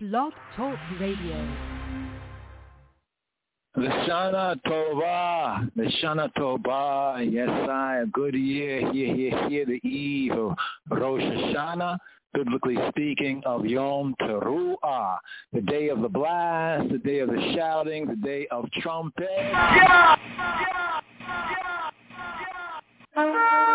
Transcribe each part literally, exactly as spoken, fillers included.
Blog Talk Radio. Lashana Tova, Lashana Tova, yes, I, a good year, here, here, here, the eve of Rosh Hashanah, biblically speaking, of Yom Teruah, the day of the blast, the day of the shouting, the day of trumpet. Yeah! Yeah! Yeah!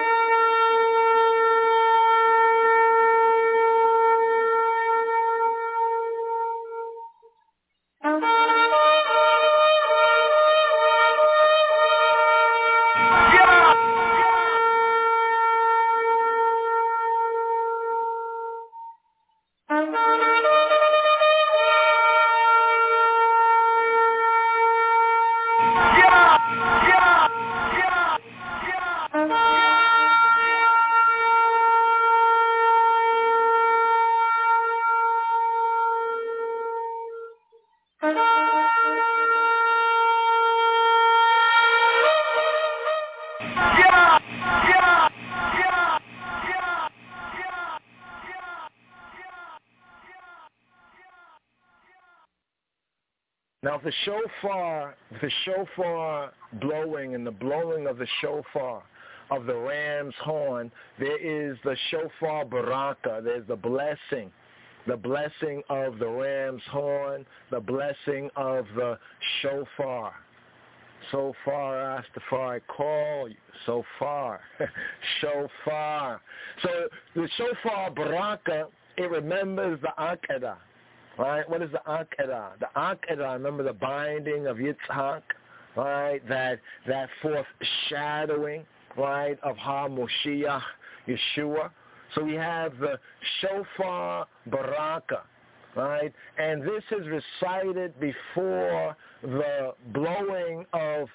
Now, the shofar, the shofar blowing and the blowing of the shofar of the ram's horn, there is the shofar baraka, there's the blessing, the blessing of the ram's horn, the blessing of the shofar. So far, Rastafari call you, so far, shofar. So the shofar baraka, it remembers the Akedah. Right? What is the Akedah? The Akedah, remember the binding of Yitzhak, right? That that foreshadowing, right, of HaMoshiach, Yeshua. So we have the Shofar Baraka, right? And this is recited before the blowing of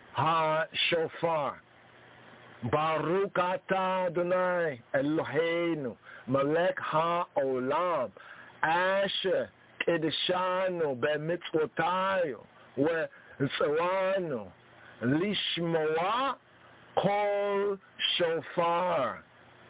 Ha-Shofar. Baruch atah Adonai Eloheinu Melech HaOlam Asher Kedeshanu B'mitzvotayu V'tzavanu Lishmoa Kol Shofar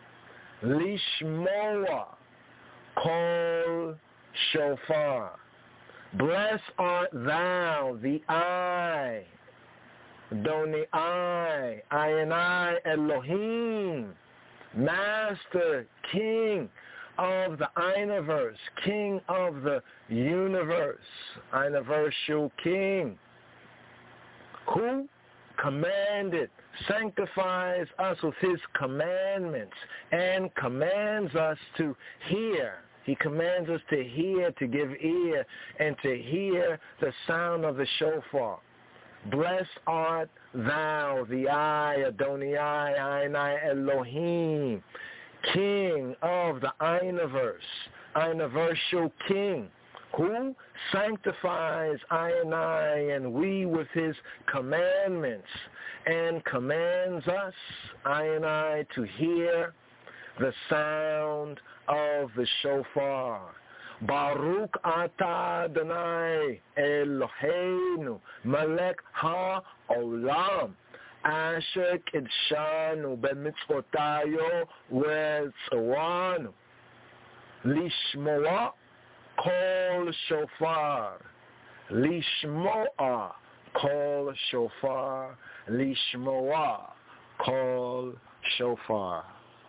Lishmoa Kol Shofar. Blessed art thou, the I, Doni I, I and I, Elohim, Master, King of the Universe, King of the universe, universal King, who commanded, sanctifies us with his commandments, and commands us to hear. He commands us to hear, to give ear, and to hear the sound of the shofar. Blessed art thou, the I, Adonai, I and I, Elohim, King of the universe, universal King, who sanctifies I and I and we with his commandments, and commands us, I and I, to hear the sound of the shofar. Baruch atah Adonai Eloheinu Melech HaOlam Asher Kedeshanu B'mitzvotayu V'tzavanu Lishmoa Kol Shofar Lishmoa Kol Shofar Lishmoa Kol Shofar.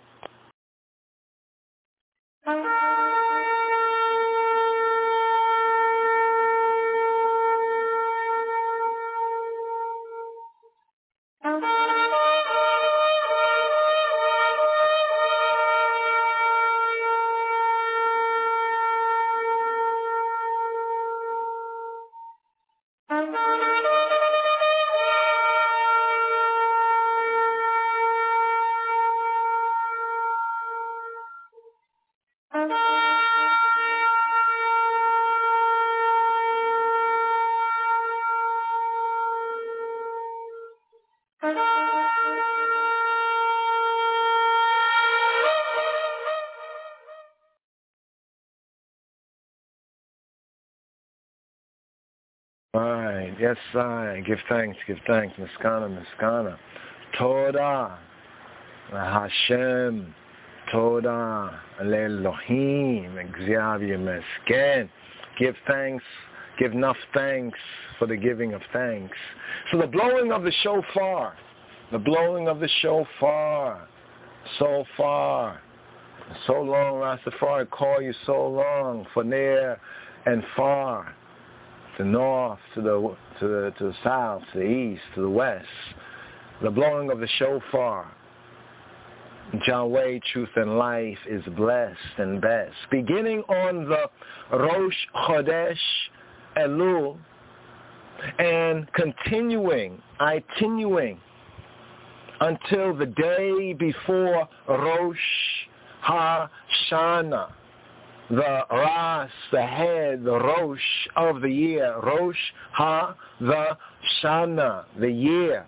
Right. Yes, I give thanks, give thanks. Miskana, Miskana. Toda. Hashem. Toda Elohim, Xavier Mesken. Give thanks, give enough thanks for the giving of thanks. So the blowing of the shofar, the blowing of the shofar, so far, so long, Rastafari call you so long, for near and far, the north, to the, to the, to the south, to the east, to the west, the blowing of the shofar. Yahweh, truth and life is blessed and best. Beginning on the Rosh Chodesh Elul and continuing, itinuing until the day before Rosh Hashanah, the Ras, the head, the Rosh of the year, Rosh Ha, the Shana, the year.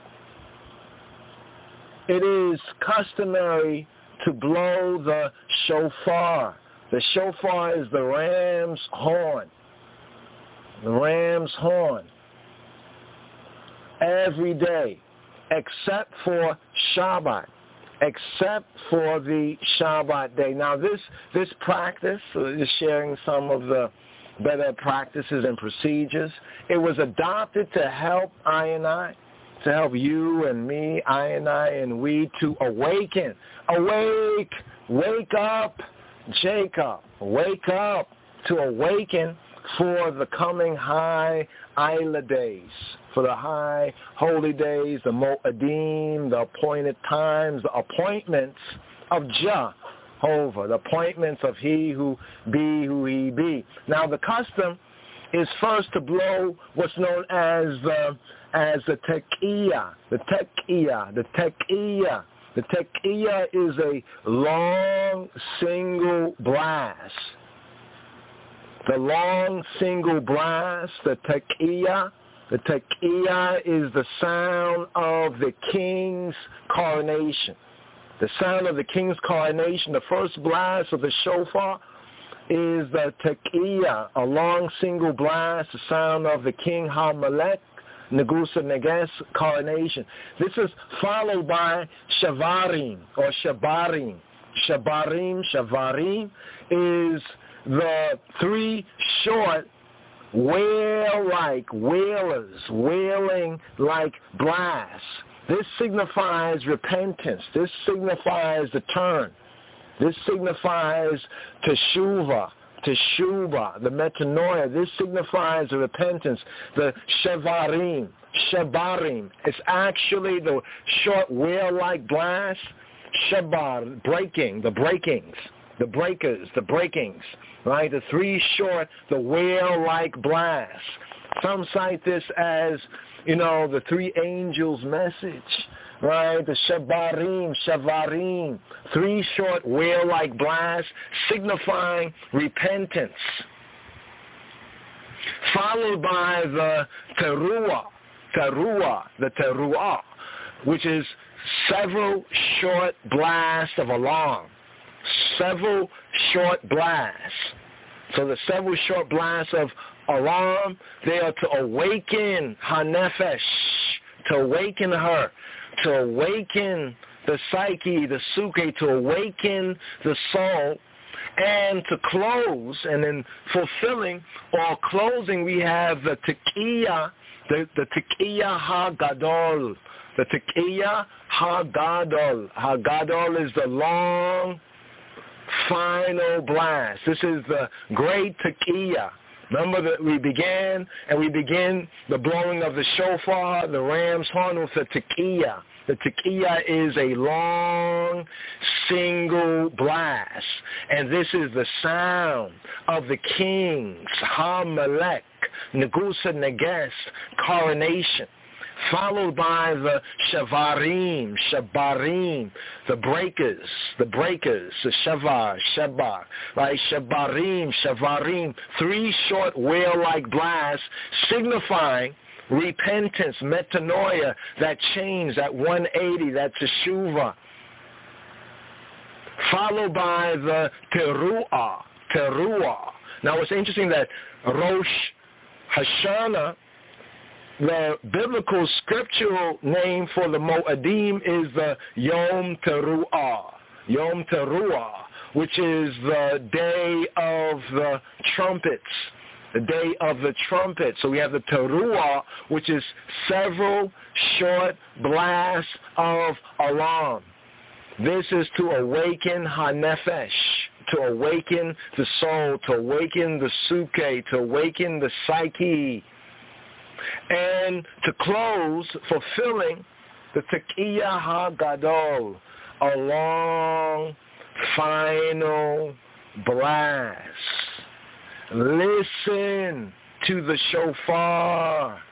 It is customary to blow the shofar. The shofar is the ram's horn. The ram's horn. Every day, except for Shabbat. Except for the Shabbat day. Now this, this practice, uh, just sharing some of the better practices and procedures, it was adopted to help I and I, to help you and me, I and I and we, to awaken. Awake! Wake up, Jacob. Wake up to awaken for the coming high Isla days, for the high holy days, the Mo'adim, the appointed times, the appointments of Jehovah, the appointments of he who be who he be. Now the custom is first to blow what's known as the as the tekiah, the tekiah, the tekiah. The tekiah is a long single blast. The long single blast, the tekiah, the tekiah is the sound of the king's coronation. The sound of the king's coronation, the first blast of the shofar is the tekiah, a long single blast, the sound of the king HaMelech, Negusa Neges coronation. This is followed by Shavarim or Shabarim. Shabarim, Shavarim is the three short wail-like, wailers, wailing like blasts. This signifies repentance. This signifies the turn. This signifies teshuvah, teshuvah, the metanoia. This signifies the repentance. The shevarim, shebarim. It's actually the short wail-like blast. Shebar, breaking, the breakings, the breakers, the breakings. Right, the three short, the whale-like blast. Some cite this as, you know, the three angels' message. Right, the shabarim, shavarim, three short whale-like blasts signifying repentance. Followed by the teruah, teruah, the teruah, which is several short blasts of alarm. Several short blasts. So the several short blasts of alarm, they are to awaken Hanefesh, to awaken her, to awaken the psyche, the suke, to awaken the soul, and to close, and in fulfilling or closing, we have the tekiah, the, the tekiah ha-gadol, the tekiah ha-gadol. Ha-gadol is the long, final blast. This is the great tekiah. Remember that we began, and we begin the blowing of the shofar, the ram's horn, with the tekiah. The tekiah is a long, single blast. And this is the sound of the king's HaMelech, Negusa Neges, coronation. Followed by the shavarim, shabarim, the breakers, the breakers, the shavar, shabar, right? Shabarim, shavarim, three short whale-like blasts signifying repentance, metanoia, that change, that one eighty, that teshuvah. Followed by the teruah, teruah. Now it's interesting that Rosh Hashanah, the biblical scriptural name for the Mo'adim, is the Yom Teruah. Yom Teruah, which is the day of the trumpets, the day of the trumpet. So we have the Teruah, which is several short blasts of alarm. This is to awaken Hanefesh, to awaken the soul, to awaken the Suke, to awaken the psyche. And to close, fulfilling the Tekiah HaGadol, a long, final blast. Listen to the shofar.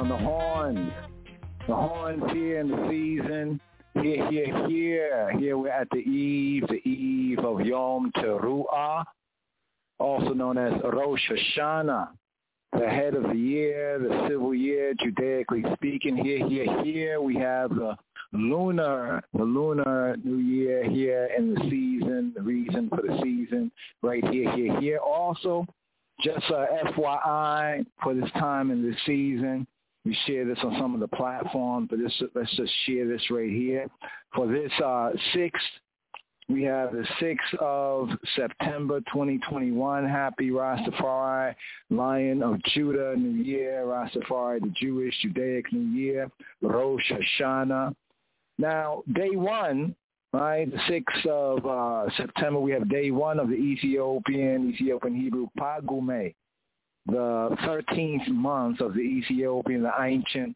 the horns. The horns here in the season. Here, here, here. Here we're at the eve, the eve of Yom Teruah, also known as Rosh Hashanah, the head of the year, the civil year, Judaically speaking. Here, here, here we have the lunar, the lunar new year here in the season, the reason for the season, right here, here, here. Also, just uh, F Y I, for this time in this season, we share this on some of the platforms, but this, let's just share this right here. For this uh, sixth, we have the sixth of September twenty twenty-one. Happy Rastafari, Lion of Judah New Year, Rastafari, the Jewish, Judaic New Year, Rosh Hashanah. Now, day one, right, the sixth of uh, September, we have day one of the Ethiopian, Ethiopian Hebrew Pagume, the thirteenth month of the Ethiopian, the ancient,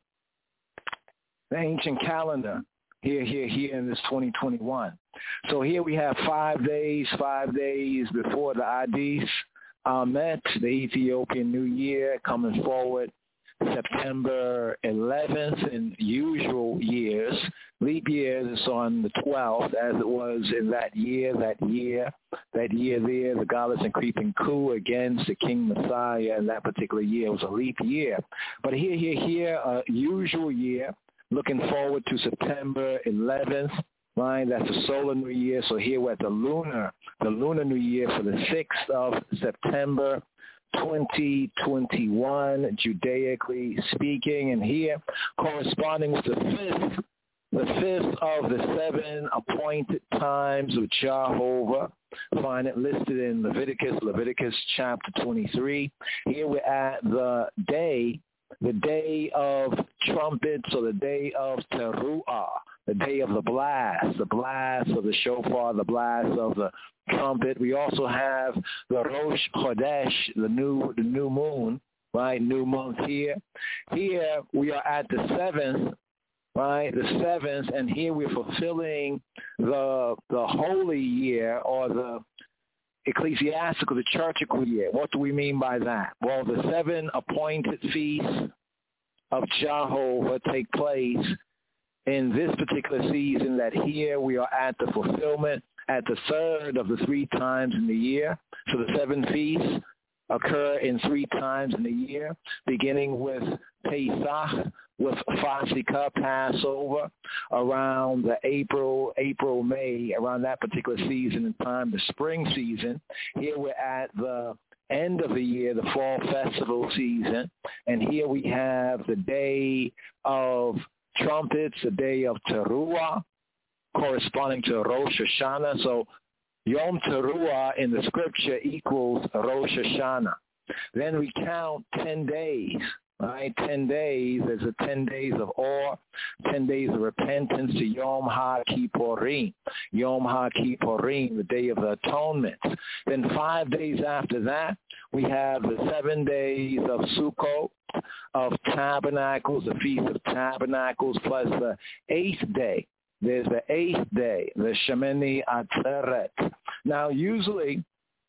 the ancient calendar, here, here, here in this twenty twenty-one. So here we have five days, five days before the Adis Amet, the Ethiopian New Year, coming forward September eleventh in usual years. Leap years is on the twelfth, as it was in that year, that year, that year there, the Godless and Creeping Coup against the King Messiah in that particular year. It was a leap year. But here, here, here, a usual year, looking forward to September eleventh, right? That's the solar new year. So here we're at the lunar, the lunar new year for the sixth of September, twenty twenty-one, Judaically speaking, and here corresponding with the fifth, the fifth of the seven appointed times of Jehovah. Find it listed in Leviticus, Leviticus chapter twenty-three. Here we're at the day, the day of trumpets, or the day of Teruah, the day of the blast, the blast of the shofar, the blast of the trumpet. We also have the Rosh Chodesh, the new the new moon, right? New month here. Here we are at the seventh, right? The seventh, and here we're fulfilling the the holy year, or the ecclesiastical, the churchical year. What do we mean by that? Well, the seven appointed feasts of Jehovah take place in this particular season, that here we are at the fulfillment at the third of the three times in the year. So the seven feasts occur in three times in the year, beginning with Pesach, with Fasika, Passover, around the April, April, May, around that particular season and time, the spring season. Here we're at the end of the year, the fall festival season, and here we have the day of trumpets, the day of Teruah, corresponding to Rosh Hashanah. So Yom Teruah in the scripture equals Rosh Hashanah. Then we count ten days, right? ten days. There's a ten days of awe, ten days of repentance to Yom HaKippurim. Yom HaKippurim, the day of the atonement. Then five days after that, we have the seven days of Sukkot, of Tabernacles, the Feast of Tabernacles, plus the eighth day. There's the eighth day, the Shemini Atzeret. Now, usually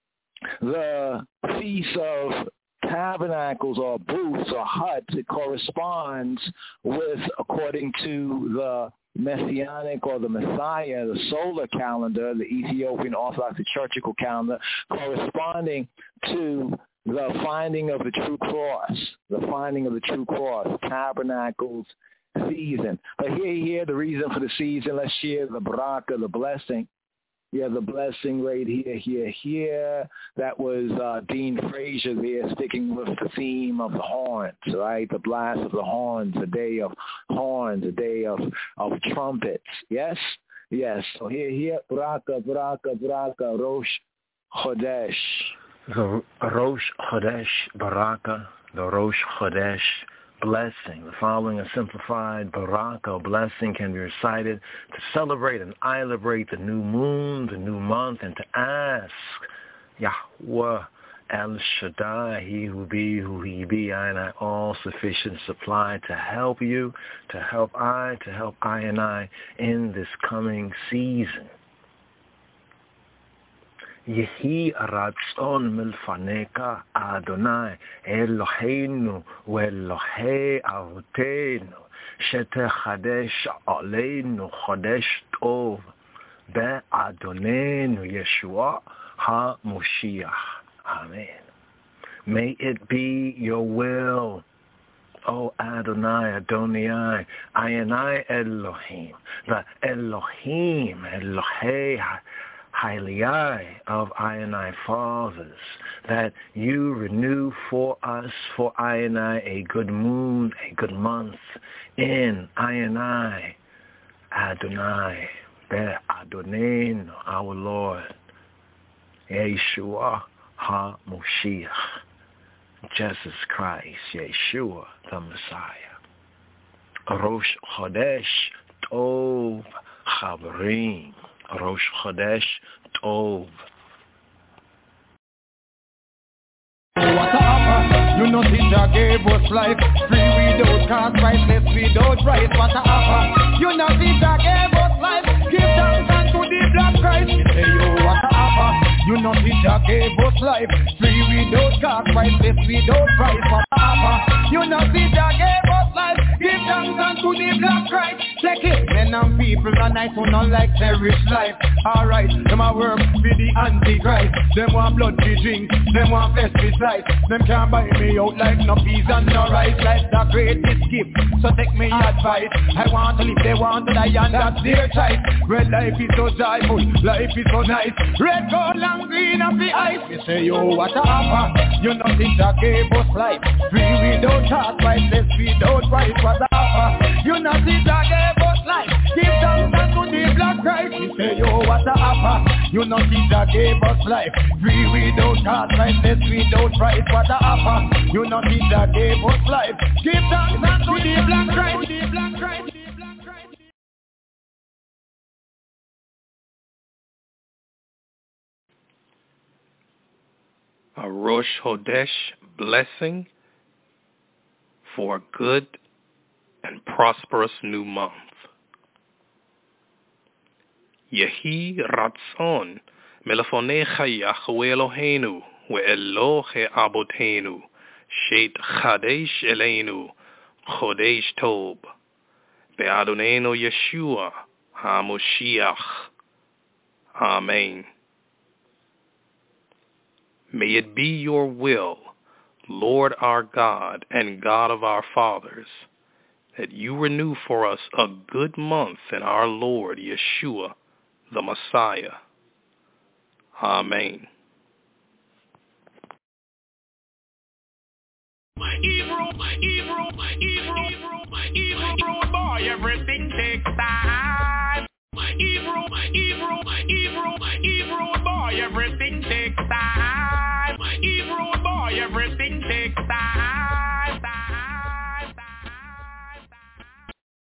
the Feast of Tabernacles, or booths or huts, it corresponds with, according to the Messianic or the Messiah, the solar calendar, the Ethiopian Orthodox liturgical calendar, corresponding to the finding of the true cross, the finding of the true cross, Tabernacles season. But here, here, the reason for the season, let's share the baraka, the blessing. Yeah, the blessing right here, here, here. That was uh, Dean Frazier there, sticking with the theme of the horns, right? The blast of the horns, the day of horns, the day of, of trumpets. Yes? Yes. So here, here, baraka, baraka, baraka, Rosh Chodesh. The Rosh Chodesh Baraka, the Rosh Chodesh blessing. The following a simplified baraka blessing can be recited to celebrate and celebrate the new moon, the new month, and to ask Yahweh El Shaddai, he who be, who he be, I and I, all sufficient supply, to help you, to help I, to help I and I in this coming season. Yehi ratzon milfaneka Adonai Eloheinu ve'Elohei avotenu shetechadesh aleinu chodesh tov be'Adonenu Yeshua HaMoshiach. Amen. May it be your will, O Adonai, Adonai, Ayanai Elohim, the Elohim, Elohei Hailai of Ayanai fathers, that you renew for us, for Ayanai, a good moon, a good month, in Ayanai, Adonai, Be Adonai, our Lord, Yeshua HaMoshiach, Jesus Christ, Yeshua, the Messiah. Rosh Chodesh Tov Chavrim. Rosh Chodesh Tov. What a offer, you know Jah gave us life, free without cost, priceless without price. What a offer, you know Jah gave us life, give thanks unto the black Christ. Say yo, what a offer, you know Jah gave us life, free without cost, priceless without price. What a offer, you know Jah gave us life, give thanks unto the black Christ. Check it, men and people are nice who not like cherish life. Alright, them a work for the Antichrist, them want blood to drink, them want flesh to slice. Them can't buy me out like no peas and no rice. Like the greatest gift, so take me advice. I want to live, they want to die, and that's their choice. Red life is so joyful, life is so nice. Red, gold and green of the ice. You say yo, what a offer, you know Jah gave us life, free without cost, priceless without price. What a offer, you know Jah gave us life, give thanks unto the black Christ. You say yo, what a offer, you know Jah gave us life, free without cost, priceless without price. What a offer, you know Jah gave us life, give thanks unto the black Christ, the black Christ, the black Christ. A Rosh Chodesh blessing for a good and prosperous new month. Yehi ratzon melefonecha Yahweh Eloheinu ve'Elohe Abotenu shet chadesh eleinu chodesh tob be'Adonenu Yeshua HaMoshiach. Amen. May it be your will, Lord our God and God of our fathers, that you renew for us a good month in our Lord Yeshua, the Messiah. Amen. My Hebrew, my Hebrew, my Hebrew, my Hebrew boy, everything takes time. My Hebrew, my Hebrew, my Hebrew, my Hebrew boy, everything takes time. My Hebrew boy, everything takes time. time, time, time.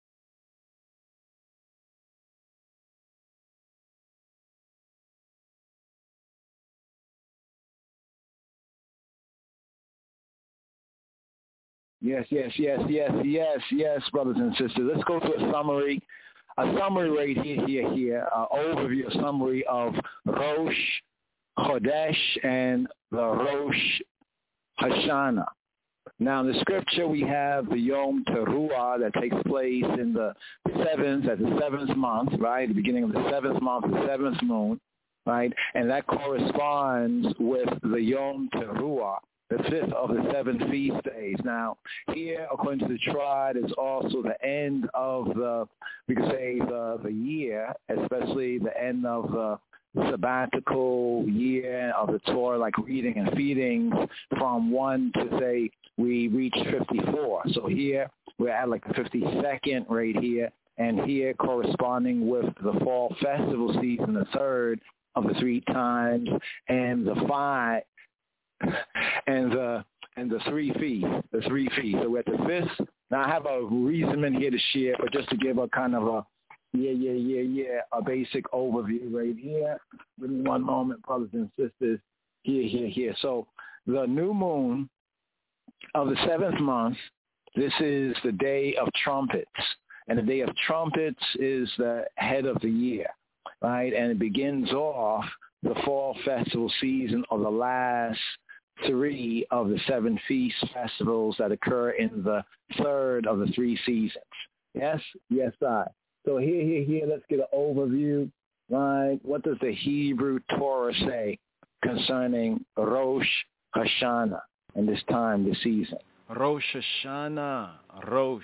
Yes, yes, yes, yes, yes, yes, brothers and sisters. Let's go through a summary, a summary right here, here, here, uh, overview, a summary of Rosh Chodesh and the Rosh Hashanah. Now, in the scripture, we have the Yom Teruah that takes place in the seventh, at the seventh month, right, the beginning of the seventh month, the seventh moon, right, and that corresponds with the Yom Teruah, the fifth of the seven feast days. Now, here, according to the tribe, is also the end of the, we could say, the, the year, especially the end of the sabbatical year of the Torah, like reading and feedings, from one to, say, we reach fifty-four. So here, we're at like the fifty-second right here, and here corresponding with the fall festival season, the third of the three times, and the five, and the and the three feasts, the three feasts. So we're at the fifth. Now I have a reason in here to share, but just to give a kind of a yeah, yeah, yeah, yeah, a basic overview right here. Give me one moment, brothers and sisters. Here, here, here. So the new moon of the seventh month, this is the day of trumpets. And the day of trumpets is the head of the year, right? And it begins off the fall festival season of the last three of the seven feast festivals that occur in the third of the three seasons. Yes? Yes, I. So here, here, here, let's get an overview. Right? What does the Hebrew Torah say concerning Rosh Hashanah and this time, this season? Rosh Hashanah, Rosh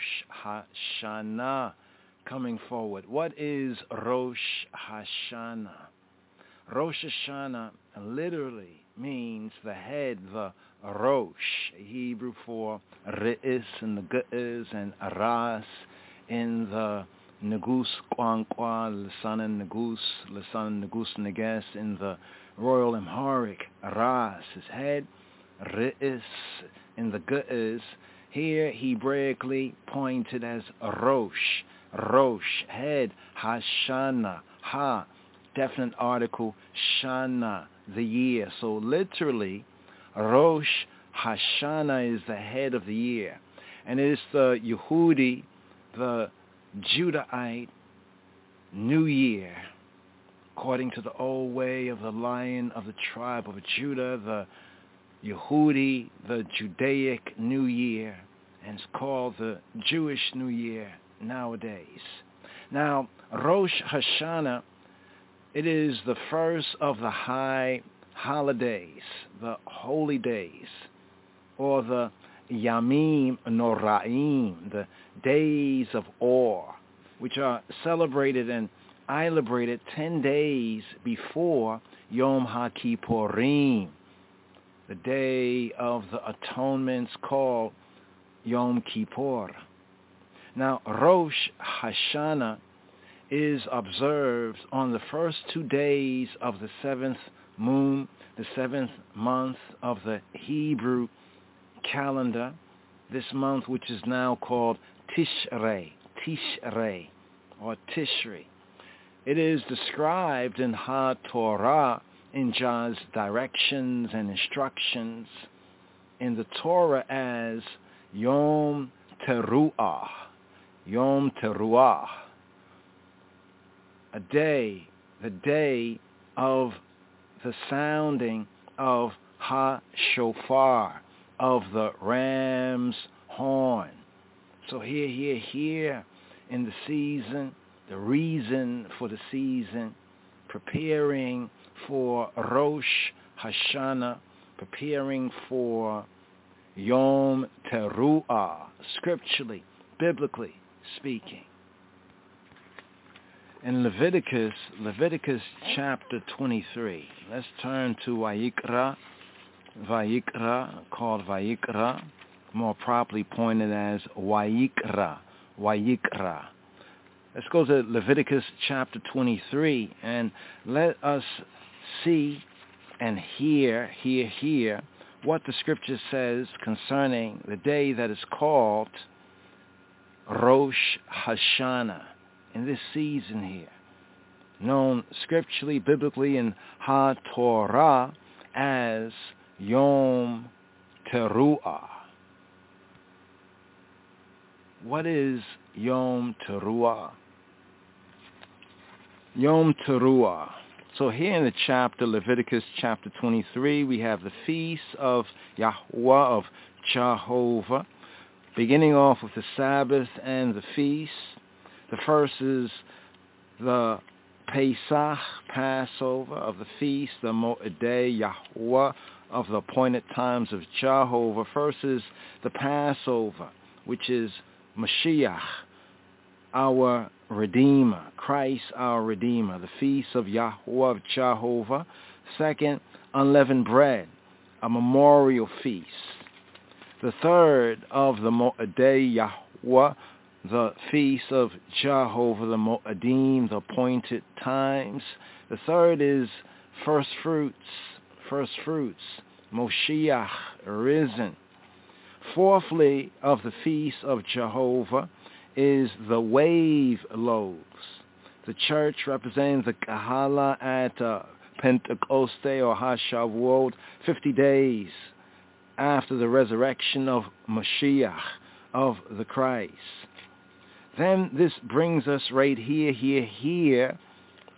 Hashanah, coming forward. What is Rosh Hashanah? Rosh Hashanah literally means the head, the Rosh, Hebrew for Re'is and the Ge'ez and Aras in the Negus Kwankwa, Lisan Negus, Lisan Negus Neges in the Royal Amharic. Aras is head, Re'is in the Ge'ez, here Hebraically pointed as Rosh, Rosh, head, Hashanah, Ha, definite article, Shana, the year. So literally, Rosh Hashanah is the head of the year. And it is the Yehudi, the Judahite New Year, according to the old way of the Lion of the tribe of Judah, the Yehudi, the Judaic New Year, and it's called the Jewish New Year nowadays. Now, Rosh Hashanah, it is the first of the high holidays, the holy days, or the Yamim Noraim, the days of awe, which are celebrated and celebrated ten days before Yom HaKippurim, the day of the atonements called Yom Kippur. Now, Rosh Hashanah is observed on the first two days of the seventh moon, the seventh month of the Hebrew calendar, this month which is now called Tishrei, Tishrei, or Tishri. It is described in HaTorah, in Jah's directions and instructions in the Torah as Yom Teruah, Yom Teruah, a day, the day of the sounding of Ha-Shofar, of the ram's horn. So here, here, here in the season, the reason for the season, preparing for Rosh Hashanah, preparing for Yom Teruah, scripturally, biblically speaking. In Leviticus, Leviticus chapter twenty-three, let's turn to Vayikra, Vayikra, called Vayikra, more properly pointed as Vayikra, Vayikra. Let's go to Leviticus chapter twenty-three and let us see and hear, hear, hear what the scripture says concerning the day that is called Rosh Hashanah in this season here, known scripturally, biblically in HaTorah as Yom Teruah. What is Yom Teruah? Yom Teruah. So here in the chapter, Leviticus chapter twenty-three, we have the feast of Yahweh, of Jehovah, beginning off with the Sabbath and the feast. The first is the Pesach, Passover, of the feast, the Moedei Yahweh, of the appointed times of Jehovah. First is the Passover, which is Mashiach, our Redeemer, Christ our Redeemer, the feast of Yahweh of Jehovah. Second, unleavened bread, a memorial feast. The third of the Moedei Yahweh, the feast of Jehovah, the Moedim, the appointed times. The third is first fruits, first fruits, Moshiach, risen. Fourthly, of the feast of Jehovah is the wave loaves. The church representing the Kahala at uh, Pentecoste or HaShavuot, fifty days after the resurrection of Mashiach, of the Christ. Then this brings us right here, here, here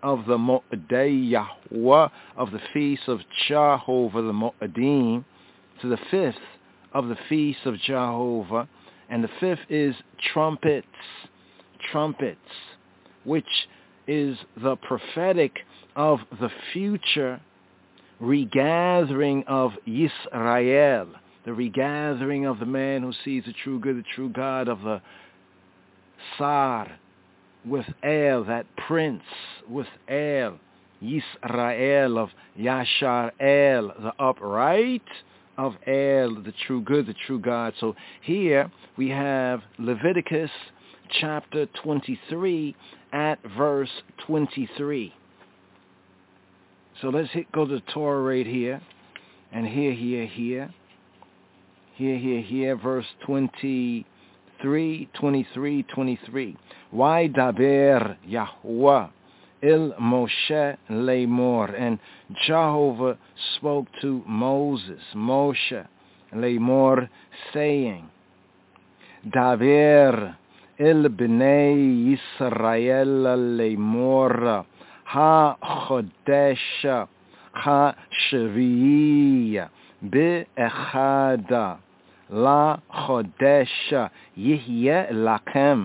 of the Mo'edei Yahweh, of the feast of Jehovah, the Mo'edim, to the fifth of the feast of Jehovah. And the fifth is trumpets, trumpets, which is the prophetic of the future regathering of Yisrael, the regathering of the man who sees the true good, the true God, of the Sar, with El, that prince, with El, Yisrael, of Yashar El, the upright, of El, the true good, the true God. So here we have Leviticus chapter twenty-three at verse twenty-three. So let's hit, go to the Torah right here, and here, here, here, here, here, here, verse twenty-three, twenty-three, twenty-three. Why daber Yahweh il Moshe Lemor, and Jehovah spoke to Moses, Moshe Lemor, saying, daber il bnei Yisrael Lemor, ha chodesh ha shvi'i be'echad la chodesh yihye lakem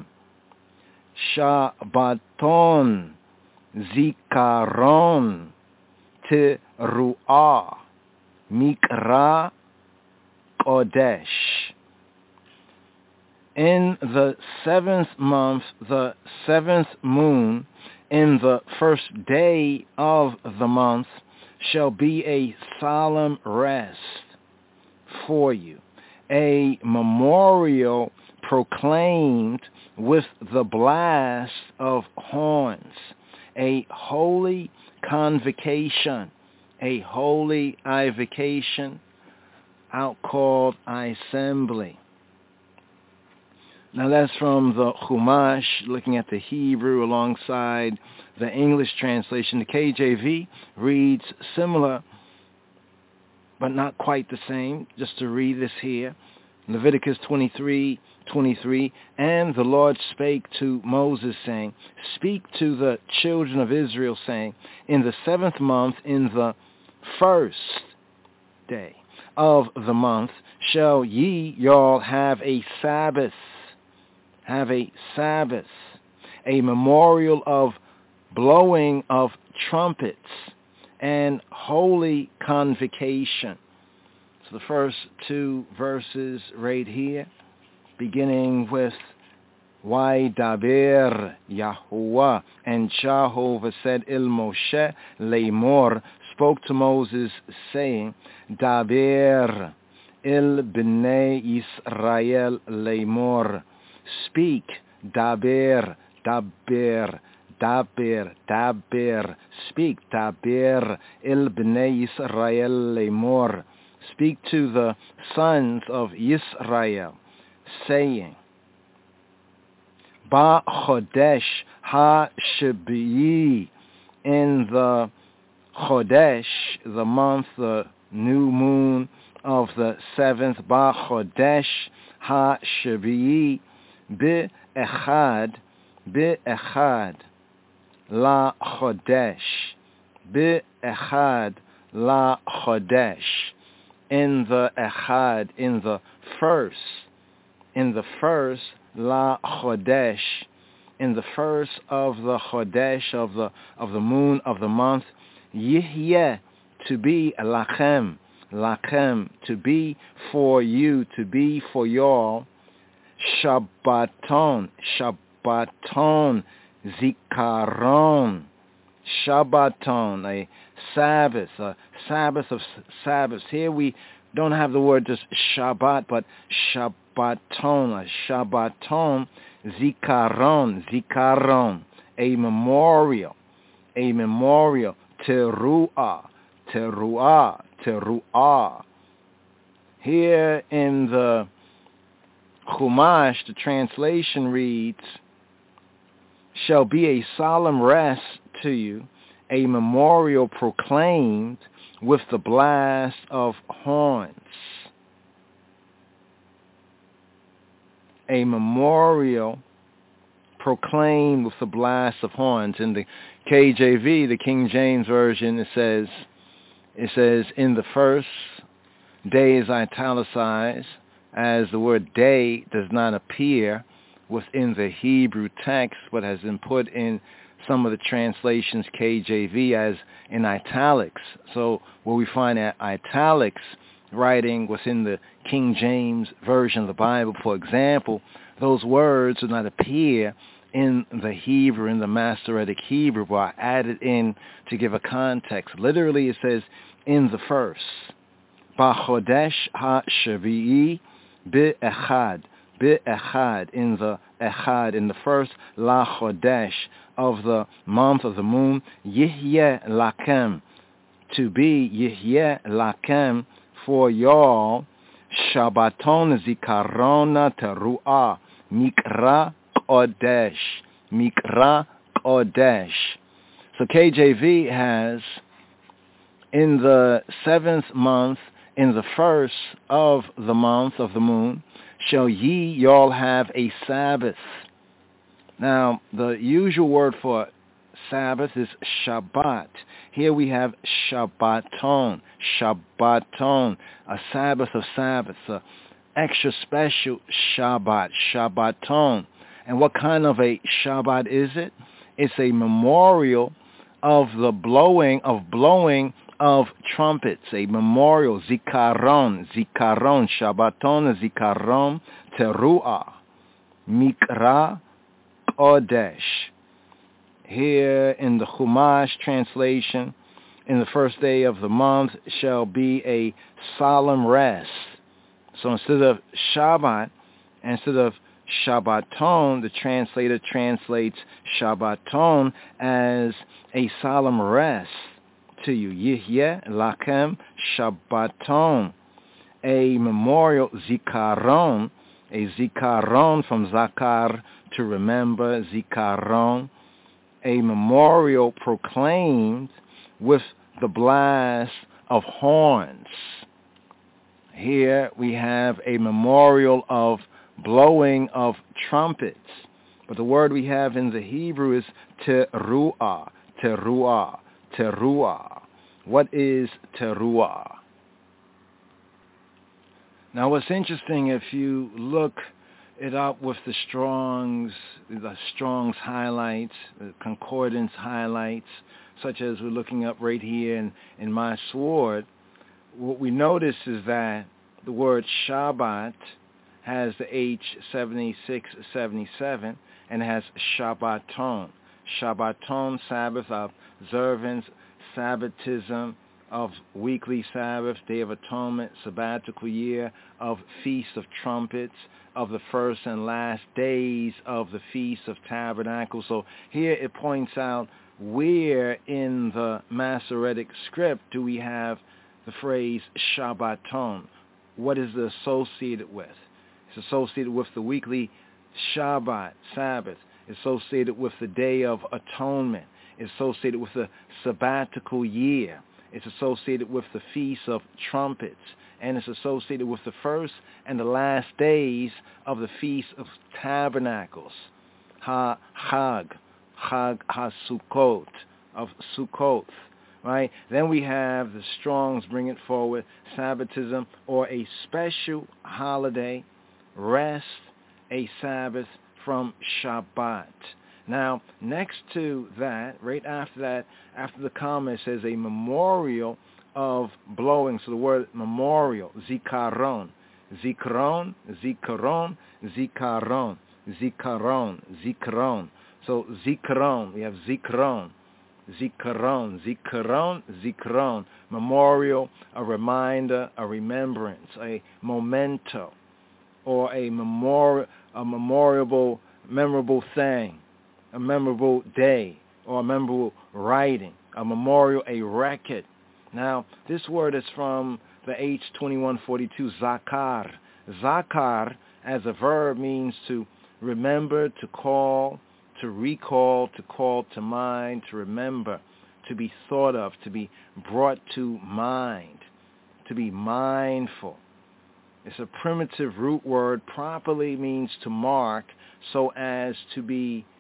Shabbaton Zikaron Teruah Mikra Kodesh. In the seventh month, the seventh moon, in the first day of the month, shall be a solemn rest for you, a memorial proclaimed with the blast of horns, a holy convocation, a holy ivocation, out called assembly. Now that's from the Chumash, looking at the Hebrew alongside the English translation. The K J V reads similar, but not quite the same. Just to read this here, Leviticus twenty-three, twenty-three, and the Lord spake to Moses, saying, speak to the children of Israel, saying, in the seventh month, in the first day of the month, shall ye y'all have a Sabbath, have a Sabbath, a memorial of blowing of trumpets and holy convocation. So the first two verses right here, beginning with Why daber Yahuwah, and Jehovah said Il Moshe Lemor, spoke to Moses, saying, daber Il bnei Yisrael Lemor, speak, daber, daber, daber, daber, speak, daber Il bnei Yisrael Lemor, speak to the sons of Yisrael, saying, Ba Chodesh Ha Shbi'i, in the Chodesh, the month, the new moon of the seventh, Ba Chodesh Ha Shbi'i, Be Echad, Be Echad, La Chodesh, Be Echad, La Chodesh, in the Echad, in the first, in the first, La Chodesh, in the first of the Chodesh, of the of the moon of the month, Yihyeh, to be Lachem, Lachem, to be for you, to be for y'all, Shabbaton, Shabbaton, Zikaron, Shabbaton, a Sabbath, a Sabbath of Sabbaths. Here we don't have the word just Shabbat, but Shabbaton, a Shabbaton, Zikaron, Zikaron, a memorial, a memorial, Teruah, Teruah, Teruah. Here in the Chumash, the translation reads, shall be a solemn rest to you, a memorial proclaimed with the blast of horns. A memorial proclaimed with the blast of horns. In the K J V, the King James Version, it says, it says, in the first, day is italicized, as the word day does not appear within the Hebrew text, but has been put in some of the translations, K J V, as in italics. So where we find that italics writing within the King James Version of the Bible, for example, those words do not appear in the Hebrew, in the Masoretic Hebrew, but are added in to give a context. Literally, it says, in the first. B'chodesh ha-shavi'i bi-echad. Bi-echad, in the echad, in the first la chodesh of the month of the moon, yihyeh lakem, to be yihyeh lakem, for y'all, Shabbaton zikarona teruah, mikra kodesh, mikra kodesh. So K J V has, in the seventh month, in the first of the month of the moon, shall ye y'all have a Sabbath. Now, the usual word for Sabbath is Shabbat. Here we have Shabbaton, Shabbaton, a Sabbath of Sabbaths, a extra special Shabbat, Shabbaton. And what kind of a Shabbat is it? It's a memorial of the blowing, of blowing of trumpets, a memorial, Zikaron, Zikaron, Shabbaton, Zikaron, Teruah, Mikra, Kodesh. Here in the Chumash translation, in the first day of the month shall be a solemn rest. So instead of Shabbat, instead of Shabbaton, the translator translates Shabbaton as a solemn rest to you. Yihyeh lakem Shabbaton, a memorial, Zikaron, a Zikaron from Zakar, to remember, Zikaron, a memorial proclaimed with the blast of horns. Here we have a memorial of blowing of trumpets. But the word we have in the Hebrew is teruah, teruah, teruah. What is teruah? Now what's interesting, if you look it up with the Strong's, the Strong's highlights, the concordance highlights, such as we're looking up right here in, in my sword, what we notice is that the word Shabbat has the H seventy-six seventy-seven and has Shabbaton. Shabbaton, Sabbath, observance, Sabbatism, of weekly Sabbath, Day of Atonement, sabbatical year, of Feast of Trumpets, of the first and last days of the Feast of Tabernacles. So here it points out where in the Masoretic script do we have the phrase Shabbaton. What is it associated with? It's associated with the weekly Shabbat, Sabbath. It's associated with the Day of Atonement. It's associated with the sabbatical year. It's associated with the Feast of Trumpets, and it's associated with the first and the last days of the Feast of Tabernacles, Ha Chag, Chag HaSukkot, of Sukkot, right? Then we have the Strongs bring it forward, Sabbatism, or a special holiday, rest, a Sabbath from Shabbat. Now, next to that, right after that, after the comma, it says a memorial of blowing. So the word memorial, zikaron, zikaron, zikaron, zikaron, zikaron, zikaron. So zikaron, we have zikaron, zikaron, zikaron, zikaron. Memorial, a reminder, a remembrance, a memento, or a memori- a memorable, memorable thing. A memorable day, or a memorable writing, a memorial, a record. Now, this word is from the H twenty-one forty-two, zakar. Zakar, as a verb, means to remember, to call, to recall, to call to mind, to remember, to be thought of, to be brought to mind, to be mindful. It's a primitive root word, properly means to mark so as to be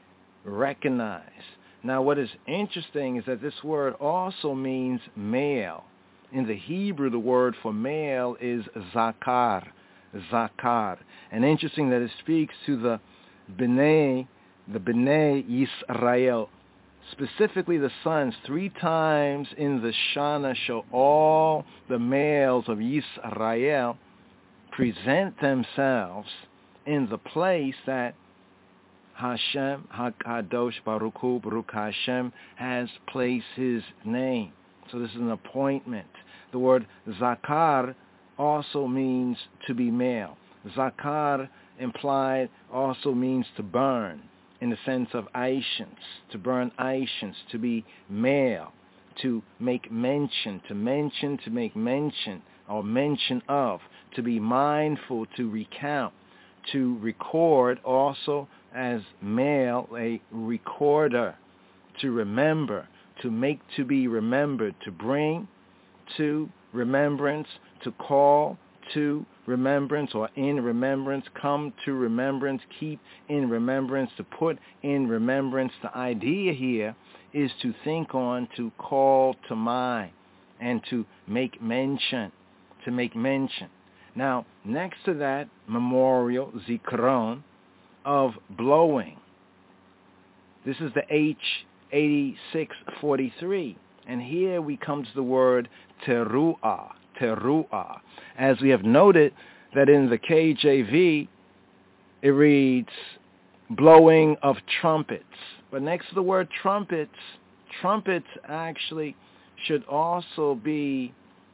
recognize. Now, what is interesting is that this word also means male. In the Hebrew, the word for male is zakar, zakar. And interesting that it speaks to the B'nai, the B'nai Yisrael, specifically the sons. Three times in the Shana shall all the males of Yisrael present themselves in the place that Hashem, HaKadosh Baruch Hu, Baruch Hashem, has placed his name. So this is an appointment. The word zakar also means to be male. Zakar implied also means to burn in the sense of aishans, to burn aishans, to be male, to make mention, to mention, to make mention, or mention of, to be mindful, to recount, to record also as male, a recorder, to remember, to make to be remembered, to bring to remembrance, to call to remembrance or in remembrance, come to remembrance, keep in remembrance, to put in remembrance. The idea here is to think on, to call to mind, and to make mention, to make mention. Now, next to that, memorial, zikron, of blowing. This is the H eighty-six forty-three. And here we come to the word teruah, teruah. As we have noted that in the K J V, it reads blowing of trumpets. But next to the word trumpets, trumpets actually should also be,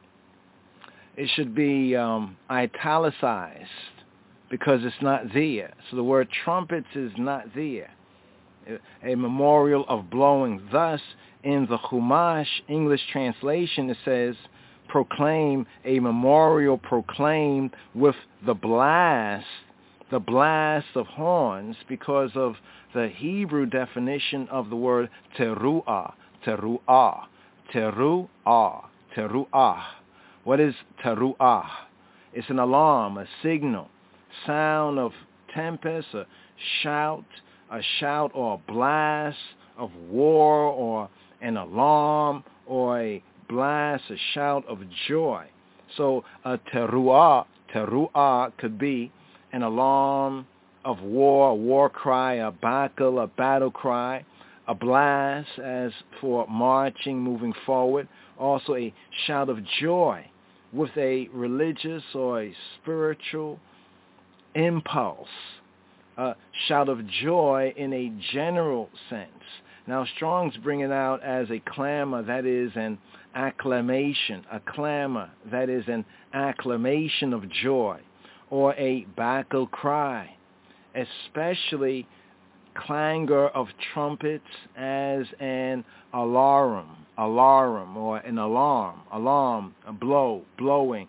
it should be um, italicized because it's not there. So the word trumpets is not there. A memorial of blowing. Thus, in the Chumash English translation, it says, proclaim, a memorial proclaimed with the blast, the blast of horns, because of the Hebrew definition of the word teruah, teruah, teruah, teruah. What is teruah? It's an alarm, a signal, sound of tempest, a shout, a shout or a blast of war, or an alarm, or a blast, a shout of joy. So a teruah, teruah could be an alarm of war, a war cry, a bakel, a battle cry, a blast as for marching, moving forward. Also a shout of joy with a religious or a spiritual impulse. A shout of joy in a general sense. Now Strong's bring it out as a clamor, that is an acclamation, a clamor, that is an acclamation of joy, or a battle cry, especially clangor of trumpets as an alarum, alarum, or an alarm, alarm, a blow, blowing,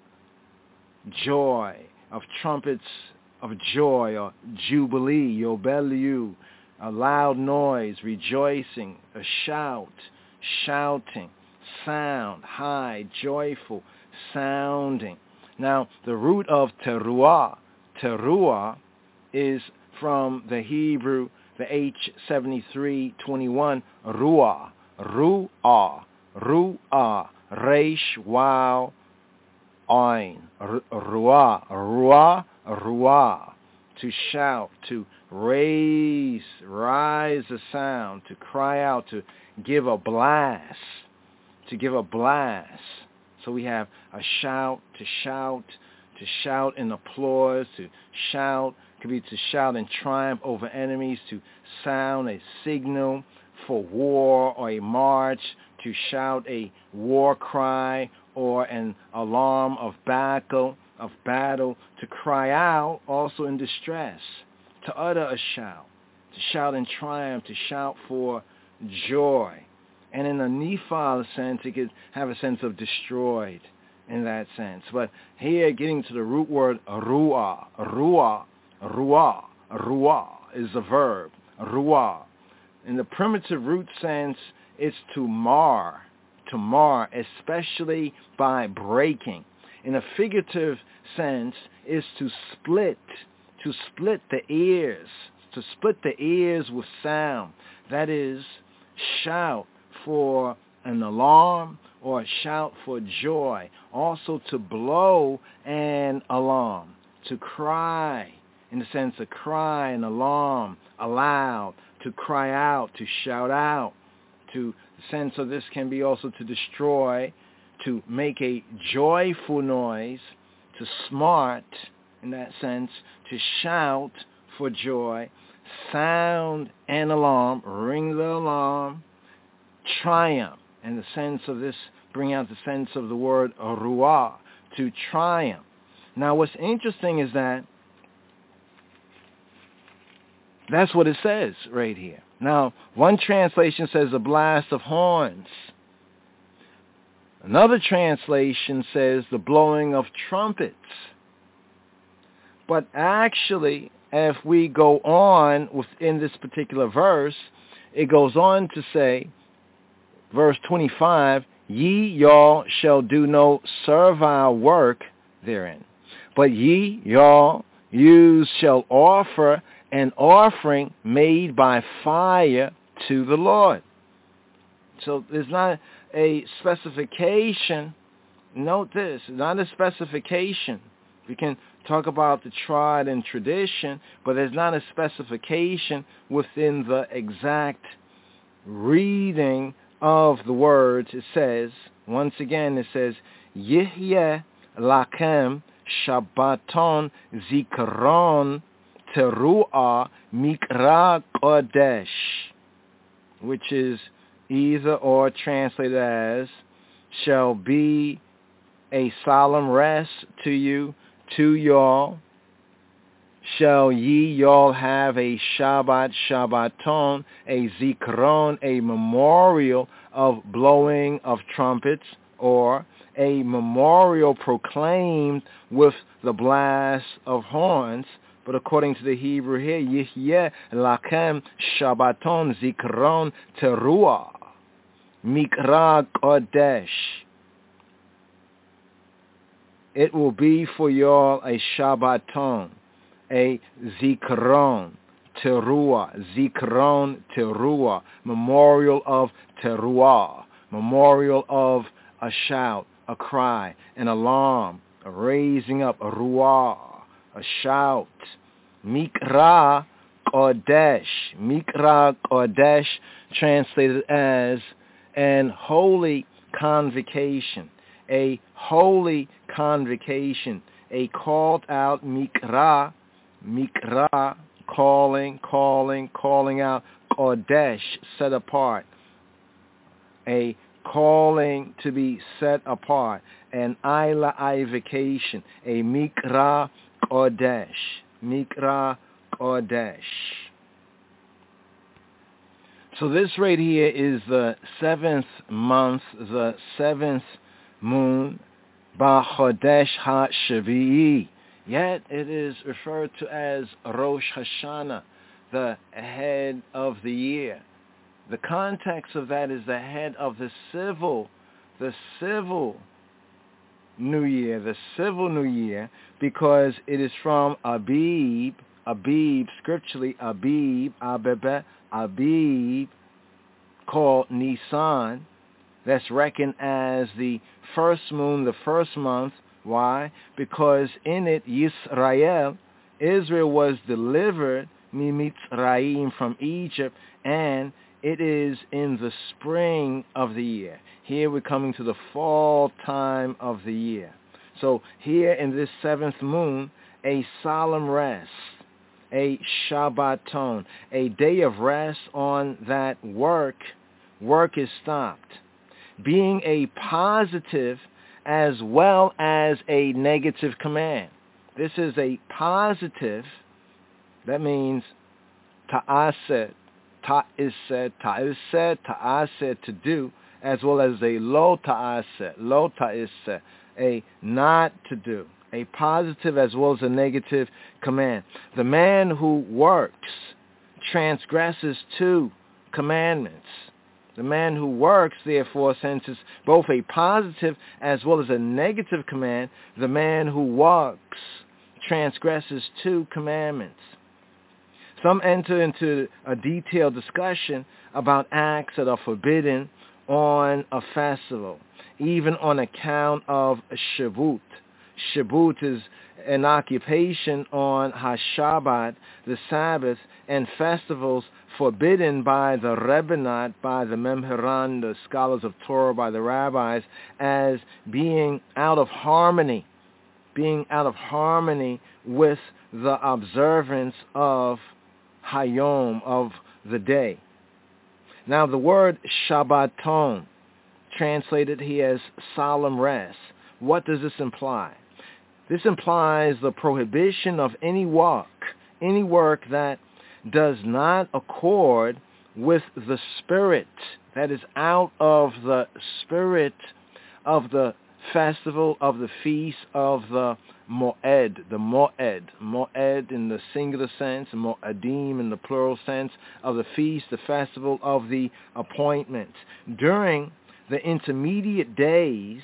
joy, of trumpets of joy, or jubilee, yobelu, a loud noise, rejoicing, a shout, shouting, sound, high, joyful, sounding. Now, the root of teruah, teruah, is from the Hebrew, the H seventy-three twenty-one, ruah, ruah, ruah, resh, wow, ain, ruah, ruah, ruah, to shout, to raise, rise a sound, to cry out, to give a blast, to give a blast. So we have a shout, to shout, to shout in applause, to shout, could be to shout in triumph over enemies, to sound a signal for war or a march, to shout a war cry or an alarm of battle, of battle, to cry out also in distress, to utter a shout, to shout in triumph, to shout for joy. And in a Nephal sense, it could have a sense of destroyed in that sense. But here, getting to the root word ruah, ruah, ruah, ruah is a verb, ruah. In the primitive root sense, it's to mar, to mar, especially by breaking. In a figurative sense, is to split, to split the ears, to split the ears with sound. That is, shout for an alarm or shout for joy. Also to blow an alarm, to cry, in the sense of cry, an alarm, aloud, to cry out, to shout out. To the sense of this can be also to destroy, to make a joyful noise, to smart, in that sense, to shout for joy, sound an alarm, ring the alarm, triumph, in the sense of this, bring out the sense of the word ruah, to triumph. Now what's interesting is that that's what it says right here. Now, one translation says a blast of horns. Another translation says the blowing of trumpets. But actually, if we go on within this particular verse, it goes on to say, verse twenty-five, ye y'all shall do no servile work therein, but ye y'all you shall offer an offering made by fire to the Lord. So there's not a specification. Note this, not a specification. We can talk about the tried and tradition, but there's not a specification within the exact reading of the words. It says, once again, it says, Yihyeh lakem Shabbaton zikaron teruah mikra kodesh, which is either or translated as, shall be a solemn rest to you, to y'all. Shall ye y'all have a Shabbat, Shabbaton, a zikron, a memorial of blowing of trumpets, or a memorial proclaimed with the blast of horns. But according to the Hebrew here, Yihyeh lakem Shabbaton zikron teruah mikra kodesh. It will be for y'all a Shabbaton, a zikron teruah, zikron teruah, memorial of teruah, memorial of a shout, a cry, an alarm, a raising up, a ruah, a shout. Mikra Kodesh. Mikra Kodesh translated as an holy convocation. A holy convocation. A called out Mikra. Mikra, calling, calling, calling out. Kodesh, set apart. A calling to be set apart. An Ilaification. A Mikra Kodesh. Mikra Kodesh. So this right here is the seventh month, the seventh moon, Ba Chodesh HaShavi'i. Yet it is referred to as Rosh Hashanah, the head of the year. The context of that is the head of the civil, the civil New Year, the civil New Year, because it is from Abib, Abib, scripturally Abib, Abebe, Abib, called Nisan. That's reckoned as the first moon, the first month. Why? Because in it, Yisrael, Israel was delivered, Mitzrayim, from Egypt, and it is in the spring of the year. Here we're coming to the fall time of the year. So here in this seventh moon, a solemn rest, a Shabbaton, a day of rest on that work, work is stopped. Being a positive as well as a negative command. This is a positive, that means ta'aseh, ta'iseh, ta'iseh, ta'aseh, to do, as well as a lo ta'aseh, lo ta'iseh, a not to do, a positive as well as a negative command. The man who works transgresses two commandments. The man who works, therefore, since it's both a positive as well as a negative command, the man who works transgresses two commandments. Some enter into a detailed discussion about acts that are forbidden on a festival, even on account of Shavuot. Shavuot is an occupation on HaShabbat, the Sabbath, and festivals forbidden by the Rebbeinu, by the Memheran, the scholars of Torah, by the rabbis, as being out of harmony, being out of harmony with the observance of Hayom, of the day. Now the word Shabbaton, translated here as solemn rest, what does this imply? This implies the prohibition of any work, any work that does not accord with the spirit, that is out of the spirit of the festival, of the feast, of the Moed, the Moed, Moed in the singular sense, Moedim in the plural sense, of the feast, the festival, of the appointment. During the intermediate days,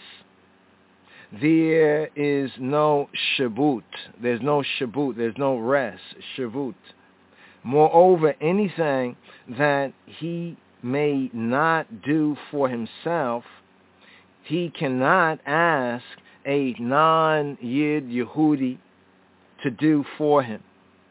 there is no Shavuot. There's no Shavuot. There's no rest, Shavuot. Moreover, anything that he may not do for himself, he cannot ask a non-Yid Yehudi to do for him.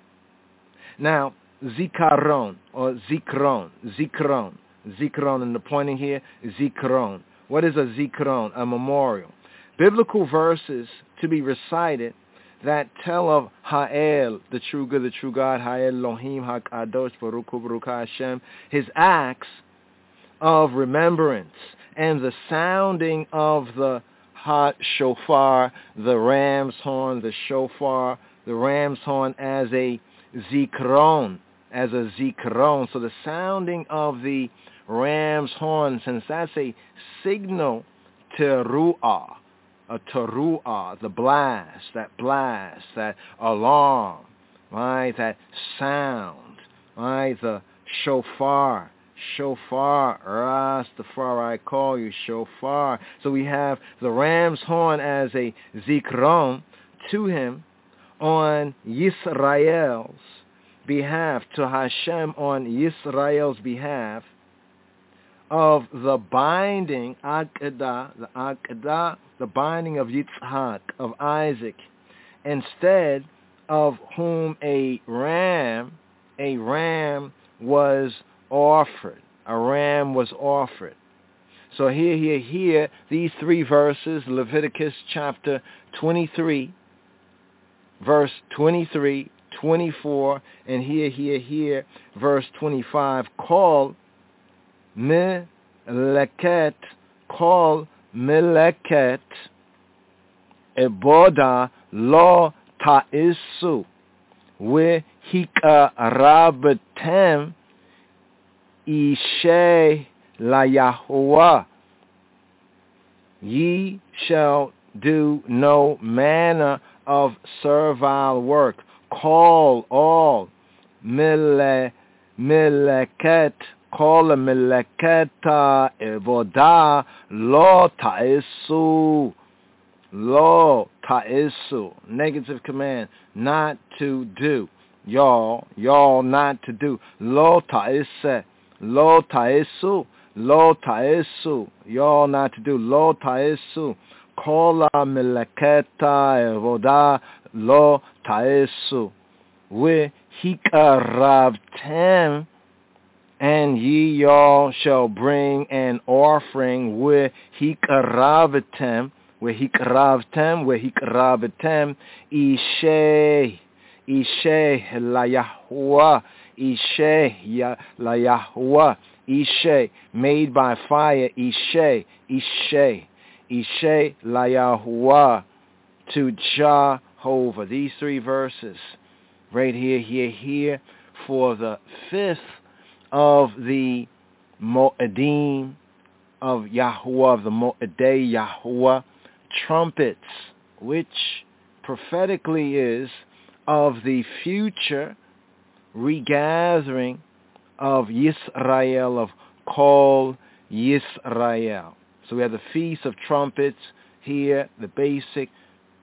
Now, Zikaron, or Zikron, Zikron, Zikron, and the pointing here, Zikron. What is a Zikron? A memorial. Biblical verses to be recited that tell of Ha'el, the true good, the true God, Ha'el Elohim, HaKadosh, Baruch Hu, Baruch Hashem, his acts of remembrance, and the sounding of the hot shofar, the ram's horn, the shofar, the ram's horn as a zikron, as a zikron. So the sounding of the ram's horn, since that's a signal teruah, a teruah, the blast, that blast, that alarm, right, that sound, right, the shofar, shofar, Rastafari, I call you shofar. So we have the ram's horn as a zikron to him on Yisrael's behalf, to Hashem on Yisrael's behalf, of the binding, Akedah, the Akedah, the binding of Yitzhak, of Isaac, instead of whom a ram, a ram was offered. A ram was offered. So here, here, here, these three verses, Leviticus chapter twenty-three, verse twenty-three, twenty-four, and here, here, here, verse twenty-five, call Meleket, call Meleket, Eboda lo ta'isu, we hikarabtem Ishe la Yahuwah. Ye shall do no manner of servile work. Call all mele, meleket, call a meleketa evodah lo ta'isu. Lo ta'isu. Negative command, not to do. Y'all, y'all not to do. Lo ta'ise. Lo ta'isu, lo ta'isu, y'all not to do. Lo ta'isu, kola meleketa evodah lo ta'isu, we hikarabtem, and ye y'all shall bring an offering, we hikarabtem, we hikarabtem, we hikarabtem, ishe, ishe la Yahuwah, Ishe ya, la Yahuwah, Ishe, made by fire, Ishe, Ishe, Ishe la Yahuwah, to Jehovah. These three verses, right here, here, here, for the fifth of the Moedim of Yahuwah, of the Moedei Yahuwah, trumpets, which prophetically is of the future regathering of Yisrael, of Kol Yisrael. So we have the Feast of Trumpets here, the basic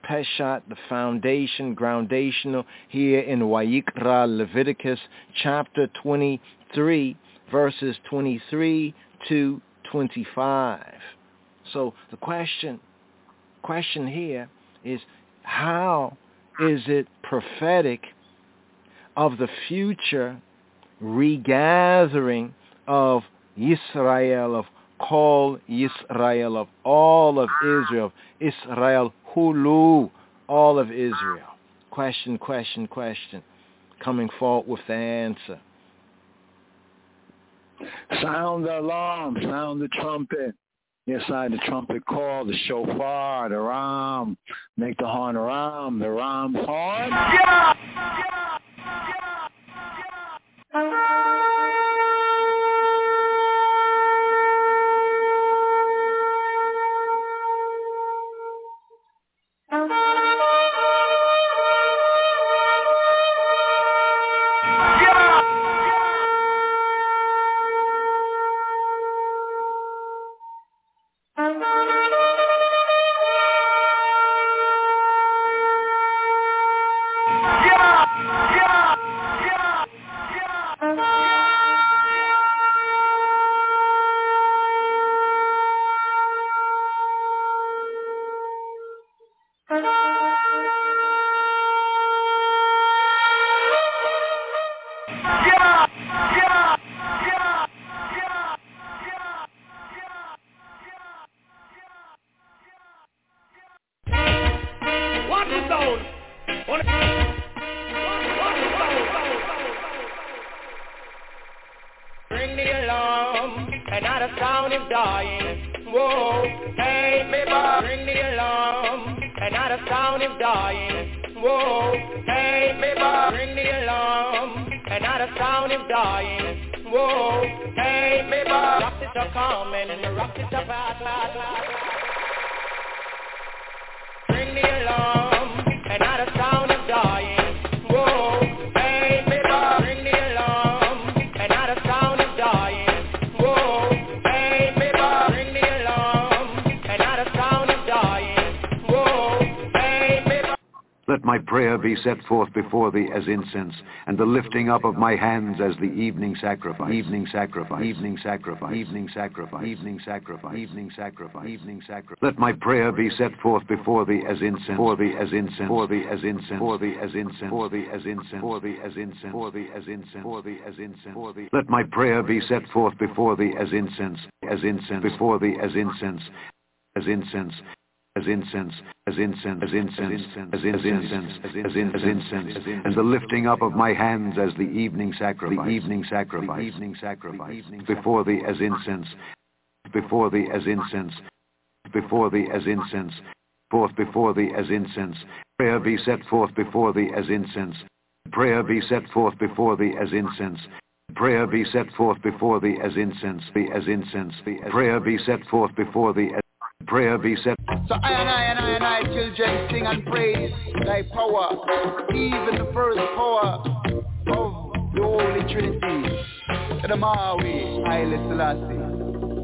Peshat, the foundation, groundational, here in Wayikra, Leviticus chapter twenty-three, verses twenty-three to twenty-five. So the question, question here is, how is it prophetic of the future regathering of Israel, of call Israel, of all of Israel, Israel Hulu, all of Israel? Question, question, question. Coming forward with the answer. Sound the alarm, sound the trumpet. Yes, I, the trumpet call, the shofar, the ram. Make the horn a ram, the ram's horn. Yeah! Set forth before thee as incense, and the lifting up of my hands as the evening sacrifice, evening sacrifice, evening sacrifice, evening sacrifice, evening sacrifice, evening sacrifice, evening sacrifice. Let my prayer be set forth before thee as incense, for thee as incense, for thee as incense, for thee as incense, for thee as incense, for thee as incense, for thee as incense, for thee as incense, for thee. Let my prayer be set forth before thee as incense, as incense, before thee as incense, as incense. As incense, as incense, as incense, as incense, as incense, and the lifting up of my hands as the evening sacrifice, the evening sacrifice, evening sacrifice, before thee as incense, before thee as incense, before thee as incense, forth before thee as incense. Prayer be set forth before thee as incense. Prayer be set forth before thee as incense. Prayer be set forth before thee as incense, as incense. Prayer be set forth before thee as prayer be set. So I and I and I and I children sing and praise thy power, even the first power of the Holy Trinity. To the Maui, Haile Selassie.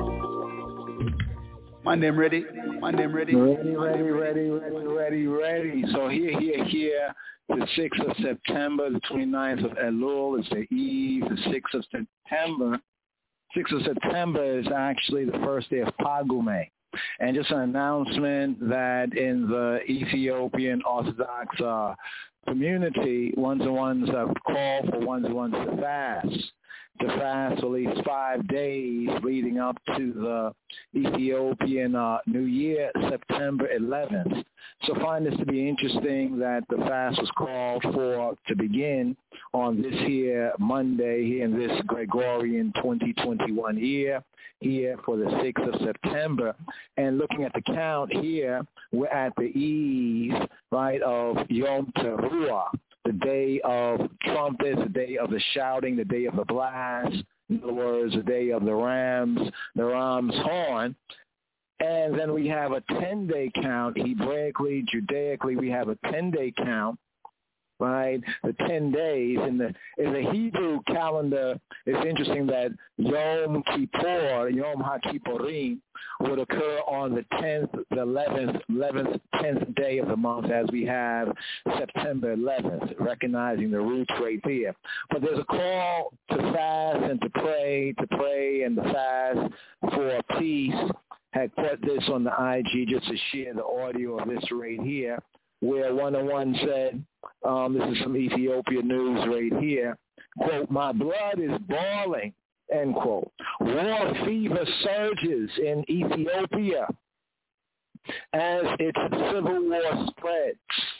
My name ready? My name ready? Ready, ready, ready, ready, ready, ready. So here, here, here, the sixth of September, the twenty-ninth of Elul is the eve. The sixth of September, sixth of September is actually the first day of Pagume. And just an announcement that in the Ethiopian Orthodox uh, community, ones and ones have called for ones and ones to fast, to fast at least five days leading up to the Ethiopian uh, New Year, September eleventh. So find this to be interesting that the fast was called for to begin on this here Monday here in this Gregorian twenty twenty-one year, here for the sixth of September. And looking at the count here, we're at the eve, right, of Yom Teruah, the day of trumpets, the day of the shouting, the day of the blast, in other words, the day of the rams, the ram's horn. And then we have a ten-day count, Hebraically, Judaically, we have a ten-day count right? The ten days in the in the Hebrew calendar. It's interesting that Yom Kippur, Yom HaKippurim, would occur on the tenth, the eleventh, eleventh, tenth day of the month, as we have September eleventh, recognizing the roots right there. But there's a call to fast and to pray, to pray and to fast for peace. Had put this on the I G just to share the audio of this right here, where one oh one said, um, this is from Ethiopia News right here, quote, "My blood is boiling," end quote. "War fever surges in Ethiopia as its civil war spreads."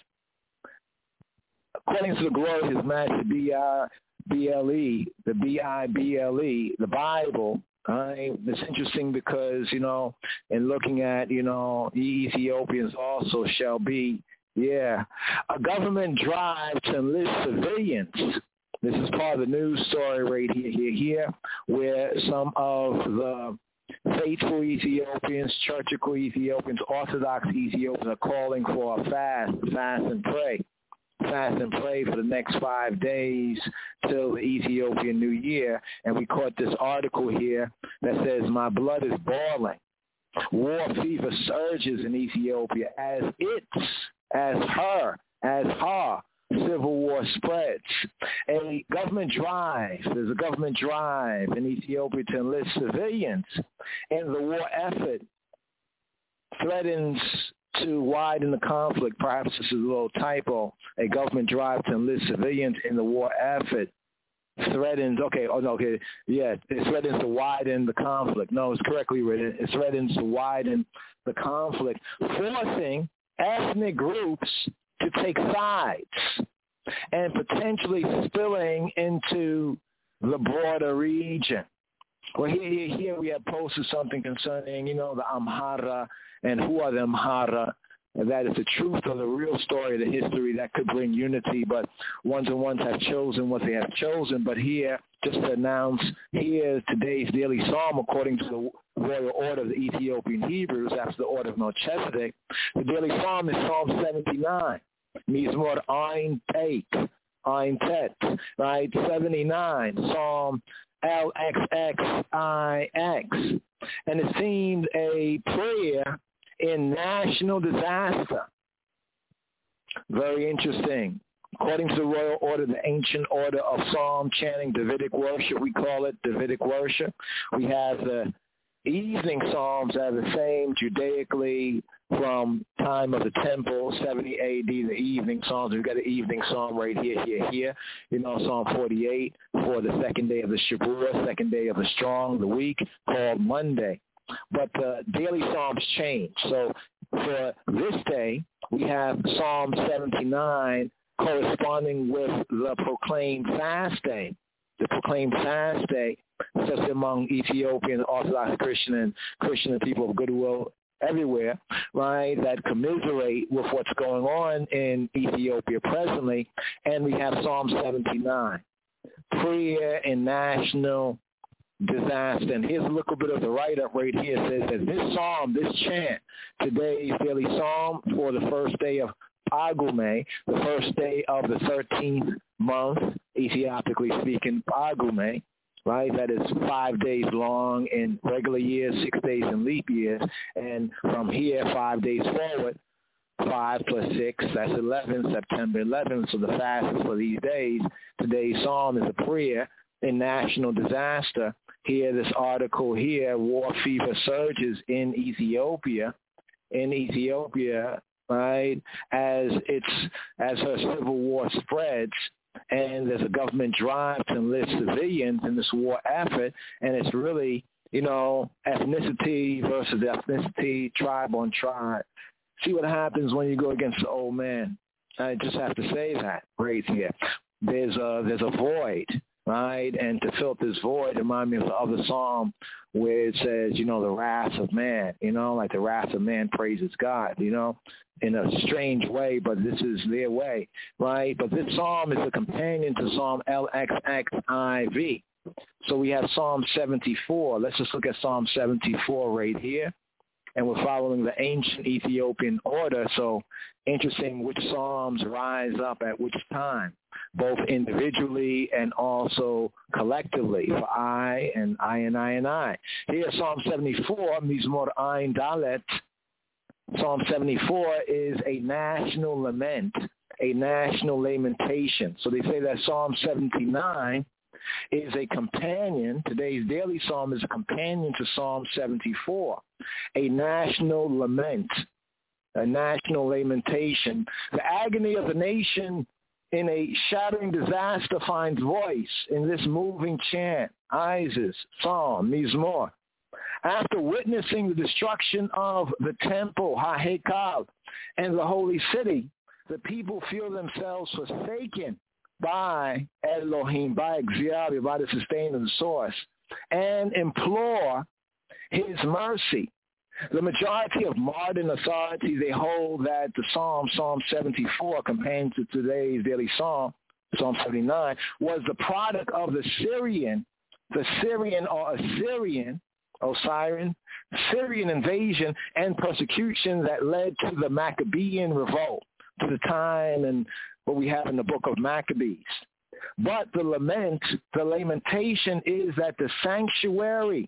According to the glory of His Majesty, B I B L E, the B I B L E, the Bible, uh, it's interesting because, you know, in looking at, you know, the Ethiopians also shall be, yeah, a government drive to enlist civilians. This is part of the news story right here, here, here, where some of the faithful Ethiopians, churchical Ethiopians, Orthodox Ethiopians are calling for a fast, fast and pray. Fast and pray for the next five days till the Ethiopian New Year. And we caught this article here that says, "My blood is boiling. War fever surges in Ethiopia as its, as her, as her civil war spreads." A government drive, there's a government drive in Ethiopia to enlist civilians in the war effort threatens to widen the conflict. Perhaps this is a little typo. A government drive to enlist civilians in the war effort threatens, okay, oh no, okay, yeah, it threatens to widen the conflict. No, it's correctly written. It threatens to widen the conflict, forcing ethnic groups to take sides and potentially spilling into the broader region. Well, here, here, here we have posted something concerning, you know, the Amhara and who are the Amhara. And that is the truth or the real story of the history that could bring unity, but ones and ones have chosen what they have chosen. But here, just to announce, here today's daily psalm, according to the royal order of the Ethiopian Hebrews, after the order of Melchizedek, the daily psalm is Psalm seventy-nine. Mizmor Ein Teik, Ein Tet, right? seventy-nine, Psalm L X X I X. And it seemed a prayer in national disaster. Very interesting. According to the royal order, the ancient order of psalm chanting, Davidic worship, we call it Davidic worship. We have the evening psalms that are the same Judaically from time of the temple, seventy A D, the evening psalms. We've got an evening psalm right here, here, here. You know, Psalm forty-eight for the second day of the Shavuot, second day of the strong, the week, called Monday. But the daily psalms change. So for this day, we have Psalm seventy-nine corresponding with the proclaimed fast day. The proclaimed fast day, such among Ethiopian Orthodox Christian and Christian and people of goodwill everywhere, right, that commiserate with what's going on in Ethiopia presently. And we have Psalm seventy-nine, prayer in national disaster. And here's a little bit of the write-up right here. It says that this psalm, this chant, today's daily psalm for the first day of Pagume, the first day of the thirteenth month, Ethiopically speaking, Pagume, right? That is five days long in regular years, six days in leap years. And from here, five days forward, five plus six, that's eleven, September eleventh. So the fast is for these days. Today's psalm is a prayer in national disaster. Here, this article here, war fever surges in Ethiopia, in Ethiopia, right, as it's, as her civil war spreads, and there's a government drive to enlist civilians in this war effort, and it's really, you know, ethnicity versus ethnicity, tribe on tribe. See what happens when you go against the old man. I just have to say that right here. There's a, there's a void, right? And to fill this void, remind me of the other psalm where it says, you know, the wrath of man, you know, like the wrath of man praises God, you know, in a strange way, but this is their way, right? But this psalm is a companion to Psalm L X X I V. So we have Psalm seventy-four. Let's just look at Psalm seventy-four right here. and we're following the ancient Ethiopian order. So interesting which psalms rise up at which time, both individually and also collectively, for I and I and I and I. Here, Psalm seventy-four, Mizmor Ein Dalet. Psalm seventy-four is a national lament, a national lamentation. So they say that Psalm seventy-nine is a companion. Today's daily psalm is a companion to Psalm seventy-four, a national lament, a national lamentation. The agony of the nation in a shattering disaster finds voice in this moving chant, Isis, Psalm, Mizmor. After witnessing the destruction of the temple, HaHekal, and the holy city, the people feel themselves forsaken by Elohim, by Xiabi, by the sustainer, the source, and implore his mercy. The majority of modern authorities, they hold that the Psalm, Psalm seventy-four, companion to today's daily Psalm, Psalm seventy-nine, was the product of the Syrian, the Syrian or Assyrian, Osirian, Syrian invasion and persecution that led to the Maccabean revolt, to the time and what we have in the book of Maccabees. But the lament, the lamentation is that the sanctuary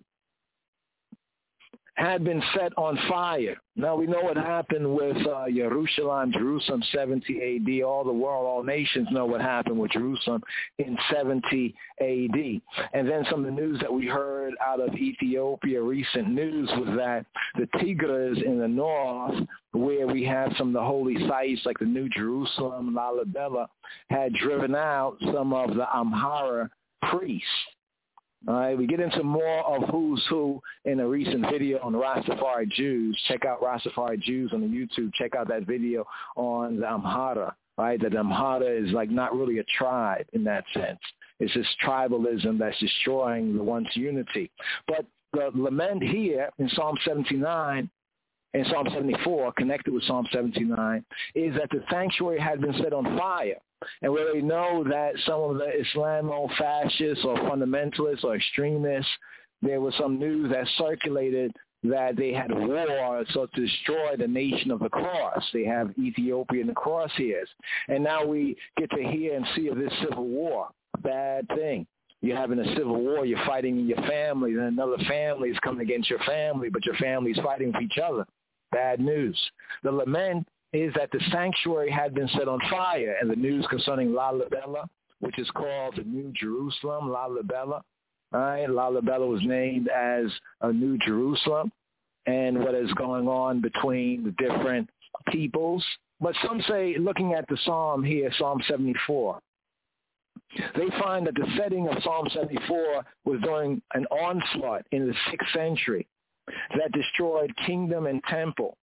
had been set on fire. Now we know what happened with uh, Jerusalem, Jerusalem, seventy A D. All the world, all nations know what happened with Jerusalem in seventy A D. And then some of the news that we heard out of Ethiopia, recent news, was that the Tigris in the north, where we have some of the holy sites like the New Jerusalem, Lalibela, had driven out some of the Amhara priests. All right, we get into more of who's who in a recent video on the Rastafari Jews. Check out Rastafari Jews on the YouTube. Check out that video on the Amhara, right? That Amhara is like not really a tribe in that sense. It's just tribalism that's destroying the one's unity. But the lament here in Psalm seventy-nine and Psalm seventy-four, connected with Psalm seventy-nine, is that the sanctuary had been set on fire. And we already know that some of the Islamo-fascists or fundamentalists or extremists, there was some news that circulated that they had war so to destroy the nation of the cross. They have Ethiopia in the crosshairs. And now we get to hear and see of this civil war. Bad thing. You're having a civil war. You're fighting in your family. Then another family is coming against your family, but your family is fighting with each other. Bad news. The lament is that the sanctuary had been set on fire, and the news concerning Lalibela, which is called the New Jerusalem, Lalibela. Right? Lalibela was named as a New Jerusalem, and what is going on between the different peoples. But some say, looking at the psalm here, Psalm seventy-four, they find that the setting of Psalm seventy-four was during an onslaught in the sixth century that destroyed kingdom and temple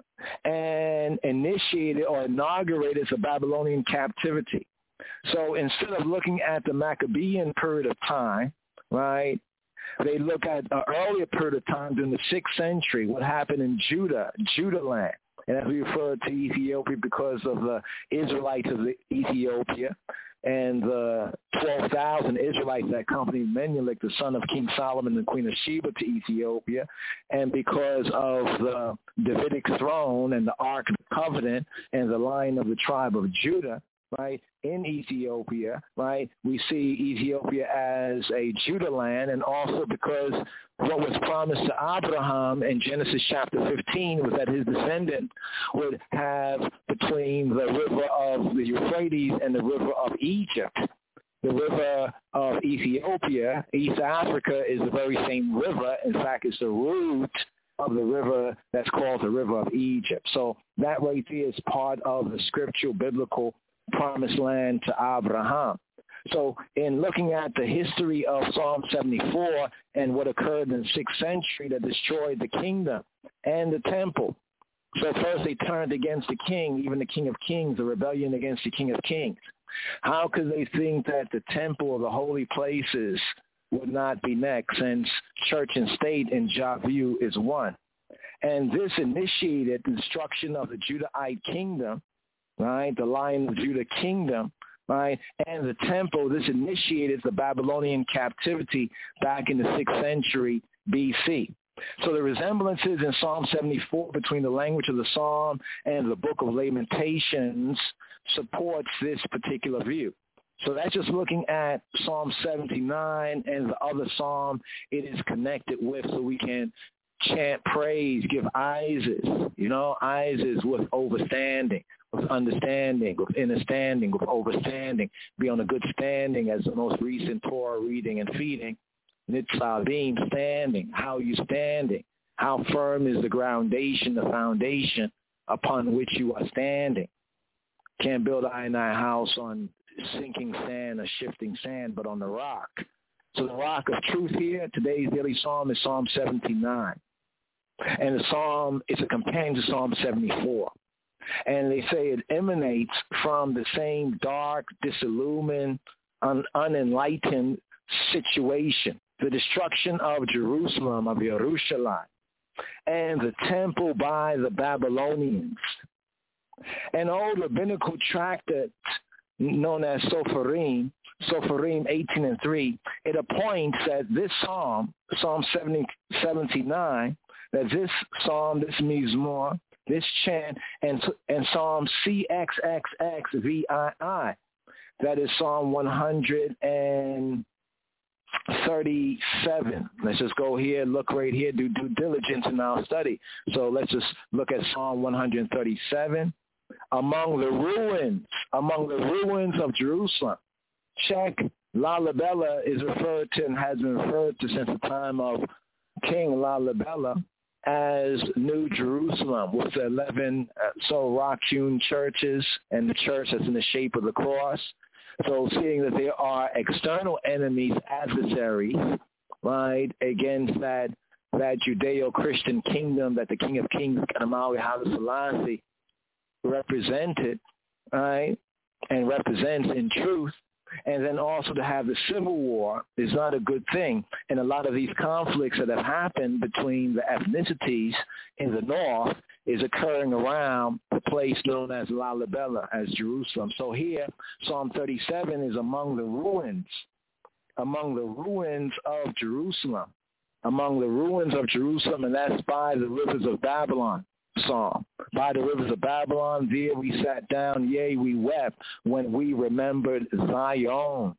and initiated or inaugurated the Babylonian captivity. So instead of looking at the Maccabean period of time, right, they look at an earlier period of time during the sixth century, what happened in Judah, Judah land. And as we refer to Ethiopia because of the Israelites of the Ethiopia and the twelve thousand Israelites that accompanied Menelik, the son of King Solomon and Queen of Sheba, to Ethiopia, and because of the Davidic throne and the Ark of the Covenant and the line of the tribe of Judah, right, in Ethiopia, right, we see Ethiopia as a Judah land, and also because what was promised to Abraham in Genesis chapter fifteen was that his descendant would have between the river of the Euphrates and the river of Egypt. The river of Ethiopia, East Africa, is the very same river. In fact, it's the root of the river that's called the river of Egypt. So that right there is part of the scriptural biblical promised land to Abraham. So in looking at the history of Psalm seventy-four and what occurred in the sixth century that destroyed the kingdom and the temple. So first they turned against the king, even the King of Kings, the rebellion against the King of Kings. How could they think that the temple or the holy places would not be next, since church and state in Jah view is one? And this initiated the destruction of the Judahite kingdom, right, the Lion of Judah kingdom, right, and the temple. This initiated the Babylonian captivity back in the sixth century B C. So the resemblances in Psalm seventy-four between the language of the psalm and the book of Lamentations supports this particular view. So that's just looking at Psalm seventy-nine and the other psalm it is connected with, so we can chant praise, give Isis, you know, Isis with overstanding, with understanding, with understanding, with overstanding, be on a good standing as the most recent Torah reading and feeding. Nitzavim, standing. How are you standing? How firm is the groundation, the foundation upon which you are standing? Can't build an iron house on sinking sand or shifting sand, but on the rock. So the rock of truth here, today's daily psalm is Psalm seventy-nine. And the psalm is a companion to Psalm seventy-four. And they say it emanates from the same dark, disillumined, un- unenlightened situation. The destruction of Jerusalem, of Yerushalayim, and the temple by the Babylonians. An old rabbinical tractate known as Soferim, Soferim eighteen and three, it appoints that this psalm, Psalm seventy, seventy-nine, that this psalm, this mizmor, this chant, and, and Psalm C X X X V I I, that is Psalm one hundred thirty-seven. Let's just go here, look right here, do due diligence in our study. So let's just look at Psalm one hundred thirty-seven. Among the ruins, among the ruins of Jerusalem. Check, Lalibela is referred to and has been referred to since the time of King Lalibela as New Jerusalem, with the eleven uh, so rock-hewn churches and the church that's in the shape of the cross. So seeing that there are external enemies, adversaries, right, against that that Judeo-Christian kingdom that the King of Kings, Kanamawi Haile Selassie, represented, right, and represents in truth, and then also to have the civil war is not a good thing. And a lot of these conflicts that have happened between the ethnicities in the north is occurring around the place known as Lalibela, as Jerusalem. So here, Psalm thirty-seven is among the ruins, among the ruins of Jerusalem, among the ruins of Jerusalem, and that's by the rivers of Babylon. Psalm. By the rivers of Babylon, there we sat down, yea, we wept when we remembered Zion.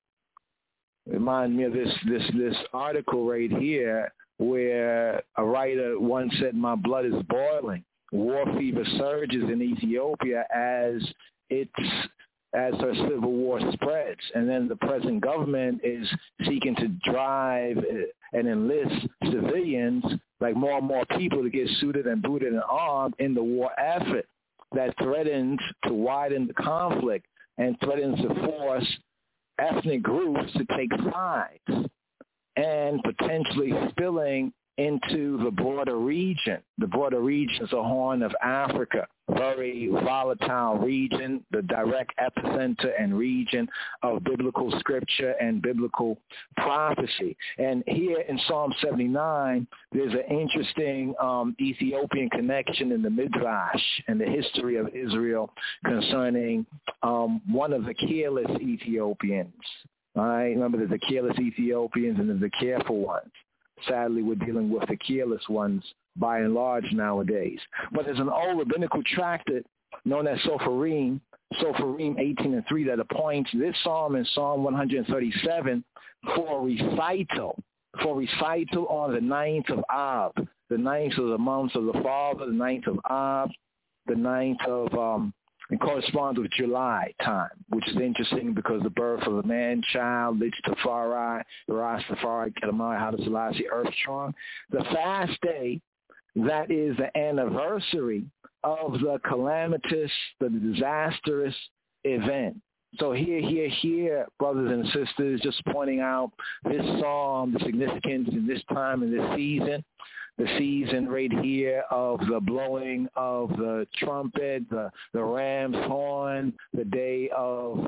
Remind me of this this this article right here where a writer once said, my blood is boiling. War fever surges in Ethiopia as it's as her civil war spreads. And then the present government is seeking to drive and enlist civilians, like more and more people, to get suited and booted and armed in the war effort that threatens to widen the conflict and threatens to force ethnic groups to take sides and potentially spilling into the broader region. The broader region is a Horn of Africa, very volatile region, the direct epicenter and region of biblical scripture and biblical prophecy. And here in Psalm seventy-nine, there's an interesting um, Ethiopian connection in the Midrash and the history of Israel concerning um, one of the careless Ethiopians. All right? Remember, there's the careless Ethiopians and there's the careful ones. Sadly, we're dealing with the careless ones by and large nowadays. But there's an old rabbinical tractate known as Soferim, Soferim eighteen and three, that appoints this psalm in Psalm one hundred thirty-seven for recital, for recital on the ninth of Ab, the ninth of the month of the Father, the ninth of Ab, the ninth of, um, it corresponds with July time, which is interesting because the birth of a man-child, Lich Tafari, Rastafari, Kedamai, Haile Selassie, Earthstrong. The fast day, that is the anniversary of the calamitous, the disastrous event. So here, here, here, brothers and sisters, just pointing out this psalm, the significance in this time and this season, the season right here of the blowing of the trumpet, the, the ram's horn, the day of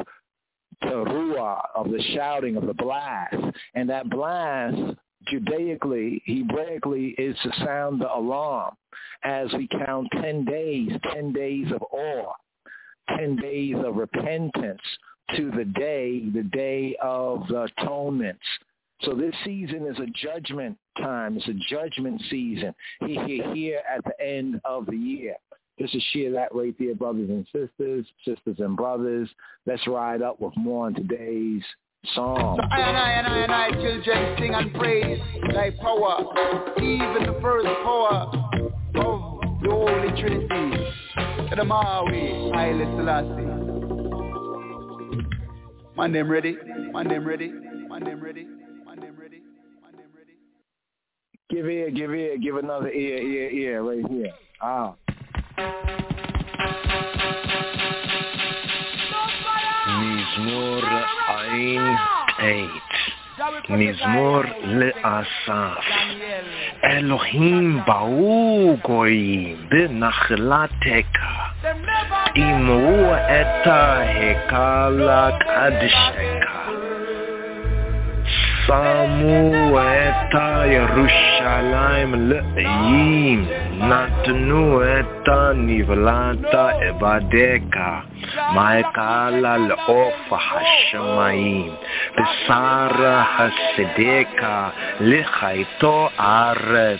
teruah, of the shouting, of the blast. And that blast, Judaically, Hebraically, is to sound the alarm as we count ten days, ten days of awe, ten days of repentance to the day, the day of the atonements, So this season is a judgment time. It's a judgment season here, here, here at the end of the year. Just to share that right there, brothers and sisters, sisters and brothers. Let's ride up with more on today's song. So I and I and I and I, children, sing and praise thy power, even the first power of the Holy Trinity. The Maui, Haile Selassie. My name ready, my name ready, my name ready, my name ready, my name ready. Give ear, give ear, give another ear, ear, ear, right here. Ah. Mizmor Ain Eit Mizmor Le'asaf Elohim Ba'u Goyim B'nachlateka Imru Eta Hekala Kadsheka Samu Eta Yerushalayim Le'yim Natnu Eta Nivlata Ebadeka Ma'ekala Le'ofa Hashemayim Besara Hasedeka Lechaito Aretz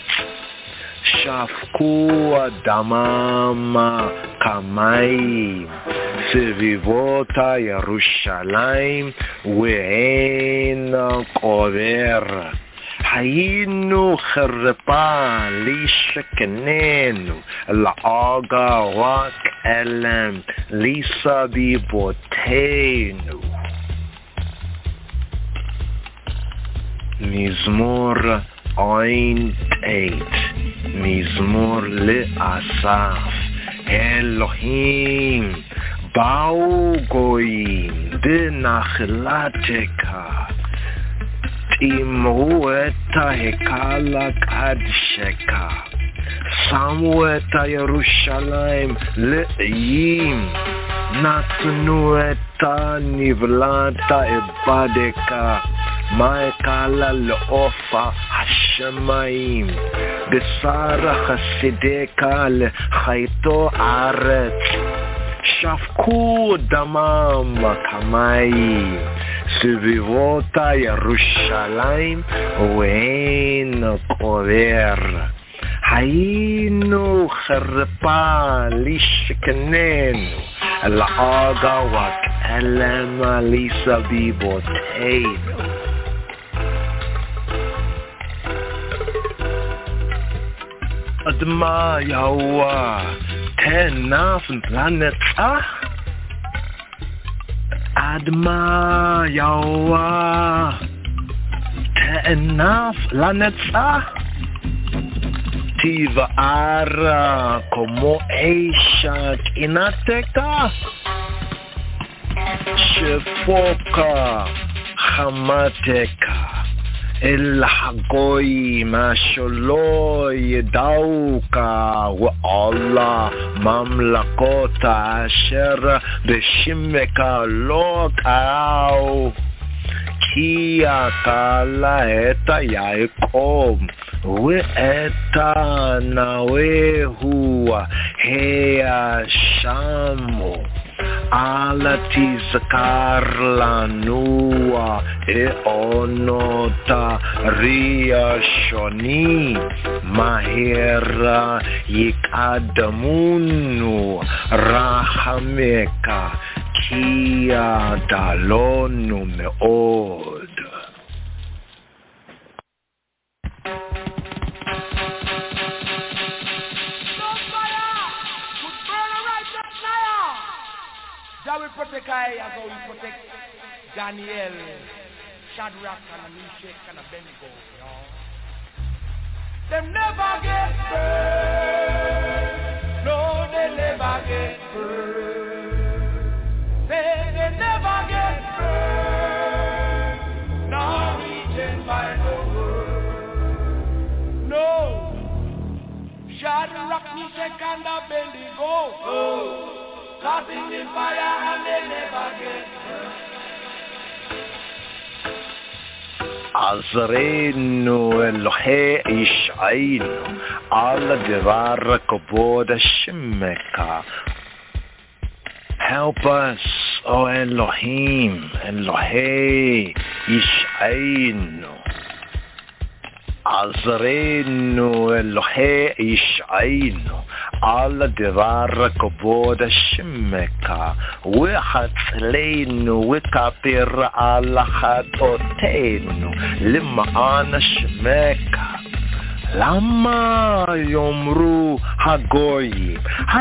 Shafku Adamama Kamayim Sevivota Yerushalayim Ve'ena Kover Hayinu Kherpa Lishkenenu La'aga Rak Elem Lisa Bibotenu Mizmor Ain Eit Mizmor Le'asaf Elohim Ba'u Goyim B'nachlateka Imru Eta Hekala Kadsheka Samu Eta Yerushalayim Le'yim Natnu Eta Nivlata Ebadeka Ma'ekala Le'ofa Hashemayim Besara Hasideka Lechaito Aretz Shafku Damam Kamayim Sevivota Yerushalayim Ve'en Kover Hayinu Kherpa Lishkenenu La'aga Wak Elem Lisa Bibotenu Adma Yawa Tenaf Planetah Adma Yawa Tenaf Lanetzah Tiva Ara Como Eisha Inateka Shefoka Hamateka El Hagoy Masholo Yedauka Wa Allah Mamlakota Asher Beshimeka Lokau Kia Kala Eta Yaakov We Eta Nawehu Hea Shamu Alati Zakar Lanua Eonota Ria Shoni Mahera Yikadamunu Rahameka Kia Dalonu Meod That will protect I as how we protect Daniel, Shadrach, and Meshach, and Abednego, you know. Them never get burned. No, they never get burned. They, they never get burned. Now reaching by the word. No. Shadrach, Meshach, and Abednego. Oh. Caught in the fire and they never get Azreinu Elohe Ishainu Ala Devar Kobod Shimeka Help us, O Elohim, Elohei Yish'aynu. Azreinu Elohei Yish'aynu. Alla divar kavod Shemeka. Wehatzleinu wekapir alla chatoteinu. Lima'an Shemeka. Lama yomru hagoyim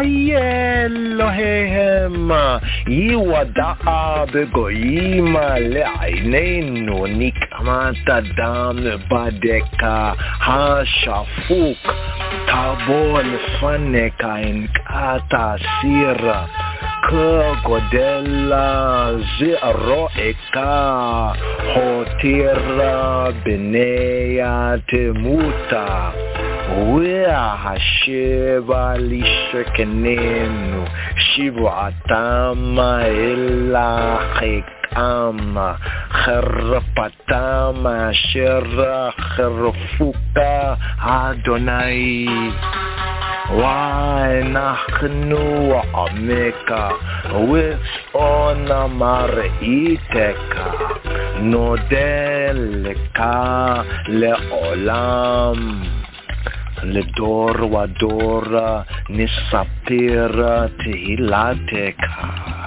Hayelohehem Yiwada'a begoyim Le'ainenu Nikmat adam badeka Hashafuk Tabo lefaneka Inkata sira Kegodela Zeroeka Hotira Beneya Temuta Wea Hasheva Lishekenenu Shivu Atama Ela Chekama Kherpatama Shera Kherfuka Adonai Why nachnu ameka with onamar iteka nodeleka leolam ledor wadora nisapira tehilateka.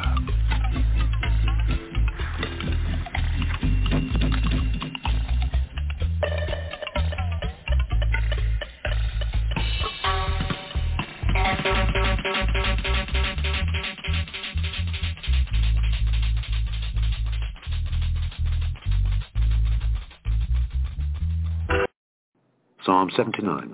Psalm seventy-nine.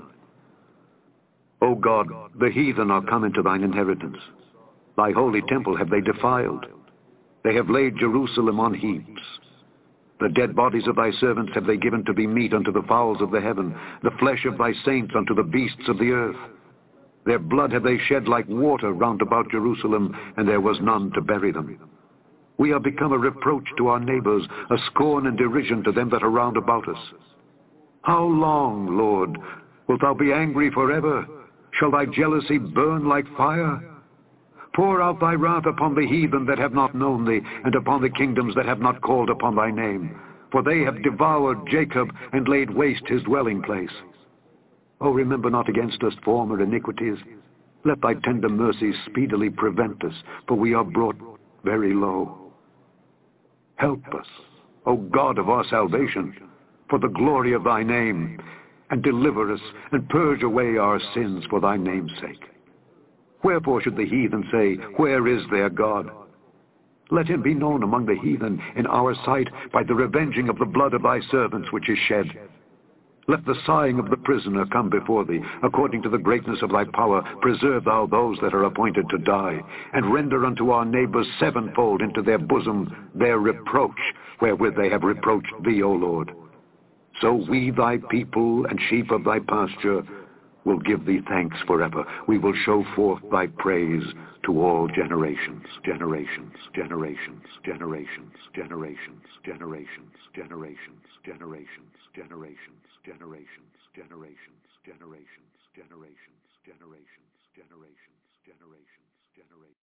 O God, the heathen are come into thine inheritance. Thy holy temple have they defiled. They have laid Jerusalem on heaps. The dead bodies of thy servants have they given to be meat unto the fowls of the heaven, the flesh of thy saints unto the beasts of the earth. Their blood have they shed like water round about Jerusalem, and there was none to bury them. We are become a reproach to our neighbors, a scorn and derision to them that are round about us. How long, Lord, wilt thou be angry forever? Shall thy jealousy burn like fire? Pour out thy wrath upon the heathen that have not known thee, and upon the kingdoms that have not called upon thy name. For they have devoured Jacob, and laid waste his dwelling place. O remember not against us former iniquities. Let thy tender mercies speedily prevent us, for we are brought very low. Help us, O God of our salvation, for the glory of thy name, and deliver us, and purge away our sins for thy name's sake. Wherefore should the heathen say, where is their God? Let him be known among the heathen in our sight by the revenging of the blood of thy servants which is shed. Let the sighing of the prisoner come before thee. According to the greatness of thy power, preserve thou those that are appointed to die, and render unto our neighbors sevenfold into their bosom their reproach, wherewith they have reproached thee, O Lord. So we, thy people and sheep of thy pasture, will give thee thanks forever. We will show forth thy praise to all generations, generations, generations, generations, generations, generations, generations, generations, generations, generations, generations, generations, generations, generations, generations, generations, generations.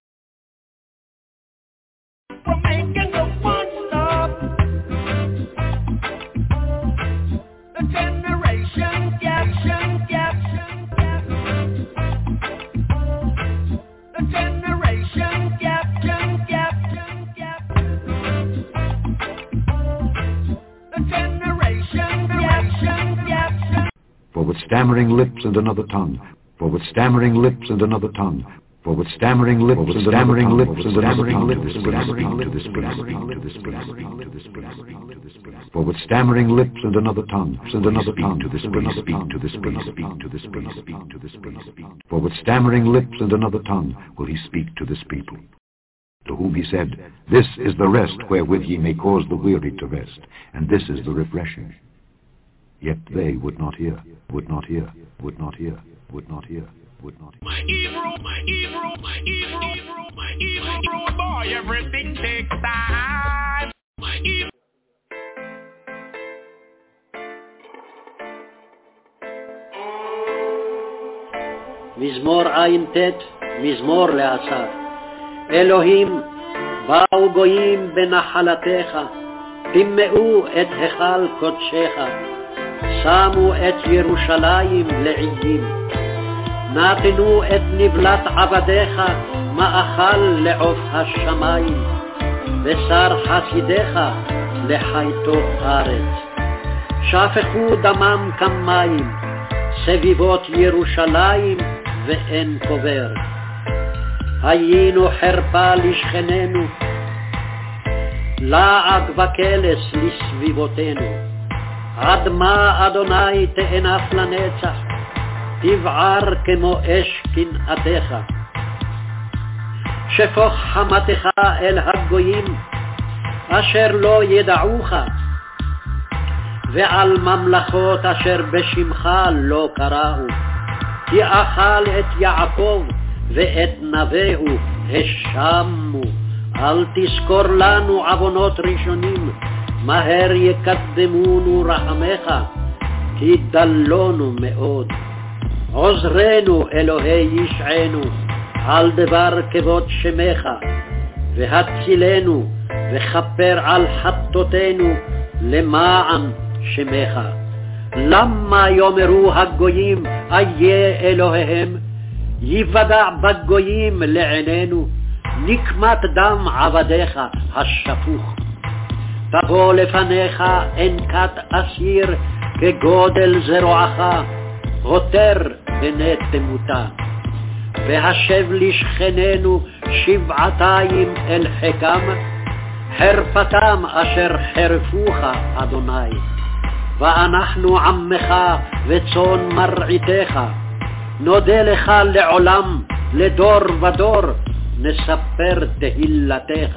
For making the one stop, the generation gap, gap, gap, the generation gap, gap, gap, gap, the generation gap, gap. For with stammering lips and another tongue, for with stammering lips and another tongue, for with stammering lips and stammering lips and stammering lips to this for with stammering lips and another tongue and another tongue to this to this to this to this for with stammering lips and another tongue will he speak to this people, to whom he said, this is the rest wherewith ye may cause the weary to rest, and this is the refreshing. Yet they would not hear, would not hear, would not hear, would not hear, would not hear. My Hebrew, my Hebrew, my Hebrew, my Hebrew boy, everything takes time. My Hebrew. מזמור עין תת, מזמור לעצר. אלוהים, באו גויים בנחלתך, טימאו את היכל קודשך, שמו את ירושלים לעיים. נתנו את נבלת עבדיך מאכל לעוף השמיים, בשר חסידיך לחייתו ארץ. שפכו דמם כמים, סביבות ירושלים ואין קובר. היינו חרפה לשכננו, לעג וקלס לסביבותינו. עד מה אדוני תאנף לנצח, תבער כמו אש קנאתך. שפוך חמתך אל הגויים, אשר לא ידעוך, ועל ממלכות אשר בשמך לא קראו. כי אכל את יעקב ואת נביאו השמו. אל תזכור לנו עוונות ראשונים, מהר יקדמונו רחמך, כי דלונו מאוד. עוזרנו אלוהי ישענו, על דבר כבוד שמך, והצילנו וכפר על חטאותינו למען שמך. למה יאמרו הגויים איה אלוהיהם, יוודע בגויים לעינינו, נקמת דם עבדיך השפוך. תבוא לפניך אנקת אסיר כגודל זרועך, הותר בני תמותה. והשב לשכננו שבעתיים אל חכם, חרפתם אשר חרפוך אדוני. ואנחנו עמך וצאן מרעיתך, נודה לך לעולם, לדור ודור, נספר תהילתך.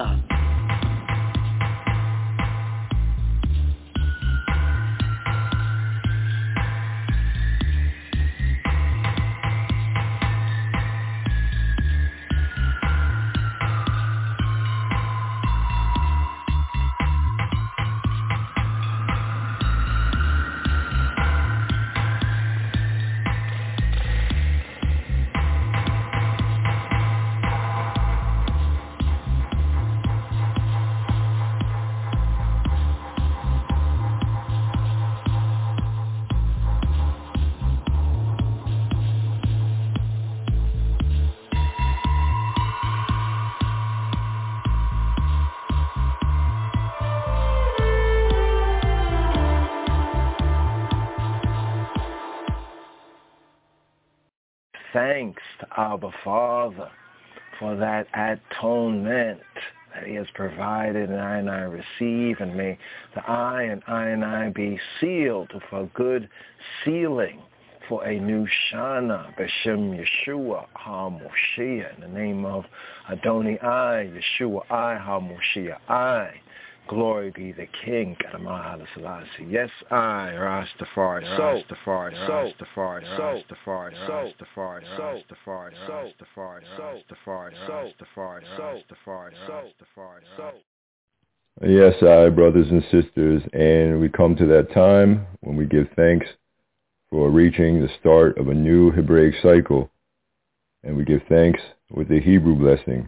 Thanks to Abba Father for that atonement that he has provided, and I and I receive, and may the I and I and I be sealed for good sealing for a new Shana, B'Shem Yeshua HaMoshiach, in the name of Adonai I, Yeshua I, HaMoshiach I. Glory be the King, Kadamah Haile Selassie. Yes, I, Rastafari, Rastafari, Rastafari, Rastafari, Rastafari, Rastafari, Rastafari, Rastafari, Rastafari, Rastafari, Rastafari. Yes, I, brothers and sisters, and we come to that time when we give thanks for reaching the start of a new Hebraic cycle, and we give thanks with the Hebrew blessing.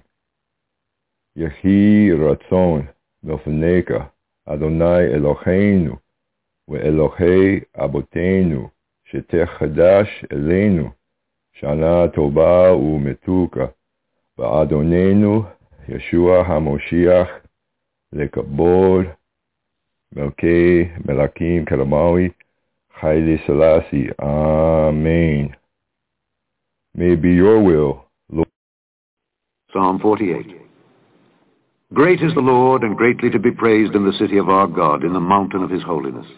Yehi Ratzon Velfaneka, Adonai Eloheinu, Ve'Elohei Abotenu, Shetech Chadash Elenu, Shana Tova U'Metuka, Ba'adonenu, Yeshua HaMoshiach, Lekabod, Melkei Melakim Karamawi, Haile Selassie. Amen. May it be your will, Lord. Psalm forty-eight. Great is the Lord, and greatly to be praised in the city of our God, in the mountain of his holiness.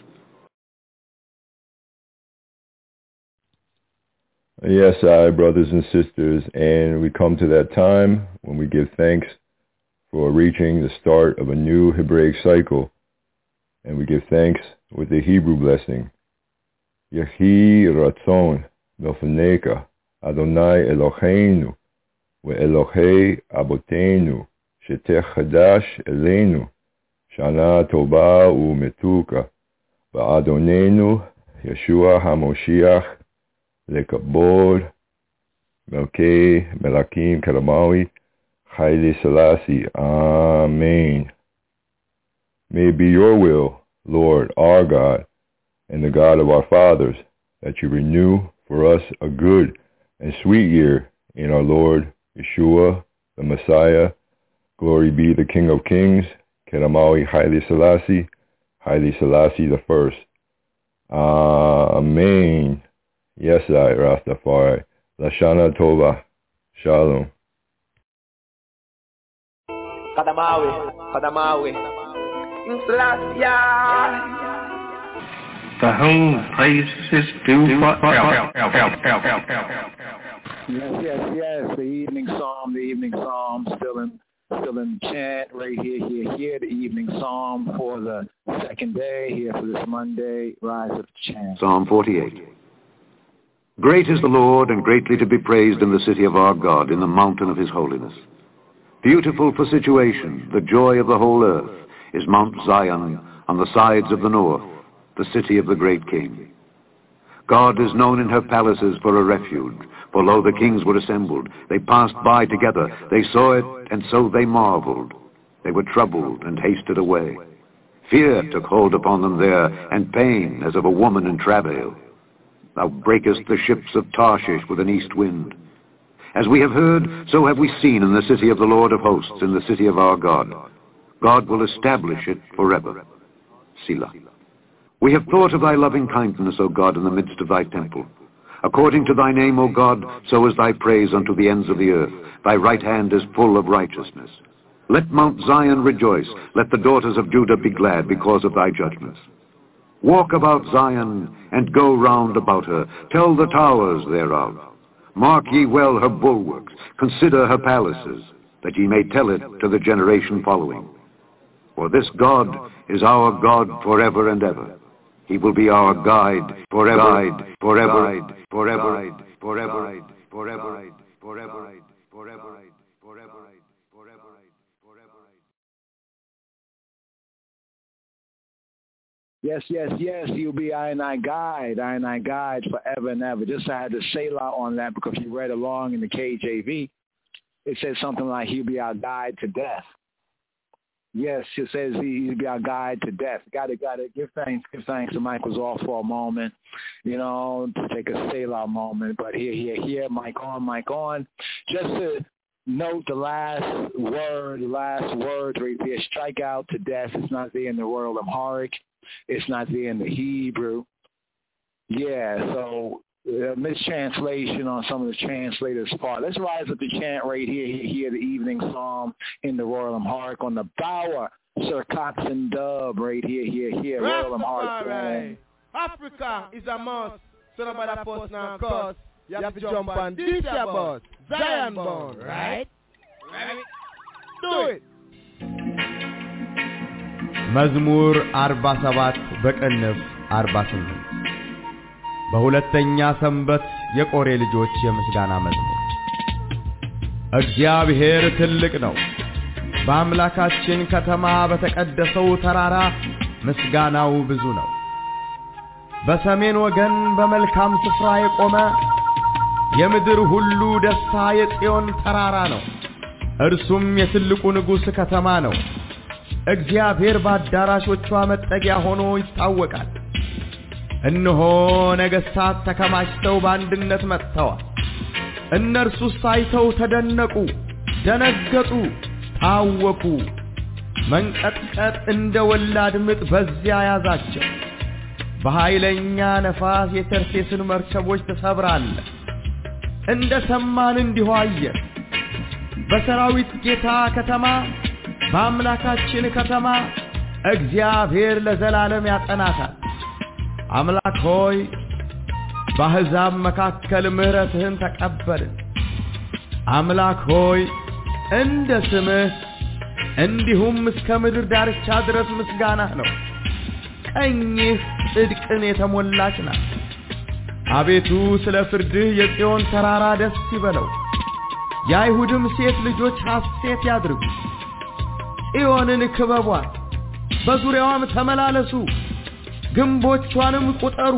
Yes, I, brothers and sisters, and we come to that time when we give thanks for reaching the start of a new Hebraic cycle, and we give thanks with the Hebrew blessing. Yehi Ratzon Velfaneka, Adonai Eloheinu, Ve'Elohei Abotenu, Shetech Chadash Elenu, Shana Tova U'Metuka, Ba'adonenu, Yeshua HaMoshiach, Lekabod, Melkei Melakim Karamawi, Haile Selassie. Amen. May it be your will, Lord, our God, and the God of our fathers, that you renew for us a good and sweet year in our Lord Yeshua, the Messiah. Glory be the King of Kings, Kedamawi Haile Selassie, Haile Selassie the First. Amen. Yes, I, Rastafari. Lashana Tova. Shalom. Kadamawi, Kadamawi. Selassie. To whom praises is due forever. Yes, yes, yes. The evening psalm, the evening psalm, still in, still in chant right here, here, here. The evening psalm for the second day here for this Monday. Rise of chant. Psalm forty-eight. Great is the Lord, and greatly to be praised in the city of our God, in the mountain of his holiness. Beautiful for situation, the joy of the whole earth, is Mount Zion on the sides of the north, the city of the great King. God is known in her palaces for a refuge, for lo, the kings were assembled. They passed by together, they saw it, and so they marveled. They were troubled and hasted away. Fear took hold upon them there, and pain as of a woman in travail. Thou breakest the ships of Tarshish with an east wind. As we have heard, so have we seen in the city of the Lord of hosts, in the city of our God. God will establish it forever. Selah. We have thought of thy loving kindness, O God, in the midst of thy temple. According to thy name, O God, so is thy praise unto the ends of the earth. Thy right hand is full of righteousness. Let Mount Zion rejoice. Let the daughters of Judah be glad because of thy judgments. Walk about Zion, and go round about her. Tell the towers thereof. Mark ye well her bulwarks. Consider her palaces, that ye may tell it to the generation following. For this God is our God forever and ever. He will be our guide forever, guide, forever, guide, forever, guide, forever, guide, forever, guide, forever, guide, forever, guide, forever, guide, forever, guide, forever, guide. Yes, yes, yes, he'll be I and I guide, I and I guide forever and ever. Just I had to Selah on that because you read along in the K J V. It says something like he'll be our guide to death. Yes, it says he'll be our guide to death. Got to, got to give thanks, give thanks. The mic was off for a moment, you know, to take a Selah moment. But here, here, here, mic on, mic on. Just to note the last word, the last word right there, strike out to death. It's not there in the world of Amharic. It's not there in the Hebrew. Yeah, so uh, mistranslation on some of the translators' part. Let's rise up the chant right here, here, here, the evening psalm in the Royal Amharic on the Bower, Sir Cox and Dub right here, here, here, Royal Amharic. Africa is a must, so nobody post now, cause you have to jump on this bus, Zion born, right? Right? Do it! መዝሙር አርባ ሰባት በቅንፍ አርባ ስምንት በሁለተኛ ሰንበት የቆሬ ልጆች የምስጋና መዝሙር። እግዚአብሔር ትልቅ ነው፣ በአምላካችን ከተማ በተቀደሰው ተራራ ምስጋናው ብዙ ነው። በሰሜን ወገን በመልካም ስፍራ የቆመ የምድር ሁሉ ደስታ የጽዮን ተራራ ነው። እርሱም የትልቁ ንጉሥ ከተማ ነው። እግዚአብሔር በአዳራሾቿ መጠጊያ ሆኖ ይታወቃል። እነሆ ነገሥታት ተከማችተው በአንድነት መጥተዋል። እነርሱ ሳይተው ተደነቁ፣ ደነገጡ፣ ታወኩ። መንቀጥቀጥ እንደ ወላድ ምጥ በዚያ ያዛቸው። በኃይለኛ ነፋስ የተርሴስን መርከቦች ተሰብራለህ። እንደ ሰማን እንዲሁ አየን። በሰራዊት ጌታ ከተማ በአምላካችን ከተማ እግዚአብሔር ለዘላለም ያጸናታል። አምላክ ሆይ በአሕዛብ መካከል ምሕረትህን ተቀበልን። አምላክ ሆይ እንደ ስምህ እንዲሁም እስከ ምድር ዳርቻ ድረስ ምስጋናህ ነው። ቀኝህ ጽድቅን የተሞላች ናት። አቤቱ ስለ ፍርድህ የጽዮን ተራራ ደስ ይበለው፣ የአይሁድም ሴት ልጆች ሐሴት ያድርጉ። ጽዮንን ክበቧት፣ በዙሪያዋም ተመላለሱ፣ ግንቦቿንም ቁጠሩ፣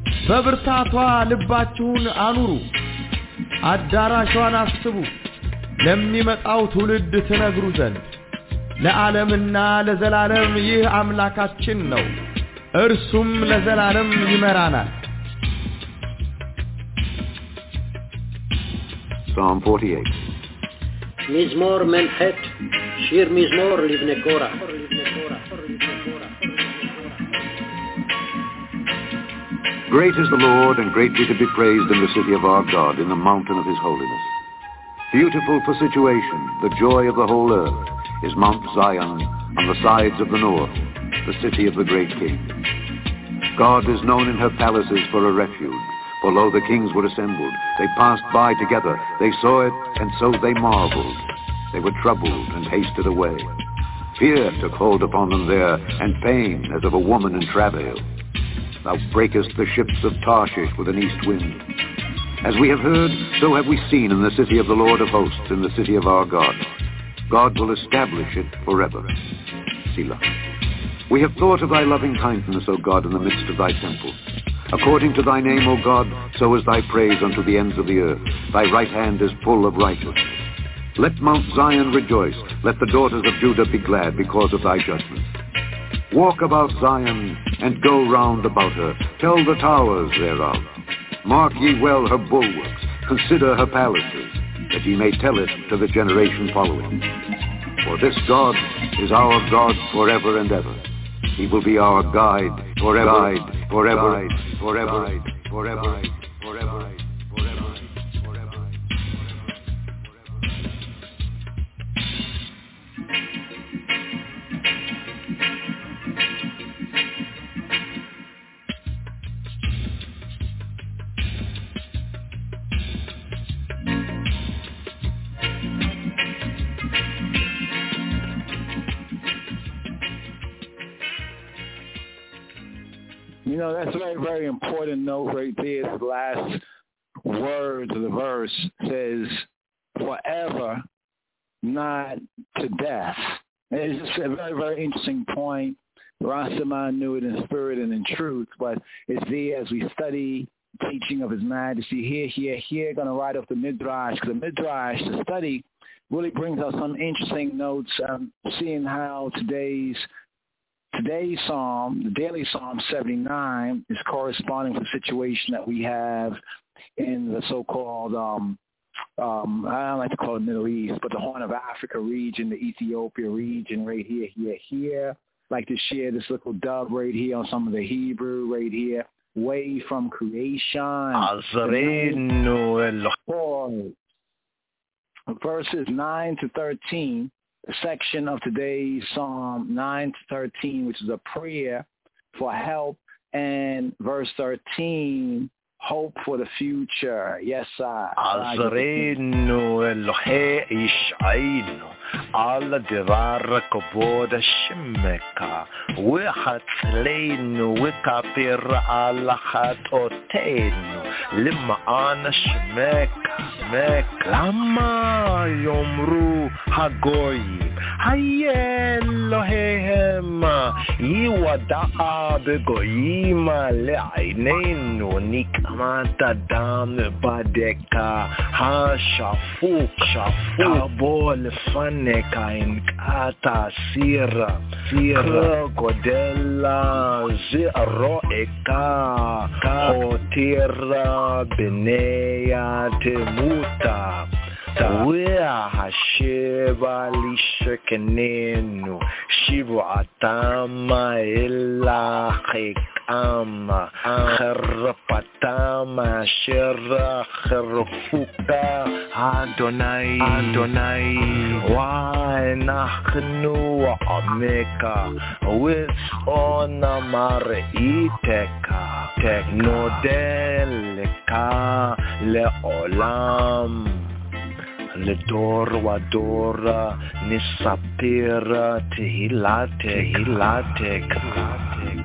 በብርታቷ ልባችሁን አኑሩ። አዳራሿን አስቡ፣ ለሚመጣው ትውልድ ትነግሩ ዘንድ ለዓለምና ለዘላለም ይህ አምላካችን ነው እርሱም ለዘላለም ይመራናል Psalm forty-eight מזמור מנחת שיר מזמור לבני קורח Great is the Lord and greatly to be praised in the city of our God, in the mountain of his holiness. Beautiful for situation, the joy of the whole earth, is Mount Zion on the sides of the north, the city of the great king. God is known in her palaces for a refuge, for lo, the kings were assembled. They passed by together, they saw it, and so they marveled. They were troubled and hasted away. Fear took hold upon them there, and pain as of a woman in travail. Thou breakest the ships of Tarshish with an east wind. As we have heard, so have we seen in the city of the Lord of hosts, in the city of our God. God will establish it forever. Selah. We have thought of thy loving kindness, O God, in the midst of thy temple. According to thy name, O God, so is thy praise unto the ends of the earth. Thy right hand is full of righteousness. Let Mount Zion rejoice. Let the daughters of Judah be glad because of thy judgments. Walk about Zion and go round about her. Tell the towers thereof. Mark ye well her bulwarks. Consider her palaces, that ye may tell it to the generation following. For this God is our God forever and ever. He will be our guide forever, guide, forever, guide, forever, guide, forever, guide, forever, forever. You know, that's a very, very important note right there. The last words of the verse says, forever, not to death. And it's just a very, very interesting point. Rastaman knew it in spirit and in truth, but it's there as we study teaching of His Majesty. Here, here, here, going to write off the Midrash, because the Midrash, the study, really brings us some interesting notes, um, seeing how today's Today's psalm, the daily Psalm seventy-nine, is corresponding to the situation that we have in the so-called, um, um, I don't like to call it Middle East, but the Horn of Africa region, the Ethiopia region right here, here, here. I'd like to share this little dub right here on some of the Hebrew right here, way from creation. Verses nine to thirteen. The section of today's Psalm nine to thirteen, which is a prayer for help, and verse thirteen, hope for the future. Yes, sir. Azreinu Elohe Ish'ainu Ala dirar kobod Shemeka Wehatzleinu Wekapir Ala Chatoteinu Lima'ana Shemeka Mek Lama Yomru Hagoyim Hayelohehem Yiwada'a Begoyim Le'aineinu Nikmata Dam Badeka Ha Shafuk Shafuk Bol Faneka in Kata Sira Sira Godella Zeroeka Hotira Benea Temuta Wea Hasheba Lishakenenu Shivu Atama Ella Hekama Kharpatama Shira Kharfuka Adonai Adonai Why Nachnu Ameka with Onamar Iteka Technodeleka Leolam Ledor wadora nisapira tehilate hilate kalate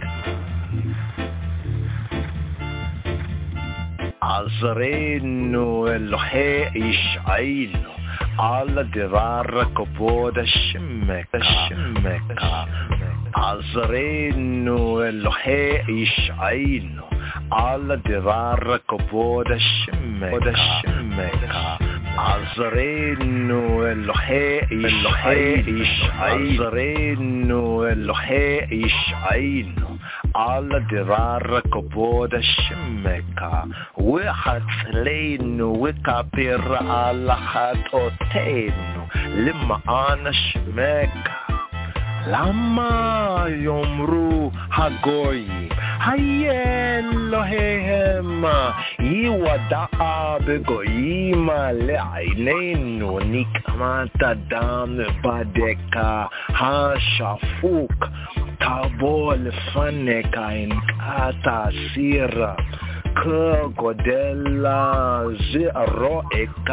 Azreinu Elohe Ish'ainu Ala dirar kobod Shemeka Shemeka Azreinu Elohe Ish'ainu Ala dirar kobod Shemeka Shemeka עזרנו אלוהי ישענו, עזרנו אלוהי ישענו, על דרר כבוד שמך, והצלנו וכפר על חטאותינו, למען שמך. למה יאמרו הגויים, היה אלוהיהם, יוודע בגויים לעינינו, נקמת דם בדקה השפוק, תבוא לפניך הנקת הסיר, כגודל זרועך,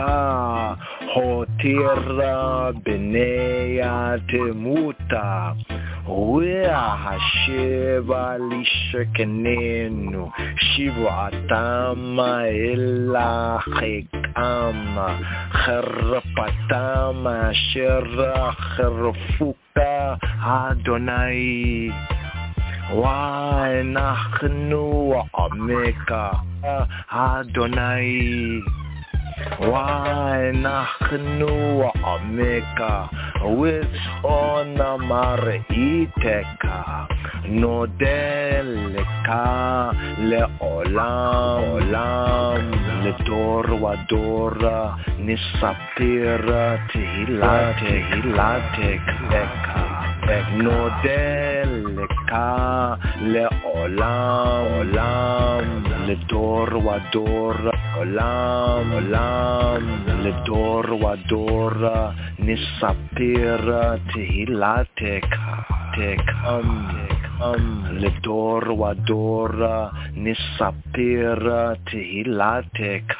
הותירה בניה תמותה, והשבה לשכננו, שבועתם אל חיקם, חרפתם אשר חרפוך אדוני. ואנחנו עמך אדוני, ואנחנו עמך וצאן מרעיתך, נודה לך לעולם עולם, לדור ודור נספר תהילתך. נודה לך לעולם עולם, לדור ודור עולם עולם, לדור ודור נספר תהילתך. לדור ודור נספר תהילתך.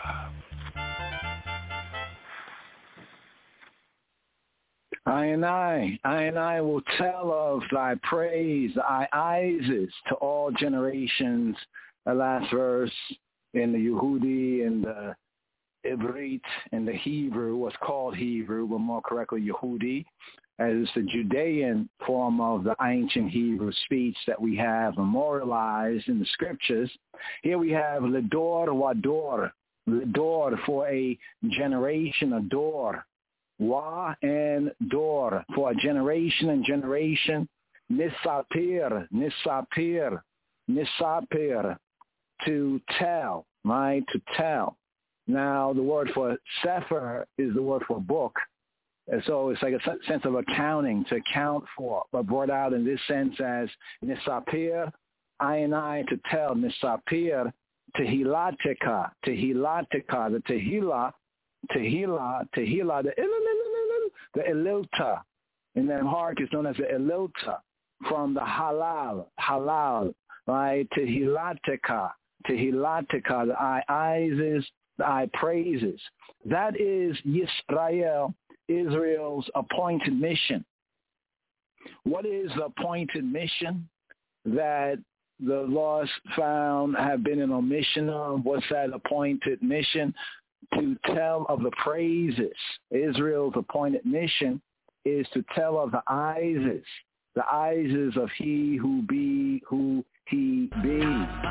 I and I, I and I will tell of thy praise, thy eyes to all generations. The last verse in the Yehudi and the Ivrit and the Hebrew was called Hebrew, but more correctly Yehudi, as the Judean form of the ancient Hebrew speech that we have memorialized in the scriptures. Here we have Ledor Wador, Ledor for a generation, a door. Wa and Dor, for a generation and generation. Nisapir, Nisapir, Nisapir, to tell, right, to tell. Now, the word for sefer is the word for book. And so it's like a sense of accounting, to account for, but brought out in this sense as Nisapir, I and I, to tell, Nisapir, Tehilateka, Tehilateka, the Tehillah, Tehillah, Tehillah, the the Elilta in that hark is known as the Elilta, from the Halal, Halal, right? Tehilateka, Tehilateka, the I eyes, the I praises. That is Yisrael, Israel's appointed mission. What is the appointed mission that the lost found have been an omission of? What's that appointed mission? To tell of the praises. Israel's appointed mission is to tell of the eyes, the eyes of he who be, who he be. You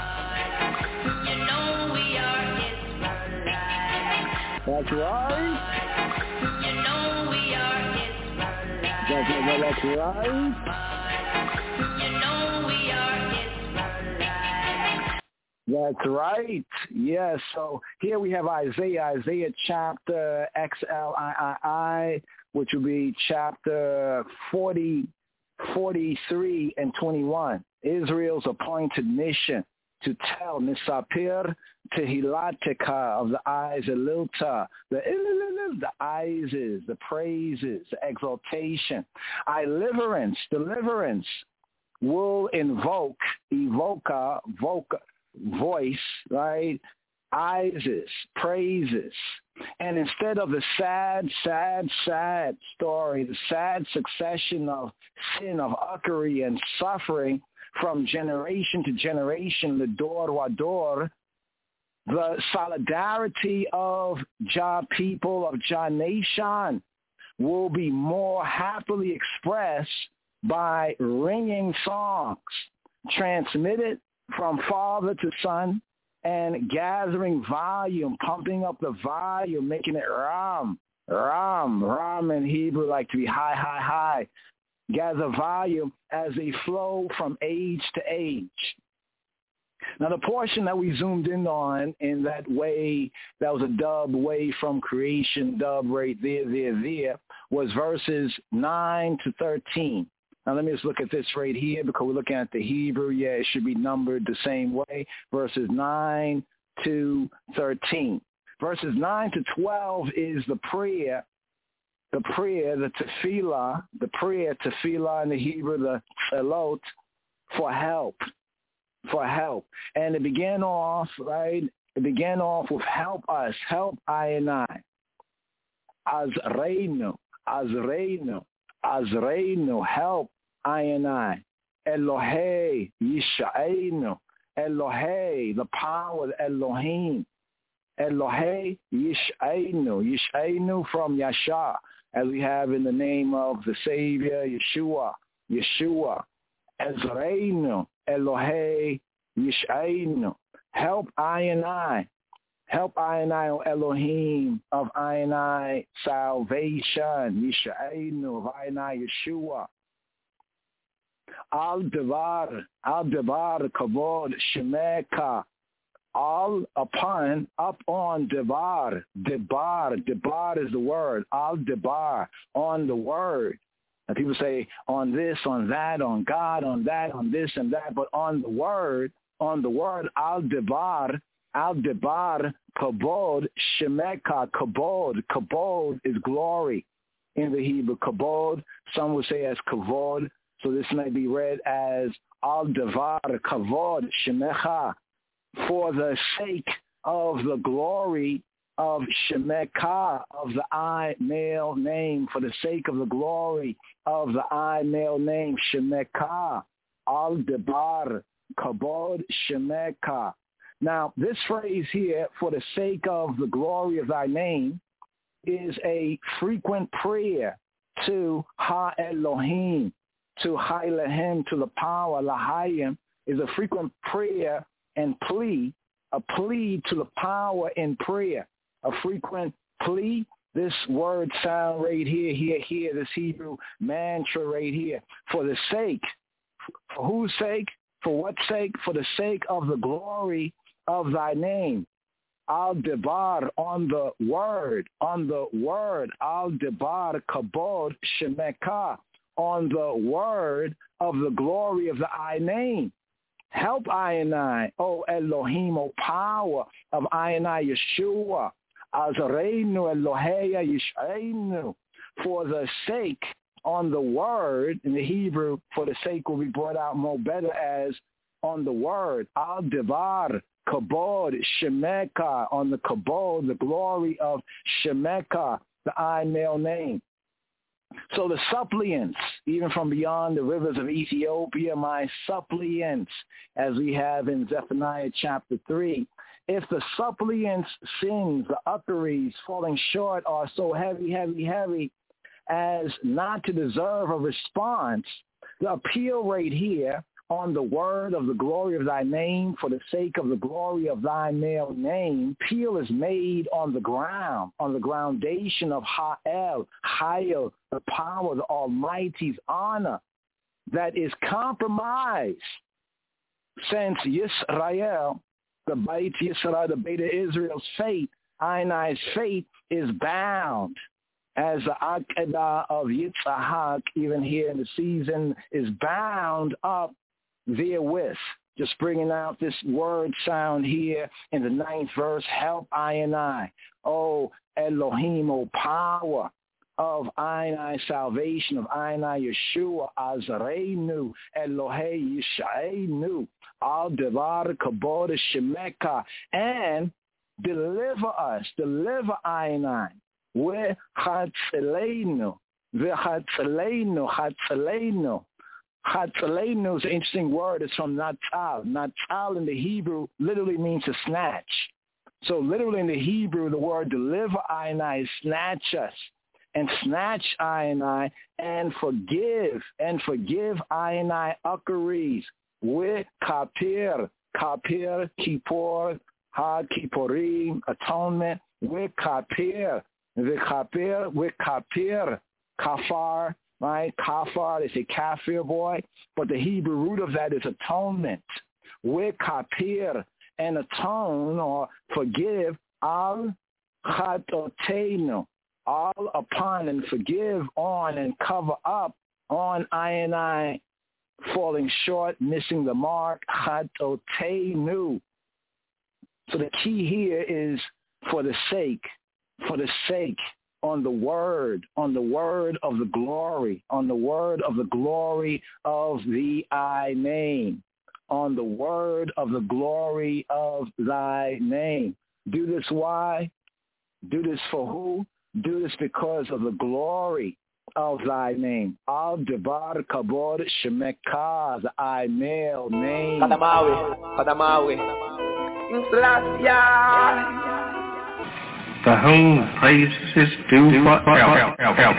know we are Israelites. That's right. You know we are Israelites. That's, that's right. You know we are Israelites. That's right. Yes. So here we have Isaiah, Isaiah chapter X L I I I, which will be chapter forty, forty-three and twenty-one. Israel's appointed mission to tell Nisapir Tehilateka of the eyes, Elilta, the the eyes, the praises, the exaltation. I deliverance, deliverance will invoke, evoca, voca, voice, right? Eyes, praises. And instead of the sad, sad, sad story, the sad succession of sin, of uckery and suffering from generation to generation, the door wa door, the solidarity of Jah people, of Jah nation, will be more happily expressed by ringing songs transmitted from father to son, and gathering volume, pumping up the volume, making it ram, ram, ram in Hebrew like to be high, high, high. Gather volume as they flow from age to age. Now, the portion that we zoomed in on in that way, that was a dub way from creation, dub right there, there, there, was verses nine to thirteen. Now, let me just look at this right here because we're looking at the Hebrew. Yeah, it should be numbered the same way, verses nine to thirteen. Verses nine to twelve is the prayer, the prayer, the tefillah, the prayer, tefillah in the Hebrew, the elot, for help. For help. And it began off, right? It began off with help us, help I and I. Azreinu, Azreinu, Azreinu, help I and I. Elohei, Yish'ainu, Elohei, the power of Elohim. Elohei, Yish'ainu, Yish'ainu from Yasha, as we have in the name of the Savior, Yeshua, Yeshua. Azreinu, Elohei, Yish'ainu. Help I and I. Help I and I, O Elohim, of I and I salvation. Yish'ainu, of I and I Yeshua. Al-Devar, Al-Devar, Kavod, Shemeka. All upon, up on Devar. Debar, Debar is the word. Al-Debar, on the word. And people say on this, on that, on God, on that, on this and that, but on the word, on the word, al-debar, al-debar, kabod, shemeka, kabod. Kabod is glory in the Hebrew. Kabod, some would say as kavod, so this may be read as al-devar, kavod, shemecha, for the sake of the glory of Shemekah, of the I male name, for the sake of the glory of the I male name, Shemekah, Al-Debar, Kabod, Shemekah. Now, this phrase here, for the sake of the glory of thy name, is a frequent prayer to Ha-Elohim, to Ha-Elohim, to the power, Lahayim, is a frequent prayer and plea, a plea to the power in prayer. A frequent plea, this word sound right here, here, here, this Hebrew mantra right here. For the sake, for whose sake? For what sake? For the sake of the glory of thy name. Al-Debar, on the word, on the word. Al-Debar, Kabod, Shemekah, on the word of the glory of the I name. Help I and I, O Elohim, O power of I and I, Yeshua. Azreinu Eloheya Yish'ainu, for the sake, on the word, in the Hebrew, for the sake will be brought out more better as on the word, Al-Devar, Kabod, Shemekah, on the Kabod, the glory of Shemekah, the I male name. So the suppliants, even from beyond the rivers of Ethiopia, my suppliants, as we have in Zephaniah chapter three, if the suppliants' sins, the utteries falling short are so heavy, heavy, heavy as not to deserve a response, the appeal right here on the word of the glory of thy name, for the sake of the glory of thy male name, appeal is made on the ground, on the groundation of Ha'el, Ha'el, the power, the Almighty's honor, that is compromised since Yisrael, the Beit Yisrael, the Beit Israel's fate, Einai's fate is bound, as the Akedah of Yitzhak, even here in the season, is bound up therewith. Just bringing out this word sound here in the ninth verse, help I and I. Oh, Elohim, oh power of I and I salvation, of I and I Yeshua, Azreinu, Elohei Yish'ainu, Al-Devar, Kabod, Shemekah, and deliver us, deliver I and I. V'chatzeleinu, v'chatzeleinu, chatzeleinu. Chatzeleinu is an interesting word. It's from Natal. Natal in the Hebrew literally means to snatch. So literally in the Hebrew, the word deliver I and I is snatch us. And snatch I and I, and forgive, and forgive I and I uckeries with kapir, kapir, kippur, Ha Kippurim, atonement. Wekapir, Wekapir, Wekapir, Kafar, right? Kafar, they say kafir, boy. But the Hebrew root of that is atonement. Wekapir, and atone or forgive, al chatotenu, all upon and forgive on and cover up on I and I falling short, missing the mark, chatotenu. So the key here is for the sake, for the sake, on the word, on the word of the glory, on the word of the glory of the I name, on the word of the glory of thy name. Do this why? Do this for who? Do this because of the glory of thy name. Al debar kabod shemekah, the I male name. Kadamawi, Kadamawi. Inslasya. To whom praise is due forever.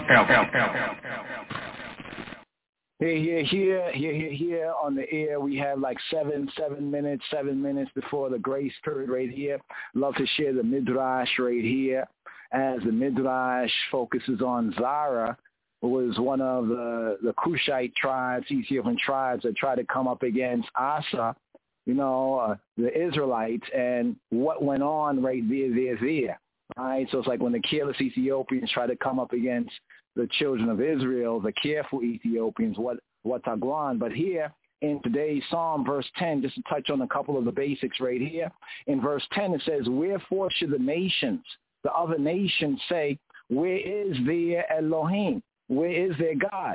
Here, here, here, here, here, here on the air, we have like seven, seven minutes, seven minutes before the grace period right here. Love to share the Midrash right here, as the Midrash focuses on Zara, who was one of the, the Cushite tribes, Ethiopian tribes that tried to come up against Asa, you know, uh, the Israelites, and what went on right there, there, there. All right, so it's like when the careless Ethiopians try to come up against the children of Israel, the careful Ethiopians, what what Tagwan. But here in today's Psalm, verse ten, just to touch on a couple of the basics right here. In verse ten, it says, wherefore should the nations, the other nations say, where is their Elohim? Where is their God?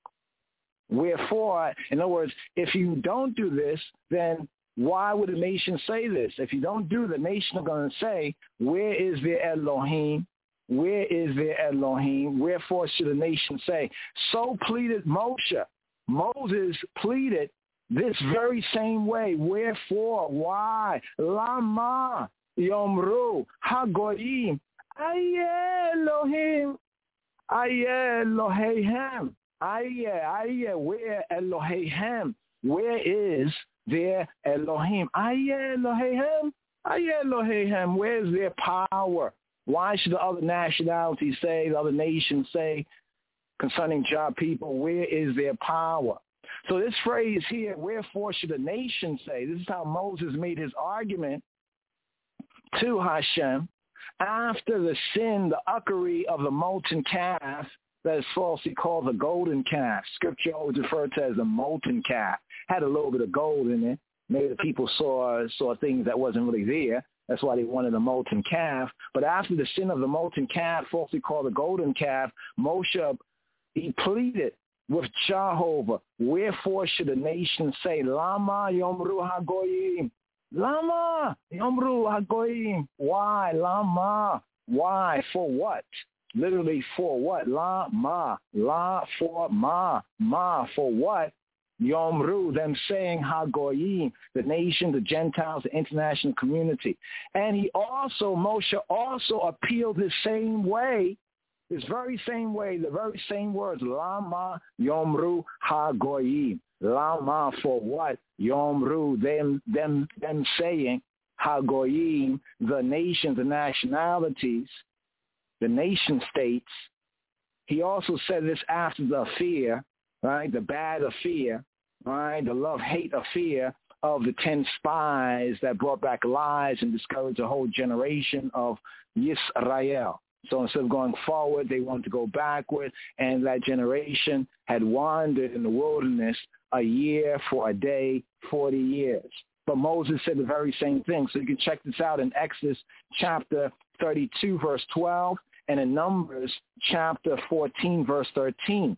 Wherefore, in other words, if you don't do this, then why would a nation say this? If you don't do, the nation are going to say, where is their Elohim? Where is their Elohim? Wherefore should a nation say? So pleaded Moshe. Moses pleaded this very same way. Wherefore? Why? Lama yomru hagoyim aye Elohim aye Elohim aye aye where Elohim? Where is their Elohim? Aye Elohim aye Elohim. Where is their power? Why should the other nationalities say, the other nations say, concerning Jah people, where is their power? So this phrase here, wherefore should a nation say, this is how Moses made his argument to Hashem after the sin, the uckery of the molten calf that is falsely called the golden calf. Scripture always referred to as the molten calf. Had a little bit of gold in it. Maybe the people saw saw things that wasn't really there. That's why they wanted a molten calf. But after the sin of the molten calf, falsely called the golden calf, Moshe, he pleaded with Jehovah, wherefore should a nation say, Lama yomru hagoyim? Lama yomru hagoyim. Why? Lama. Why? For what? Literally for what? La ma. La for ma. Ma for what? Yomru, them saying Hagoyim, the nation, the Gentiles, the international community. And he also, Moshe also appealed the same way, this very same way, the very same words, Lama Yomru Hagoyim. Lama for what? Yomru, them, them, them saying Hagoyim, the nations, the nationalities, the nation states. He also said this after the affair, right, the bad affair, right, the love-hate affair of the ten spies that brought back lies and discouraged a whole generation of Yisrael. So instead of going forward, they wanted to go backward, and that generation had wandered in the wilderness a year for a day, forty years. But Moses said the very same thing. So you can check this out in Exodus chapter thirty-two, verse twelve, and in Numbers chapter fourteen, verse thirteen.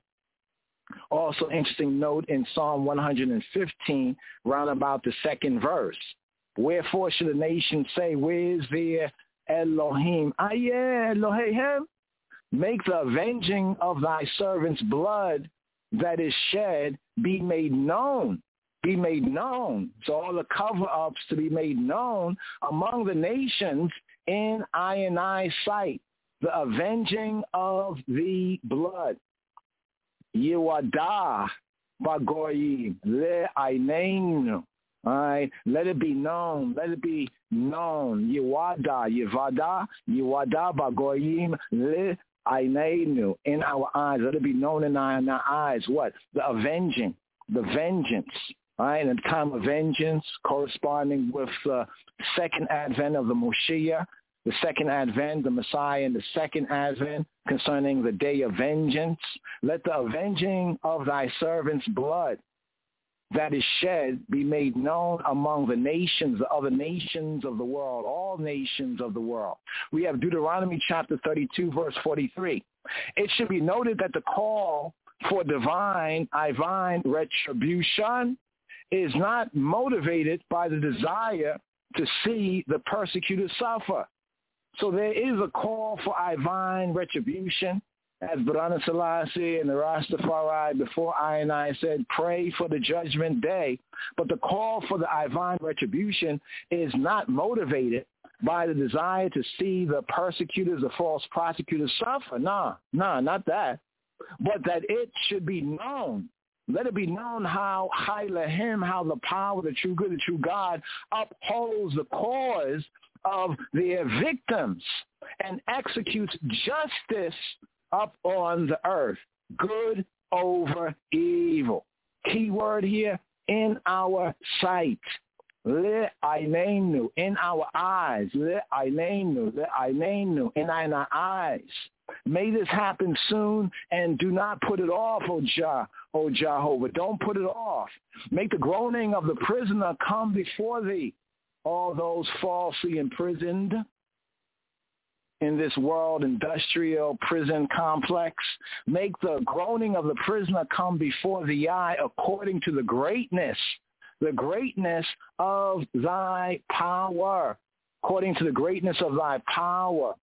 Also, interesting note in Psalm one hundred fifteen, round about the second verse. Wherefore should a nation say, where is their Elohim? Aye, Elohim. Make the avenging of thy servant's blood that is shed be made known. Be made known. So all the cover-ups to be made known among the nations in I and I sight. The avenging of the blood. Yewadah bagoyim le aineinu. All right, let it be known. Let it be known. Yewada, Yevada, Yewada Bagoyim Le Ainenu, in our eyes. Let it be known in our, in our eyes. What? The avenging, the vengeance. All right, in the time of vengeance, corresponding with the second advent of the Moshiach, the second advent, the Messiah, and the second advent concerning the day of vengeance. Let the avenging of thy servant's blood that is shed be made known among the nations, the other nations of the world, all nations of the world. We have Deuteronomy chapter thirty-two, verse forty-three. It should be noted that the call for divine, divine retribution is not motivated by the desire to see the persecuted suffer. So there is a call for divine retribution. As Brother Selassie and the Rastafari before I and I said, pray for the judgment day. But the call for the divine retribution is not motivated by the desire to see the persecutors, the false prosecutors suffer. Nah, nah, not that. But that it should be known. Let it be known how Chai Lahem, how the power, the true good, the true God upholds the cause of their victims and executes justice up on the earth, good over evil. Key word here, in our sight. Le ainenu, in our eyes. Le ainenu, le ainenu, in our eyes. May this happen soon, and do not put it off, O Jah, O Jehovah. Don't put it off. Make the groaning of the prisoner come before thee, all those falsely imprisoned in this world industrial prison complex. Make the groaning of the prisoner come before the eye according to the greatness, the greatness of thy power, according to the greatness of thy power.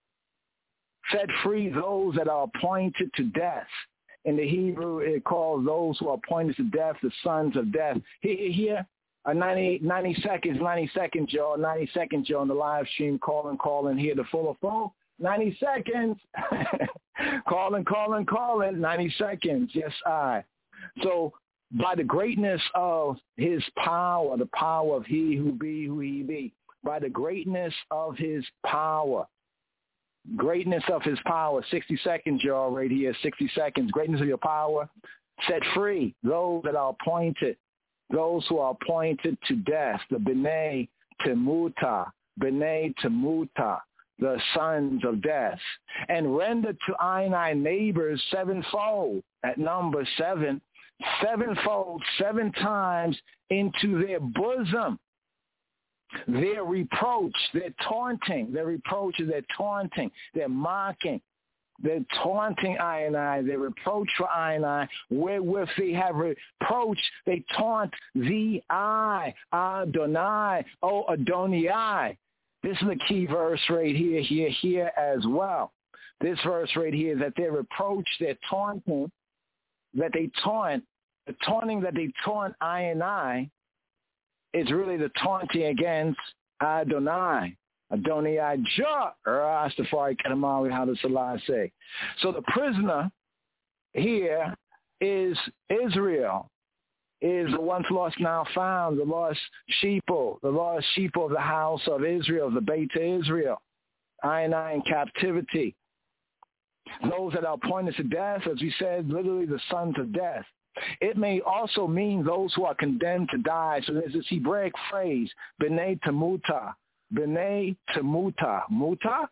Set free those that are appointed to death. In the Hebrew, it calls those who are appointed to death the sons of death. Here, here, Uh, ninety, ninety seconds, ninety seconds, y'all, ninety seconds, y'all, on the live stream, calling, calling, here the full of phone. ninety seconds. calling, calling, calling, ninety seconds. Yes, I. So by the greatness of his power, the power of he who be, who he be, by the greatness of his power, greatness of his power, sixty seconds, y'all, right here, sixty seconds, greatness of your power, set free those that are appointed, those who are appointed to death, the B'nai Temuta, B'nai Temuta, the sons of death, and render to I neighbors sevenfold, at number seven, sevenfold, seven times into their bosom, their reproach, their taunting, their reproaches, their taunting, their mocking, they're taunting I and I. They reproach for I and I. Wherewith they have reproached, they taunt thee, I, Adonai, O Adonai. This is the key verse right here, here, here as well. This verse right here, that they reproach, they're taunting, that they taunt, the taunting that they taunt I and I is really the taunting against Adonai. Adonai Jah, Rastafari Kadamawi, how does Allah say? So the prisoner here is Israel, is the once lost now found, the lost sheeple, the lost sheep of the house of Israel, the Beit Israel, I and I in captivity. Those that are appointed to death, as we said, literally the sons of death. It may also mean those who are condemned to die. So there's this Hebraic phrase, B'nai Temuta, B'nai Temuta, Muta?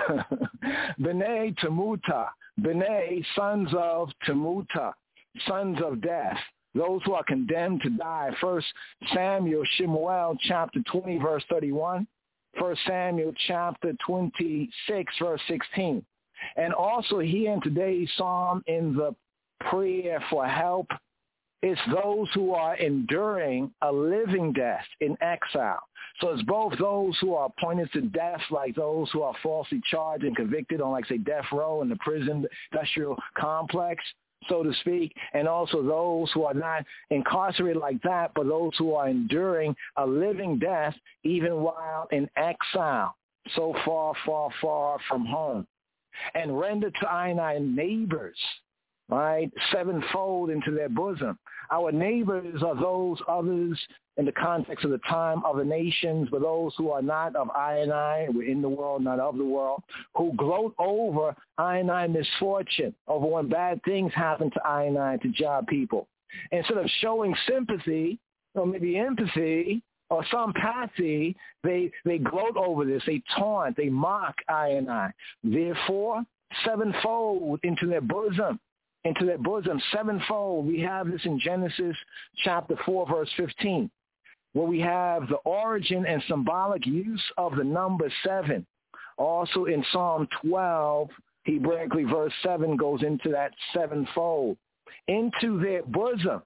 B'nai Temuta, B'nai, sons of Temuta, sons of death, those who are condemned to die. First Samuel, Shemuel, chapter twenty, verse thirty-one. First Samuel, chapter twenty-six, verse sixteen. And also here in today's psalm, in the prayer for help, it's those who are enduring a living death in exile. So it's both those who are appointed to death, like those who are falsely charged and convicted on, like, say, death row in the prison industrial complex, so to speak, and also those who are not incarcerated like that, but those who are enduring a living death even while in exile, so far, far, far from home. And render to I and I neighbors right? Sevenfold into their bosom. Our neighbors are those others in the context of the time of the nations, but those who are not of I and I, we're in the world, not of the world, who gloat over I and I misfortune, over when bad things happen to I and I, to job people. Instead of showing sympathy or maybe empathy or some sympathy, they, they gloat over this, they taunt, they mock I and I. Therefore, sevenfold into their bosom. into their bosom, sevenfold. We have this in Genesis chapter four, verse fifteen, where we have the origin and symbolic use of the number seven. Also in Psalm twelve, Hebraically, verse seven goes into that sevenfold. Into their bosom.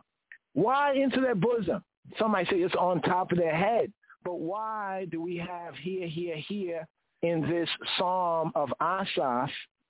Why into their bosom? Some might say it's on top of their head. But why do we have here, here, here in this Psalm of Asaph?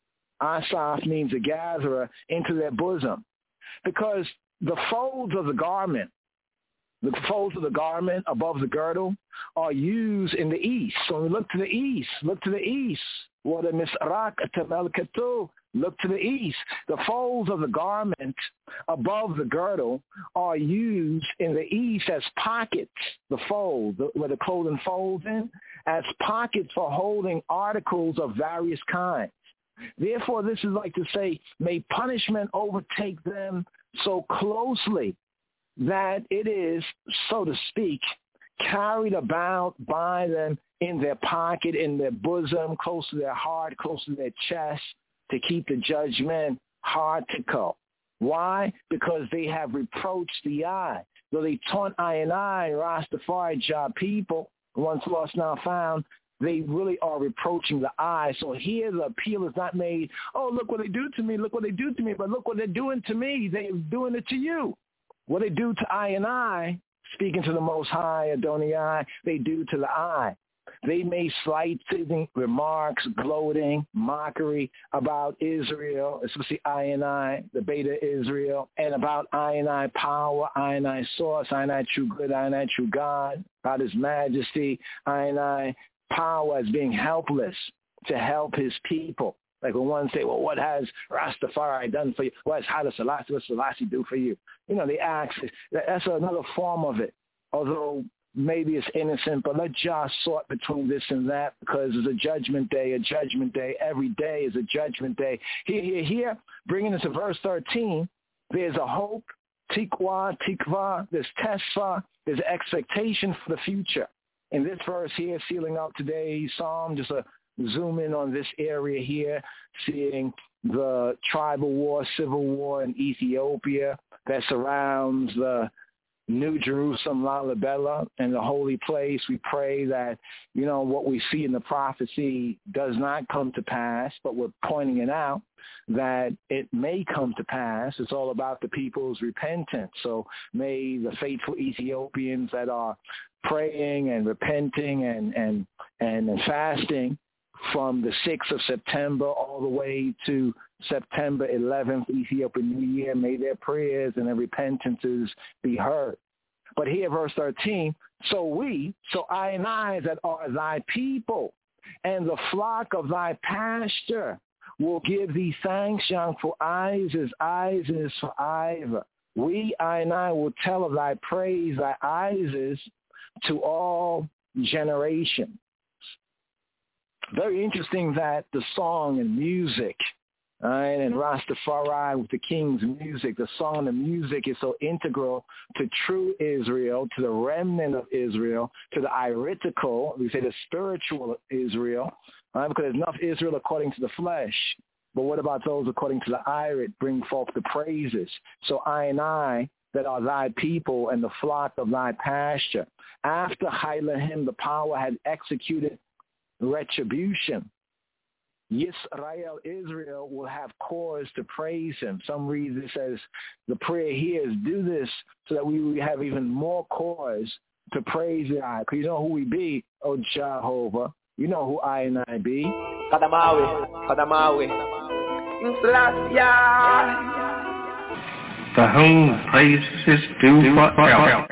Asaph means a gatherer, into their bosom. Because the folds of the garment, the folds of the garment above the girdle are used in the east. So we look to the east, look to the east. What a misrak tamel katu. Look to the east. The folds of the garment above the girdle are used in the east as pockets, the fold, where the clothing folds in, as pockets for holding articles of various kinds. Therefore, this is like to say, may punishment overtake them so closely that it is, so to speak, carried about by them in their pocket, in their bosom, close to their heart, close to their chest, to keep the judgment hard to come. Why? Because they have reproached the eye. Though they taunt I and I, Rastafari job people, once lost now found, they really are reproaching the eye. So here the appeal is not made, oh, look what they do to me, look what they do to me, but look what they're doing to me. They're doing it to you. What they do to I and I, speaking to the Most High, Adonai, they do to the eye. They made slighting remarks, gloating, mockery about Israel, especially I and I, the Beta Israel, and about I and I power, I and I source, I and I true good, I and I true God, about his majesty, I and I power as being helpless to help his people. Like when one say, well, what has Rastafari done for you? What has Haile Selassie, what Selassie do for you? You know, they ask, that's another form of it. Although maybe it's innocent, but let Jah sort between this and that, because it's a judgment day, a judgment day. Every day is a judgment day. Here, here, here, bringing us to verse thirteen, there's a hope, tikwa, tikva, there's tesfa, there's expectation for the future. In this verse here, sealing up today's psalm, just a zoom in on this area here, seeing the tribal war, civil war in Ethiopia that surrounds the New Jerusalem, Lalibela, and the holy place. We pray that, you know, what we see in the prophecy does not come to pass, but we're pointing it out that it may come to pass. It's all about the people's repentance. So may the faithful Ethiopians that are praying and repenting and, and, and fasting from the sixth of September all the way to September eleventh, Ethiopian New Year, may their prayers and their repentances be heard. But here, verse thirteen, so we, so I and I that are thy people, and the flock of thy pasture, will give thee thanks, young, for eyes is eyes is for Iva. We, I and I, will tell of thy praise, thy eyes is to all generations. Very interesting that the song and music, right, and Rastafari with the King's music, the song and the music is so integral to true Israel, to the remnant of Israel, to the iritical, we say the spiritual Israel, right, because there's enough Israel according to the flesh. But what about those according to the irit, bring forth the praises? So I and I, that are thy people and the flock of thy pasture. After Hailahim, the power had executed retribution, Yisrael, Israel, will have cause to praise him. Some read this as the prayer here is do this so that we will have even more cause to praise Yah. Because you know who we be, O Jehovah. You know who I and I be. Kadamawi, Kadamawi. Selassie. To whom praises is due forever.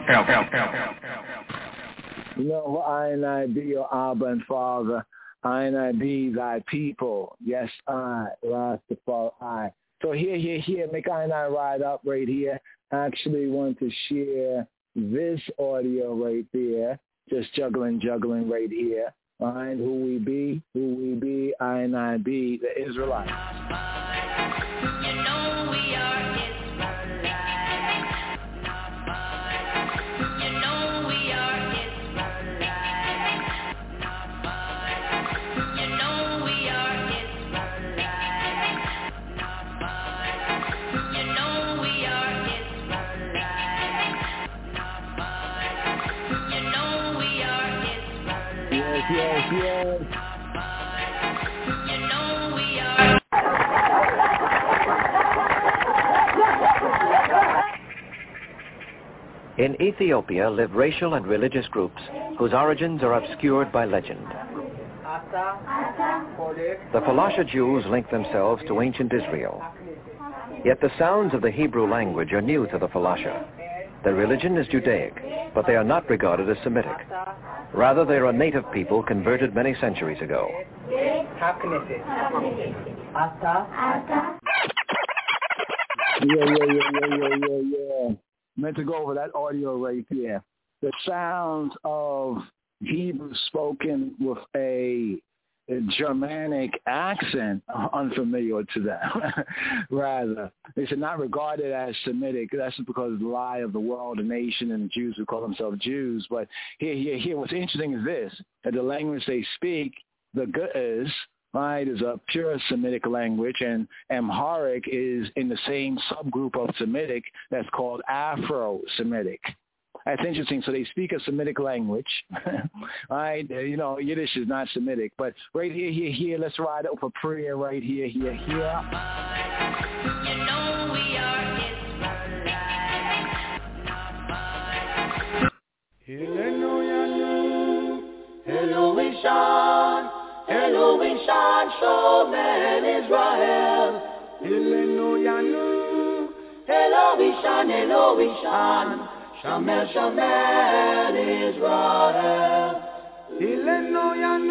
You know who I and I be, your Abba and Father. I and I be thy people. Yes, I, Rastafari. So here, here, here, make I and I ride up right here. I actually want to share this audio right there. Just juggling, juggling right here. Find who we be, who we be, I and I be, the Israelites. You know we are Yes, yes, yes. You know we are. In Ethiopia live racial and religious groups whose origins are obscured by legend. The Falasha Jews link themselves to ancient Israel. Yet the sounds of the Hebrew language are new to the Falasha. Their religion is Judaic, but they are not regarded as Semitic. Rather, they are a native people converted many centuries ago. Yeah, yeah, yeah, yeah, yeah, yeah, yeah. Meant to go over that audio right there. The sounds of Hebrew spoken with a, a Germanic accent are unfamiliar to them. Rather, they should not regard it as Semitic. That's just because of the lie of the world, the nation, and the Jews who call themselves Jews. But here, here, here, what's interesting is this, that the language they speak, the Ge'ez, right, is a pure Semitic language, and Amharic is in the same subgroup of Semitic that's called Afro-Semitic. That's interesting. So they speak a Semitic language, right? You know, Yiddish is not Semitic, but right here, here, here, let's ride up for prayer right here, here, here. You know we are Hello, we shine. Hello, we shine. Show man Israel. Hello, we shine. Hello, we shine. Shamel, Shamel, Israel. Hello,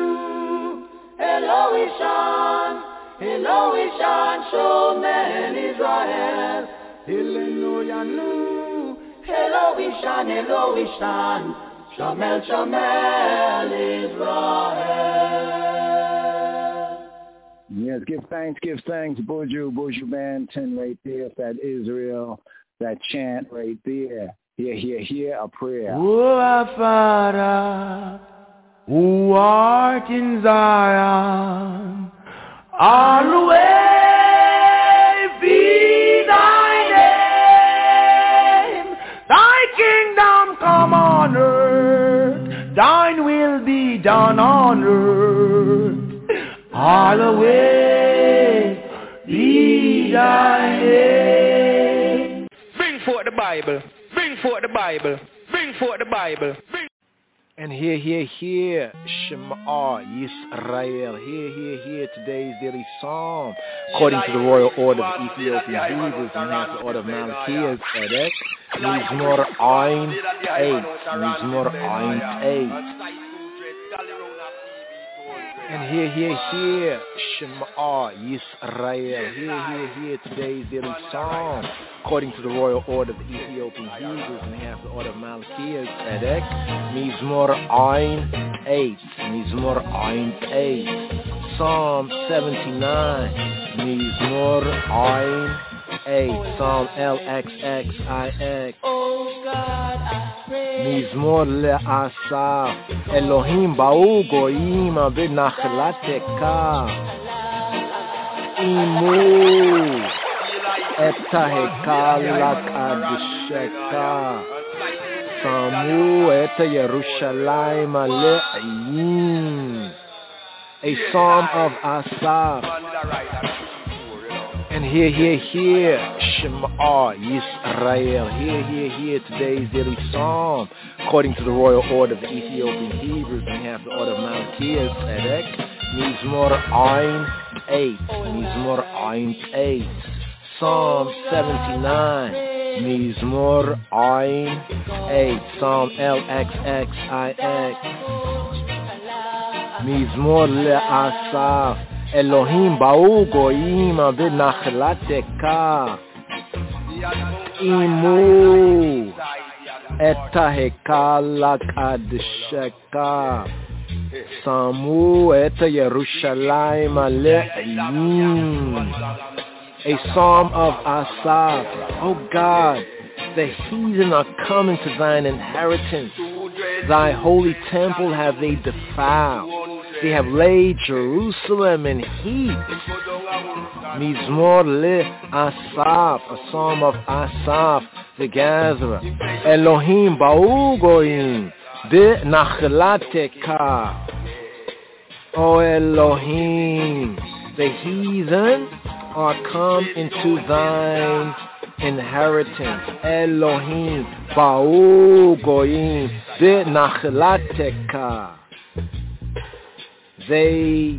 we shine. Hello, we shine. Show man Israel. Hello, we shine. Hello, we shine. Shamel, Shamel, Israel. Yes, give thanks, give thanks. Buju, Buju Band ten right there. That Israel, that chant right there. Here, here, here, a prayer. O our Father, who art in Zion, hallowed be thy name. Thy kingdom come on earth, thine will be done on earth. Hallowed be thy name. Bring forth the Bible. Bring forth the Bible. Bring forth the Bible. Bring And here, here, here, Shema Yisrael. Here, here, here, today's daily psalm. According to the royal order of Ethiopian Hebrews and has the order of Malachias, Edek, Mizmor Ein eight. Mizmor Ein eight. And here, here, here, Shema Yisrael. Here, here, here, today's daily psalm. According to the royal order of the Ethiopian Hebrews and half the order of Malachias, Edek, Mizmor Ein eight. Mizmor Ein eight. Psalm seventy-nine. Mizmor Ein eight. Psalm L X X I X. Mizmor le'asaf. Elohim ba'u goyim v'nachlateka. Imu eta hekal lakadsheka. Samu eta Yerushalayim ale'ayim. A psalm of Asaph. And here, here, here, Shema Yisrael. Here, here, here, today's daily psalm. According to the royal order of the Ethiopian Hebrews and half the order of Malachias, Edek, Mizmor Ein eight. Mizmor Ein eight. Psalm seventy-nine. Mizmor Ein eight. Psalm L X X I X. Mizmor le'asaf. Elohim ba'u goyim v'nachlateka imu eta hekal kadsheka samu eta Yerushalayim le'ayim. A psalm of Asaph. Oh God, the heathen are coming to thine inheritance. Thy holy temple have they defiled. They have laid Jerusalem in heat. Mizmor le Asaph, a psalm of Asaph, the gatherer. Elohim ba'u goyim b'nachlateka. O Elohim, the heathen are come into thine inheritance. Elohim ba'u goyim b'nachlateka. They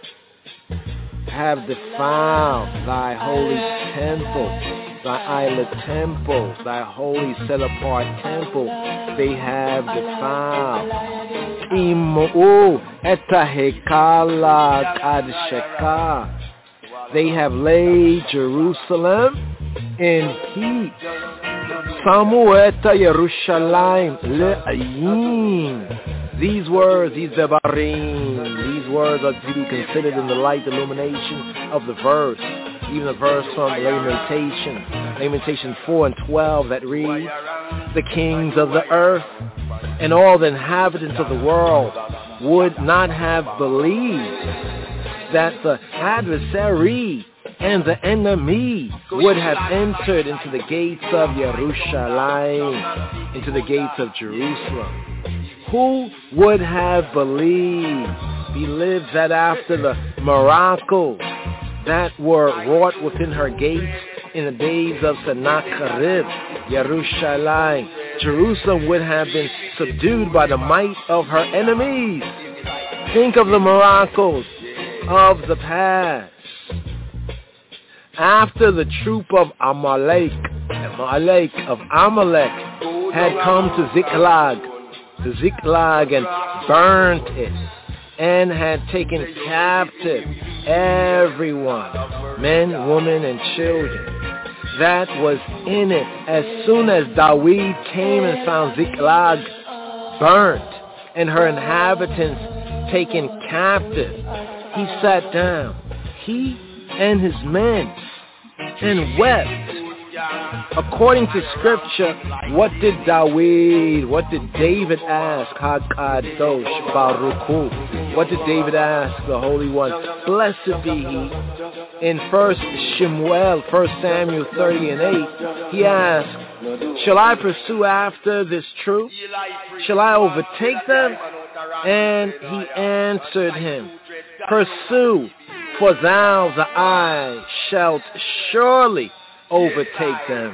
have defiled thy holy temple, thy island temple, thy holy set-apart temple. They have defiled. Imu eta hekala kadsheka. They have laid Jerusalem in heat. Samu eta Yerushalayim le'ayim. These words, these devarim, these words are to be considered in the light illumination of the verse. Even the verse from Lamentation, Lamentation four and twelve that reads, the kings of the earth and all the inhabitants of the world would not have believed that the adversary and the enemy would have entered into the gates of Yerushalayim, into the gates of Jerusalem. Who would have believed, believed that after the miracles that were wrought within her gates in the days of Sennacherib, Yerushalayim, Jerusalem would have been subdued by the might of her enemies? Think of the miracles of the past. After the troop of Amalek, Amalek of Amalek had come to Ziklag, to Ziklag and burnt it, and had taken captive everyone, men, women, and children that was in it. As soon as Dawid came and found Ziklag burnt and her inhabitants taken captive, he sat down, he and his men, and wept. According to scripture, what did Dawid, what did David ask? Hakadosh Baruch Hu. What did David ask the Holy One? Blessed be He. In First Shemuel, First Samuel thirty and eight, he asked, shall I pursue after this troop? Shall I overtake them? And he answered him, pursue, for thou the eye shalt surely overtake them.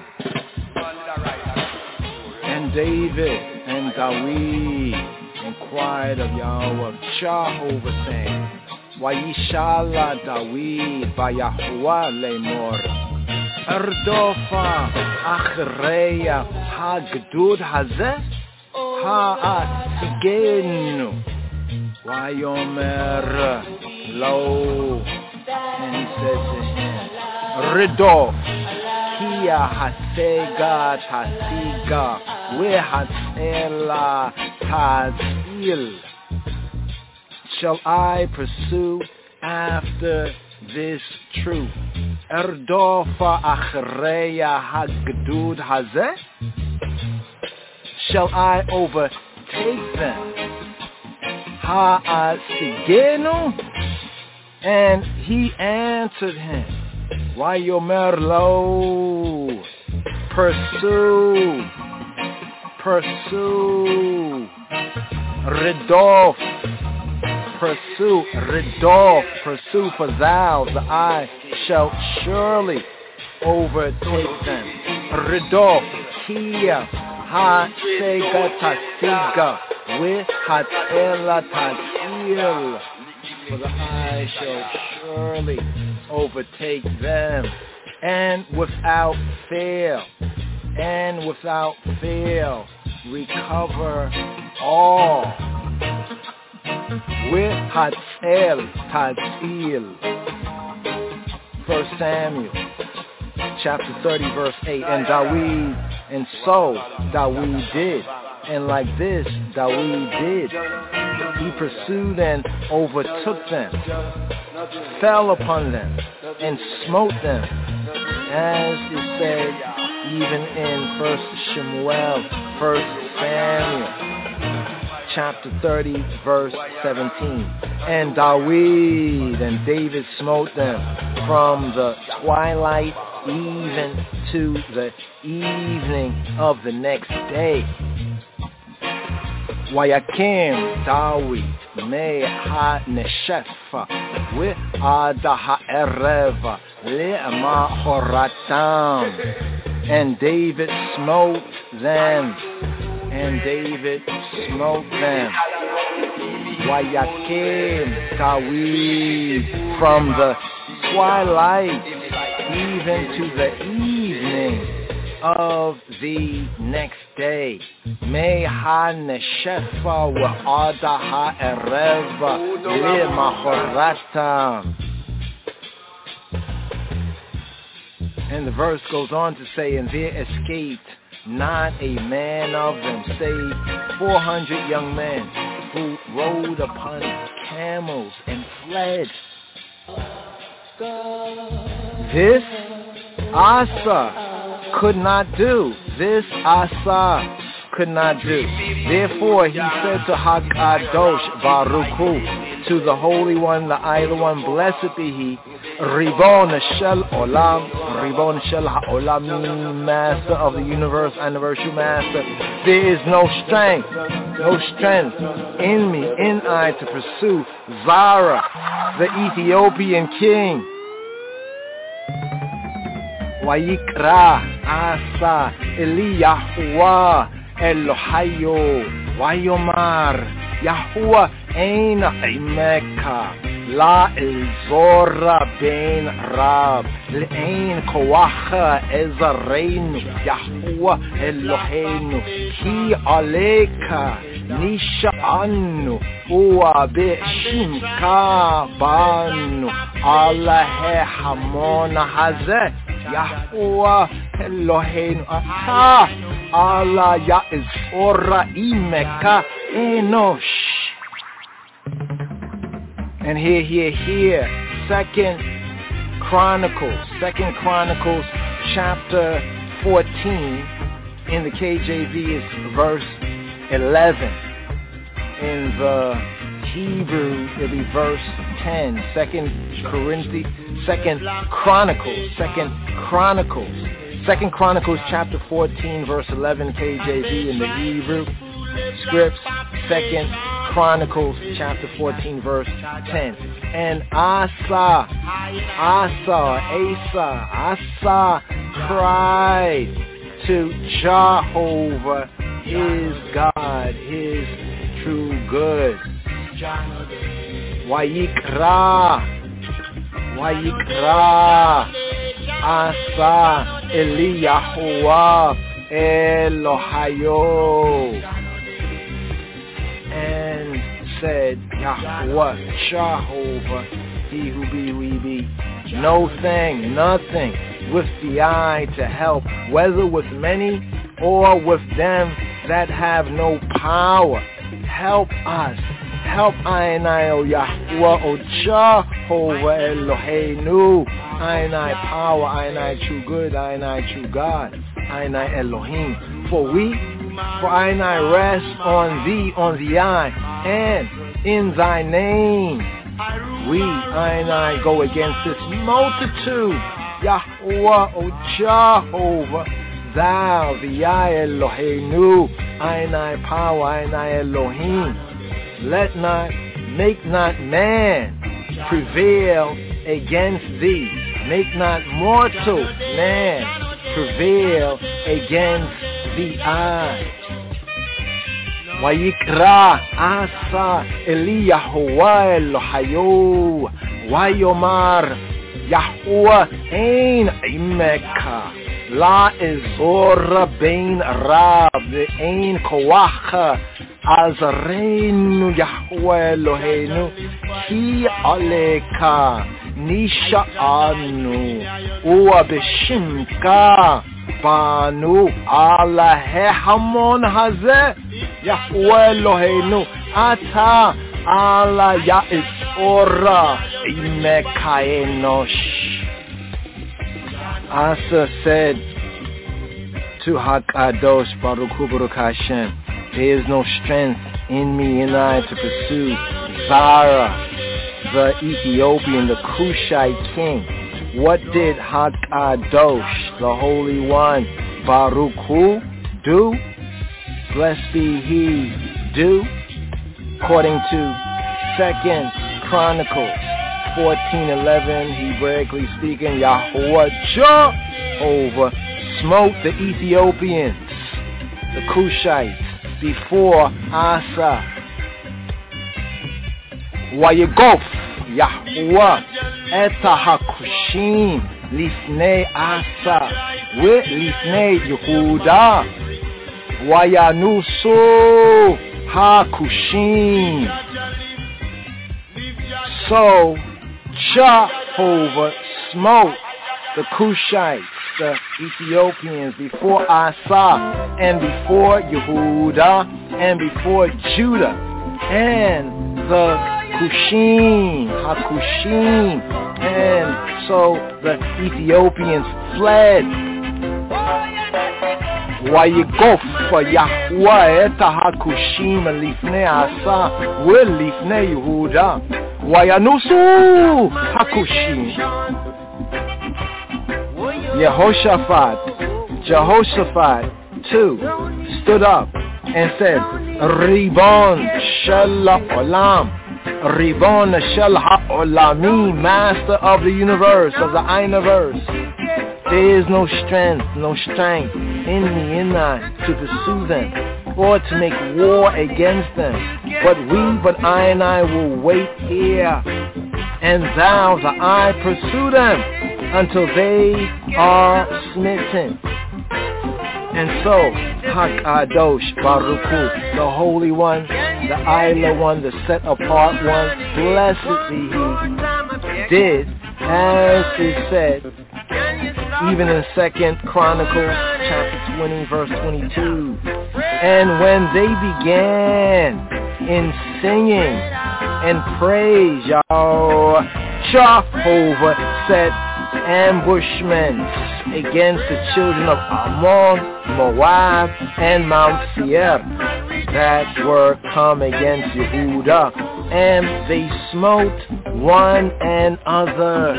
And David and Dawid inquired of Yahweh Jehovah, saying, Vayishala Dawid Vayahuah lemor, Erdofa achreya hagdud hazeh ha'asigenu, Vayomer lo, and he said to him, Redof Kia hasega tasiga wehatsela tazil. Shall I pursue after this truth? Erdofa achreya hagdud hazeh? Shall I overtake them? Ha'asigenu? And he answered him, why yomer lo, pursue, pursue, redof, pursue, redof, pursue, for thou, the eye, shalt surely overtake them. Redof, kia, ha sega tasiga, we hatela tasil, for the eye shall surely overtake them, and without fail, and without fail, recover all. V'hatzel tatzil. First Samuel, chapter thirty, verse eight. And Dawid, and so Dawid did. And like this, Dawid did. He pursued and overtook them, fell upon them, and smote them, as is said even in First Shemuel, First Samuel, chapter thirty, verse seventeen. And Dawid and David smote them from the twilight even to the evening of the next day. Wayakim Dawid me ha neshefa we ada ha ereva le'ama horatam. And David smote them, and David smote them. Wayakim Dawid from the twilight even to the evening of the next day. Me ha neshefa wa ada ha ereva le'machoratam. And the verse goes on to say, and there escaped not a man of them, save four hundred young men who rode upon camels and fled. This Asa could not do. This Asa could not do. Therefore he said to Hakadosh Baruch Hu, to the Holy One, the Idle One, blessed be He, Ribon Shel Olam, Ribon Shel HaOlam, Master of the Universe, Universal Master. There is no strength, no strength in me, in I, to pursue Zara, the Ethiopian king. Wayikra Asa Eli Yahuwah Elohayo Wayomar Yahuwah Ein Imeka La Elzora Ben Rab Le'ein Koacha Ezareinu Yahuwah Eloheinu Ki Aleka Nisha Anu Uwa Be'shimka Banu Allah Hamona Hazeh Yahuwah Eloheinu Ata Allah Ya'ezora Imeka Enosh. And here, here, here, Second Chronicles, Second Chronicles, chapter fourteen, in the K J V is verse eleven. In the Hebrew, it'll be verse ten. Second Corinthians, Second Chronicles, Second Chronicles, Second Chronicles, chapter fourteen, verse eleven, K J V in the Hebrew scripts. Second Chronicles, chapter fourteen, verse ten. And Asa, Asa, Asa, Asa cried to Jehovah, his God, his true good. Wayikra, Wayikra, Asa Eli Yahuwah Elohayo, and said, Yahweh, Jehovah, he who be, we be, no thing, nothing with the eye to help, whether with many or with them that have no power. Help us. Help I and I, O Yahweh, O Jehovah Eloheinu. I and I power, I and I true good, I and I true God, I and I Elohim. For we, for I and I rest on thee, on the eye, and in thy name. We, I and I go against this multitude. Yahweh, O Jehovah, thou, the I Eloheinu, I and I power, I and I Elohim. Let not, make not man prevail against thee. Make not mortal man prevail against thee. I. Wayikra Asa Eli Yahuwah Elohayo Wayomar Yahuwah Ein Imeka La Ezora Bein Rab Ein Koacha Azreinu Yahweh Eloheinu Ki Aleka Nisha Anu Ua Beshimka Banu Ala Hamon Haze Yahweh Eloheinu Ata Ala Ya'itzora Imekaenosh. Asa said to Hakadosh Baruch Hu Baruch Hashem, there is no strength in me and I to pursue Zara, the Ethiopian, the Cushite king. What did Hakadosh, the Holy One, Baruch Hu, do? Blessed be He, do? According to Second Chronicles fourteen eleven, Hebraically speaking, Yahweh Jehovah smote the Ethiopians, the Cushites, before Asa. Wayegof Yahweh eta hakushim lifnei Asa ve lifnei Yehuda wayanusu hakushim. So Jehovah smote the Cushites, the Ethiopians, before Asa and before Yehuda and before Judah, and the Cushim, Hakushim, and so the Ethiopians fled. Wayegof Yahweh et hakushim lifnei Asa velifnei Yehuda wayanusu hakushim. Yehoshaphat, Jehoshaphat too stood up and said, Ribon shel ha'olam, Ribon shel ha'olami, master of the universe, of the Einiverse. There is no strength, no strength in me and I to pursue them or to make war against them. But we, but I and I will wait here, and thou, the I, pursue them until they are smitten. And so, Hakadosh Baruch Hu, the Holy One, the Isla One, the set apart one, blessed be He, did as is said, even in Second Chronicles chapter twenty, verse twenty-two. And when they began in singing and praise, Yahweh, Jehovah set ambushments against the children of Ammon, Moab, and Mount Seir that were come against Yehuda, and they smote one another.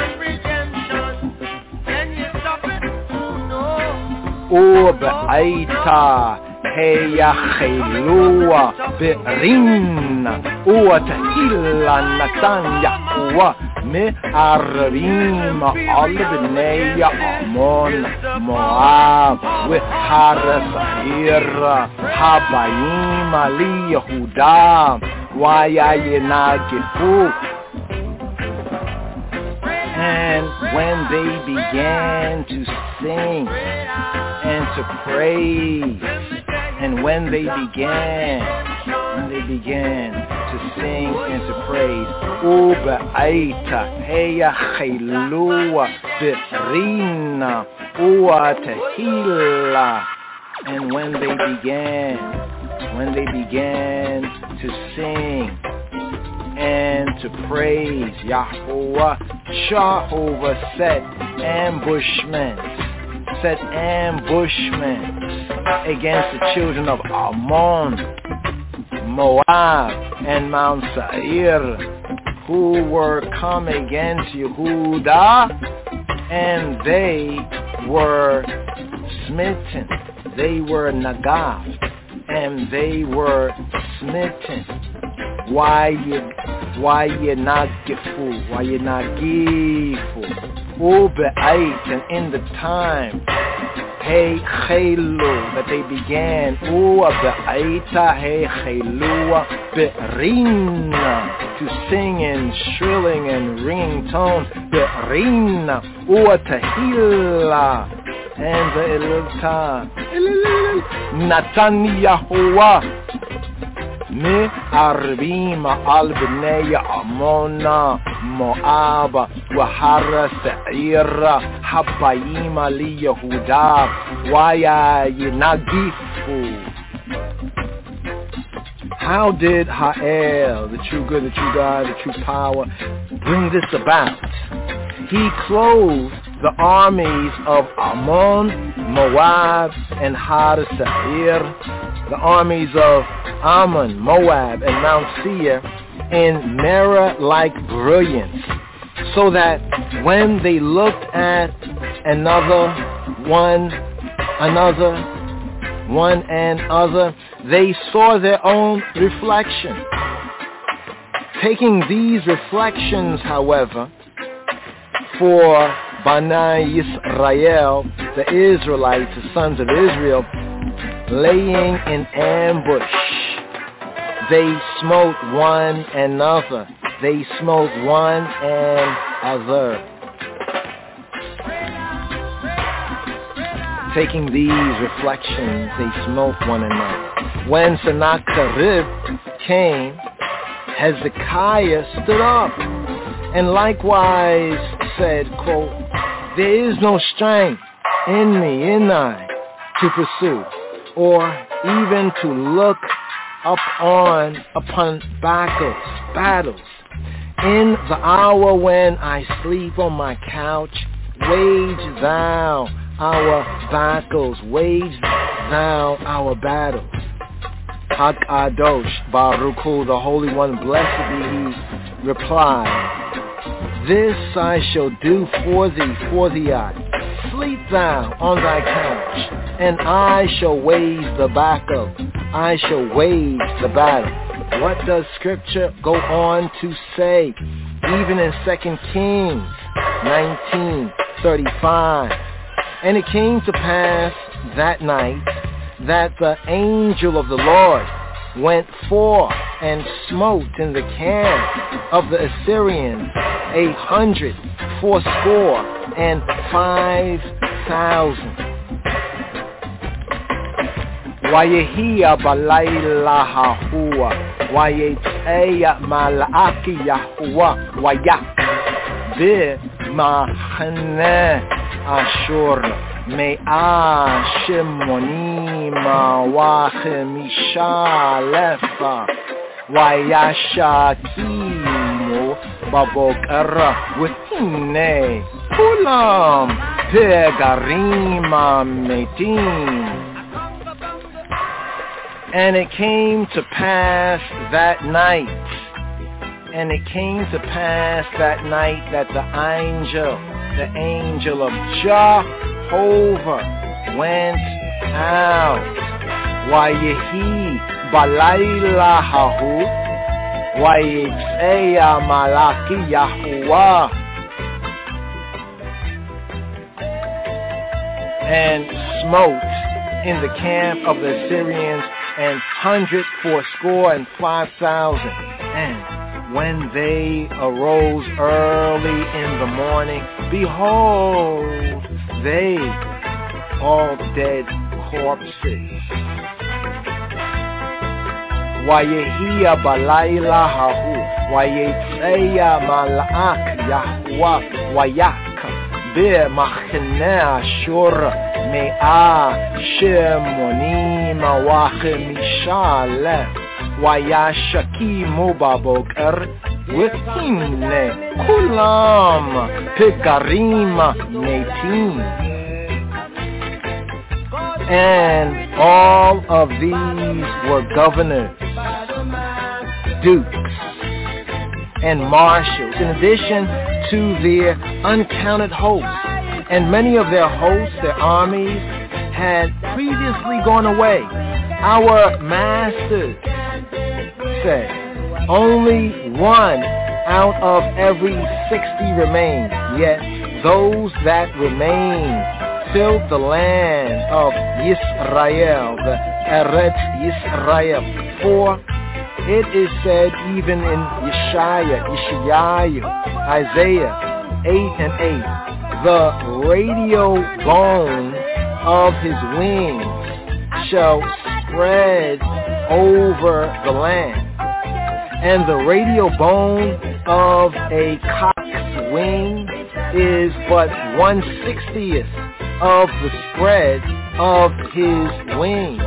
U'ba'ita heya chelua be'rinna u'atahilla natan Yahweh me'arvim al b'nei Ammon Moab v'hara Seir habayim ali Yehuda wayayenagefu. And when they began to sing and to praise, and when they began, when they began to sing and to praise, U'ba'ita heya chelua be'rina u'atahila, and when they began, when they began to sing and to praise, Yahweh, Jehovah set ambushments, set ambushments against the children of Ammon, Moab, and Mount Seir, who were come against Yehuda, and they were smitten. They were nagaf, and they were smitten. Why you, why you not gifu? Why you not gifu? U'be'ait, and in the time, hey chelu, that they began, u'be'aita hey chelua be'rina, to sing and shrilling and ringing tones, be'rina, u'atahila, and the elilta, Natan Yahuwah, Mi arbima al bnei Amona Moab Wahara Seira Habayima li Yehuda Waya Yinagifu. How did Ha'el, the true good, the true God, the true power, bring this about? He clothed the armies of Ammon, Moab, and Har Seir, the armies of Ammon, Moab, and Mount Seir, in mirror-like brilliance, so that when they looked at another, one, another, one and other, they saw their own reflection. Taking these reflections, however, for Bnei Yisrael, the Israelites, the sons of Israel, laying in ambush, they smote one another. They smote one another. Taking these reflections, they smote one another. When Sennacherib came, Hezekiah stood up and likewise said, quote, there is no strength in me, in I, to pursue, or even to look up on upon battles, battles. In the hour when I sleep on my couch, wage thou our battles, wage thou our battles. Hakadosh, Baruch Hu, the Holy One, blessed be He, replied, this I shall do for thee, for thee I. Sleep thou on thy couch, and I shall wage the battle. I shall wage the battle. What does Scripture go on to say? Even in Second Kings nineteen thirty-five. And it came to pass that night that the angel of the Lord went forth and smote in the camp of the Assyrians a hundred fourscore and five thousand. Wayehia balayla hahua, wayetzeya malaki Yahuwa, wayak bi machane Ashur mea shimoni mawachemisha lefa wayashakimu babokara witine kulam pegarima metim. And it came to pass that night, and it came to pass that night that the angel, the angel of Jehovah went out. Wayehi balayla hahu, wayetzeya malaki Yahuwah, and smote in the camp of the Assyrians an hundred fourscore and five thousand. And when they arose early in the morning, behold, they all dead corpses. Wayehia balayla hahu, wayetzeya malak Yahuwah, wayak be machne Ashur mea shemoni mawachemisha lef. Wayashakimu baboker witine kulam pekarima metim. And all of these were governors, dukes, and marshals, in addition to their uncounted hosts. And many of their hosts, their armies, had previously gone away. Our masters say only one out of every sixty remained, yet those that remained filled the land of Yisrael, the Eretz Yisrael. For it is said even in Yeshaya, Yeshayahu, Isaiah eight and eight, the radio bone of his wings shall spread over the land. And the radial bone of a cock's wing is but one sixtieth of the spread of his wings.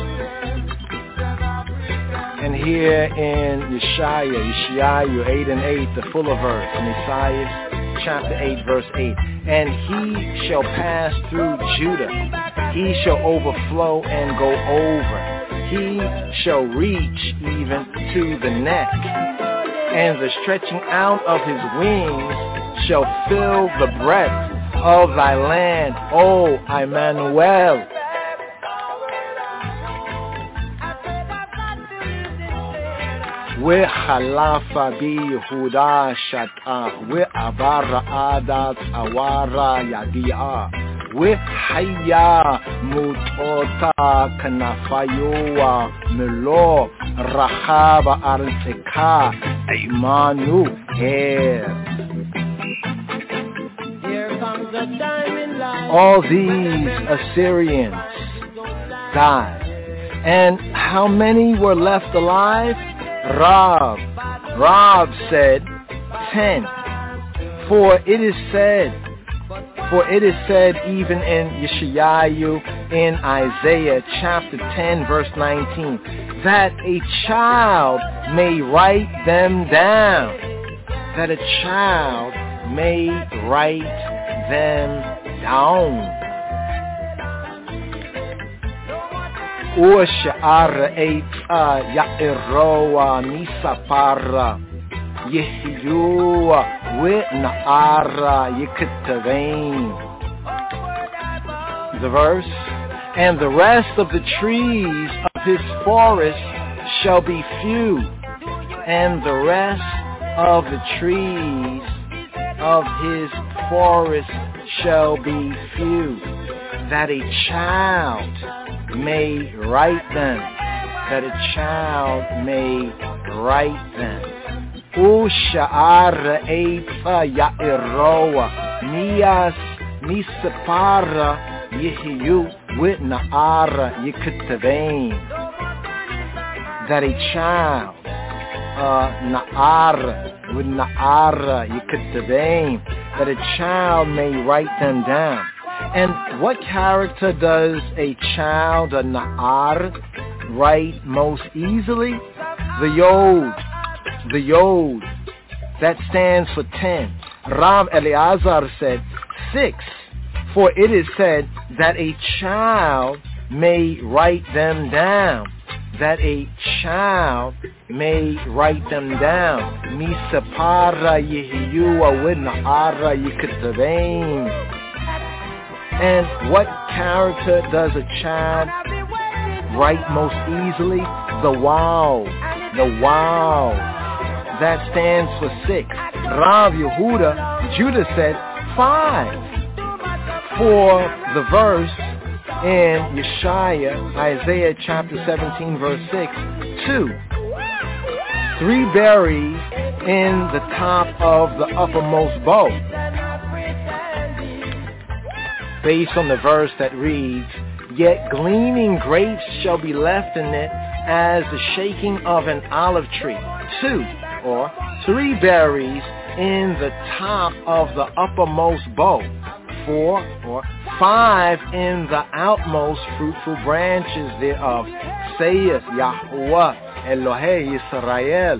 And here in Yeshaya, Yeshayahu eight and eight, the fuller verse, in Isaiah chapter eight, verse eight. And he shall pass through Judah. He shall overflow and go over. He shall reach even to the neck. And the stretching out of his wings shall fill the breadth of thy land, O Emmanuel. Wehalafa bi Yehuda Shatah, We'abara Adat Awara Yadia, Wehaya Mutota Kanafayoa Melo Rahaba Arteka Imanu Her. All these Assyrians died. And how many were left alive? Rav. Rav said, ten. For it is said, for it is said even in Yeshayahu, in Isaiah chapter ten, verse nineteen, that a child may write them down. That a child may write them down. Usha'ar eita ya'iroa misapara Yehiua witna'ara yikitavein. The verse, and the rest of the trees of his forest shall be few, and the rest of the trees of his forest shall be few, that a child may write them, that a child may write them. Usha'ar eita ya'iroa nias nisapara yehiyu witna'ara yikitavein. That a child, uh, na'ar, witna'ara yikitavein, that a child may write them down. And what character does a child, a na'ar, write most easily? The yod. The yod. That stands for ten. Rav Eleazar said six. For it is said that a child may write them down. That a child may write them down. Misapara yehiyua witna'ara yikitavein. And what character does a child write most easily? The wow. The wow. That stands for six. Rav Yehuda, Judah said five. For the verse in Yeshaya, Isaiah chapter seventeen, verse six, two. Three berries in the top of the uppermost bow. Based on the verse that reads, yet gleaming grapes shall be left in it as the shaking of an olive tree. Two, or three berries in the top of the uppermost bow. Four, or five in the outmost fruitful branches thereof, saith Yahweh Elohei Yisrael.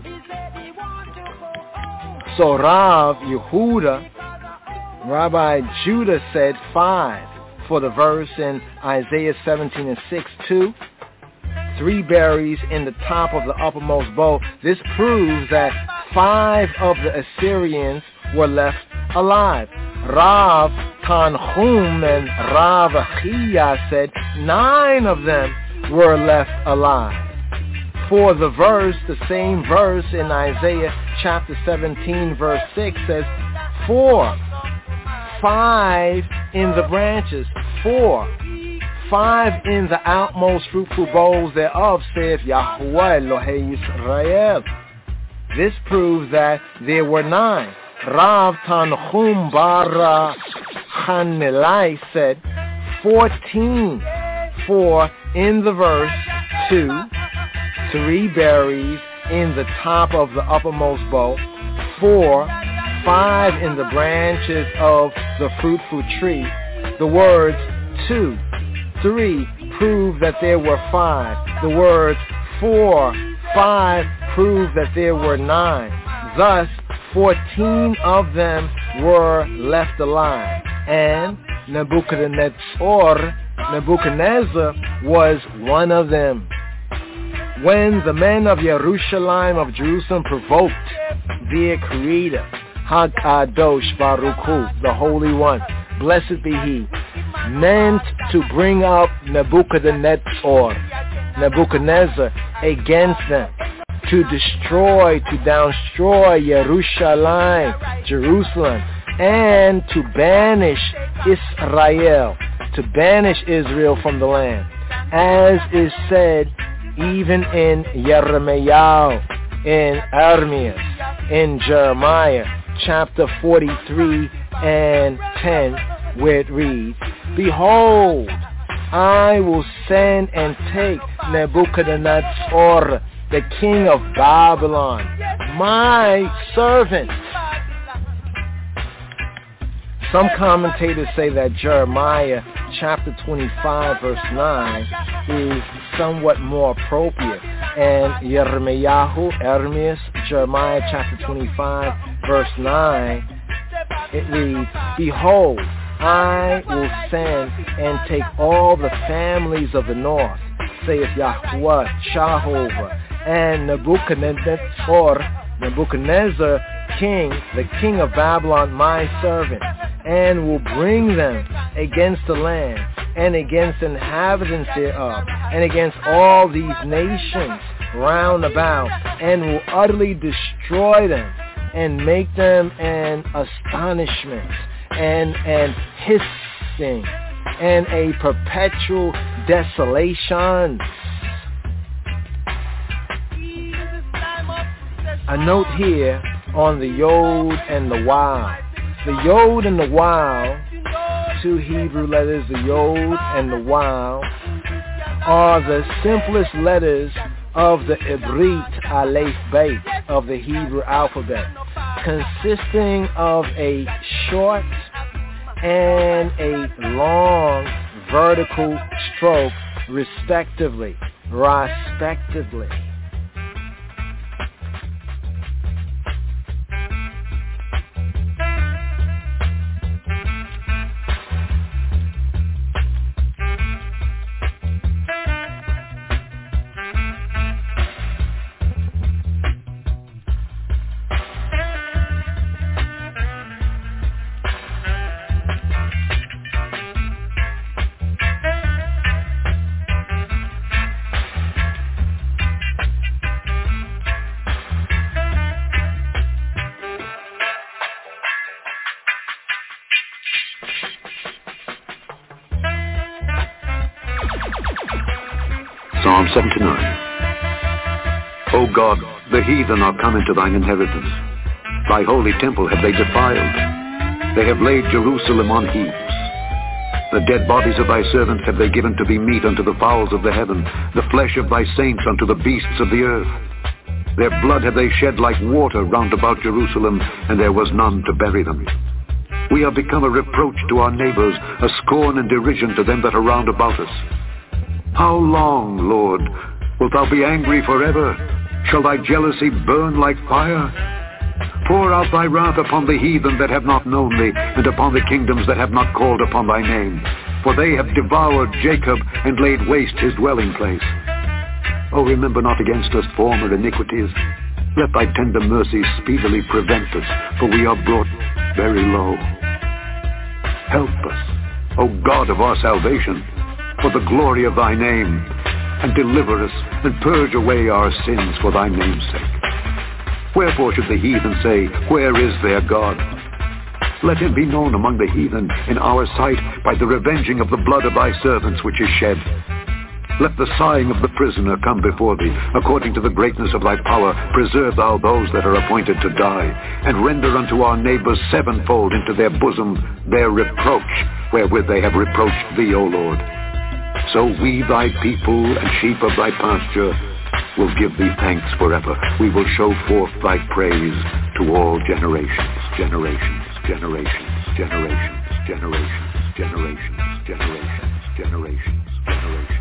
So Rav Yehuda, Rabbi Judah said five for the verse in Isaiah seventeen and six, two. Three berries in the top of the uppermost bow. This proves that five of the Assyrians were left alive. Rav Tanhum and Rav Achia said nine of them were left alive. For the verse, the same verse in Isaiah chapter seventeen, verse six says four. Five in the branches, four. Five in the outmost fruitful bowls thereof, saith Yahweh Elohei Yisrael. This proves that there were nine. Rav Tanhum Bara Hanelai said fourteen. For in the verse, two. three berries in the top of the uppermost bough, four, five in the branches of the fruitful tree. The words two, three prove that there were five. The words four, five prove that there were nine. Thus, fourteen of them were left alive. And Nebuchadnezzar, Nebuchadnezzar was one of them. When the men of Jerusalem of Jerusalem provoked their Creator, HaKadosh Baruch Hu, the Holy One, blessed be He, meant to bring up Nebuchadnezzar, Nebuchadnezzar against them, to destroy, to destroy Jerusalem, Jerusalem, and to banish Israel, to banish Israel from the land, as is said even in Jeremiah, in Armias, in Jeremiah, chapter forty-three and ten, where it reads, Behold, I will send and take Nebuchadnezzar, the king of Babylon, my servant. Some commentators say that Jeremiah chapter twenty-five verse nine is somewhat more appropriate, and Yirmiyahu, Ermias, Jeremiah chapter twenty-five verse nine, it reads, Behold, I will send and take all the families of the north, saith Yahweh, Jehovah, and Nebuchadnezzar, Nebuchadnezzar, king, the king of Babylon, my servant, and will bring them against the land, and against the inhabitants thereof, and against all these nations round about, and will utterly destroy them, and make them an astonishment, and an hissing, and a perpetual desolation. A note here on the Yod and the Waw. The Yod and the Waw, two Hebrew letters, the Yod and the Waw, are the simplest letters of the Ibrit Aleph Beit of the Hebrew alphabet, consisting of a short and a long vertical stroke, respectively, respectively. Psalm seventy-nine. O God, the heathen are come into thine inheritance. Thy holy temple have they defiled. They have laid Jerusalem on heaps. The dead bodies of thy servants have they given to be meat unto the fowls of the heaven, the flesh of thy saints unto the beasts of the earth. Their blood have they shed like water round about Jerusalem, and there was none to bury them. We are become a reproach to our neighbors, a scorn and derision to them that are round about us. How long, Lord, wilt thou be angry forever? Shall thy jealousy burn like fire? Pour out thy wrath upon the heathen that have not known thee, and upon the kingdoms that have not called upon thy name. For they have devoured Jacob, and laid waste his dwelling place. O remember not against us former iniquities. Let thy tender mercies speedily prevent us, for we are brought very low. Help us, O God of our salvation, for the glory of thy name, and deliver us, and purge away our sins for thy name's sake. Wherefore should the heathen say, Where is their God? Let him be known among the heathen in our sight by the revenging of the blood of thy servants which is shed. Let the sighing of the prisoner come before thee. According to the greatness of thy power, preserve thou those that are appointed to die, and render unto our neighbors sevenfold into their bosom their reproach, wherewith they have reproached thee, O Lord. So we, thy people and sheep of thy pasture, will give thee thanks forever. We will show forth thy praise to all generations, generations, generations, generations, generations, generations, generations, generations, generations, generations.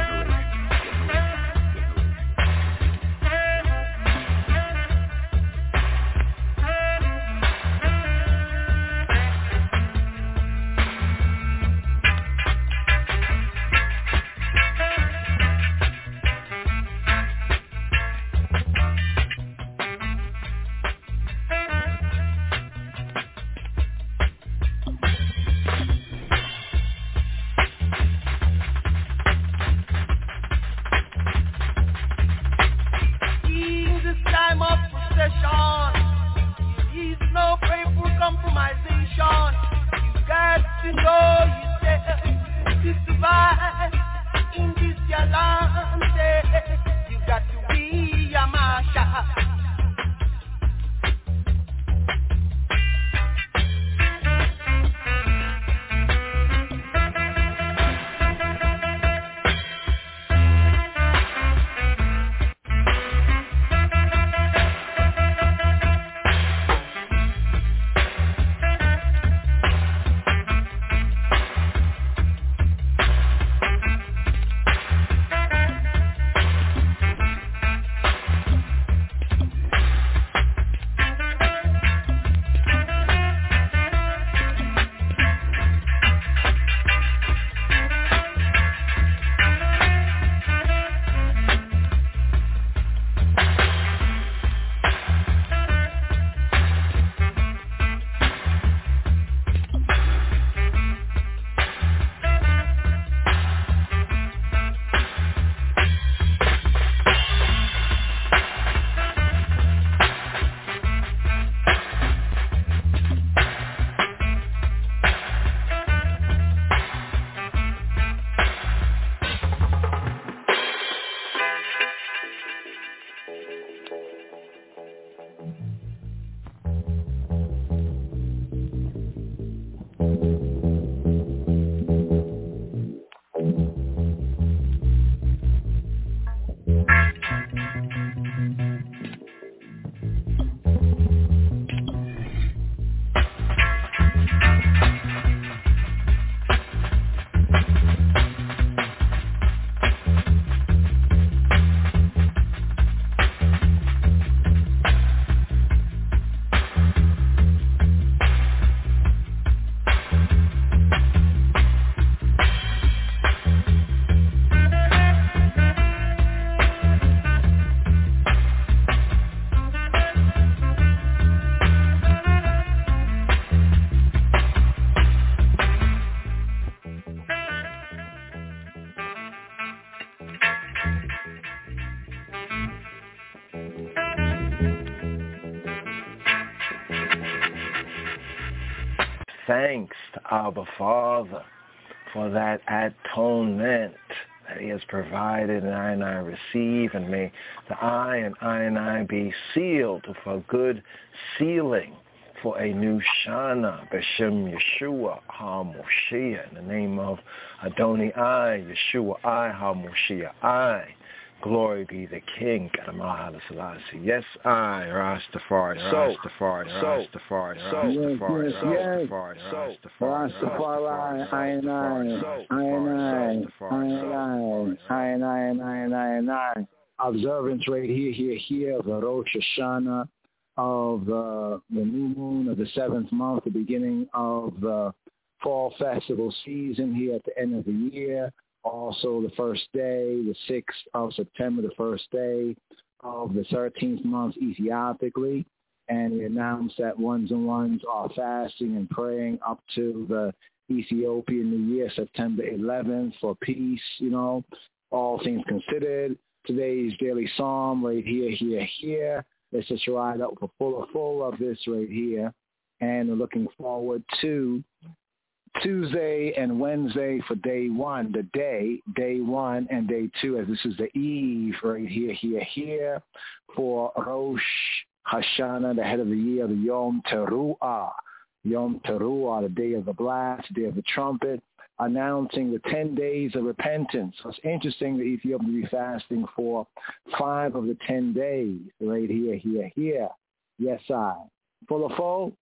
Thanks to Abba Father for that atonement that he has provided, and I and I receive, and may the I and I and I be sealed for good sealing for a new Shana, B'Shem Yeshua HaMoshiach, in the name of Adonai I, Yeshua I, HaMoshiach I. Glory be the King, Kadamah Selassie. Yes, I, Rastafari, Rastafari, Rastafari, Rastafari, Rastafari, Rastafari, I and I, I and I, I and I, I and I, and I, and I, and I. Observance right here, here, here of the Rosh Hashanah, of the, the new moon of the seventh month, the beginning of the fall festival season here at the end of the year. Also the first day, the sixth of September, the first day of the thirteenth month Ethiopically. And we announce that ones and ones are fasting and praying up to the Ethiopian New Year, September eleventh, for peace, you know, all things considered. Today's daily psalm right here, here, here. Let's just ride up for full, full of this right here. And we're looking forward to Tuesday and Wednesday for day one, the day, day one and day two, as this is the eve right here, here, here, for Rosh Hashanah, the head of the year, the Yom Teruah. Yom Teruah, the day of the blast, the day of the trumpet, announcing the ten days of repentance. So it's interesting that Ethiopia will be fasting for five of the ten days. Right here, here, here. Yes, I. Full of full.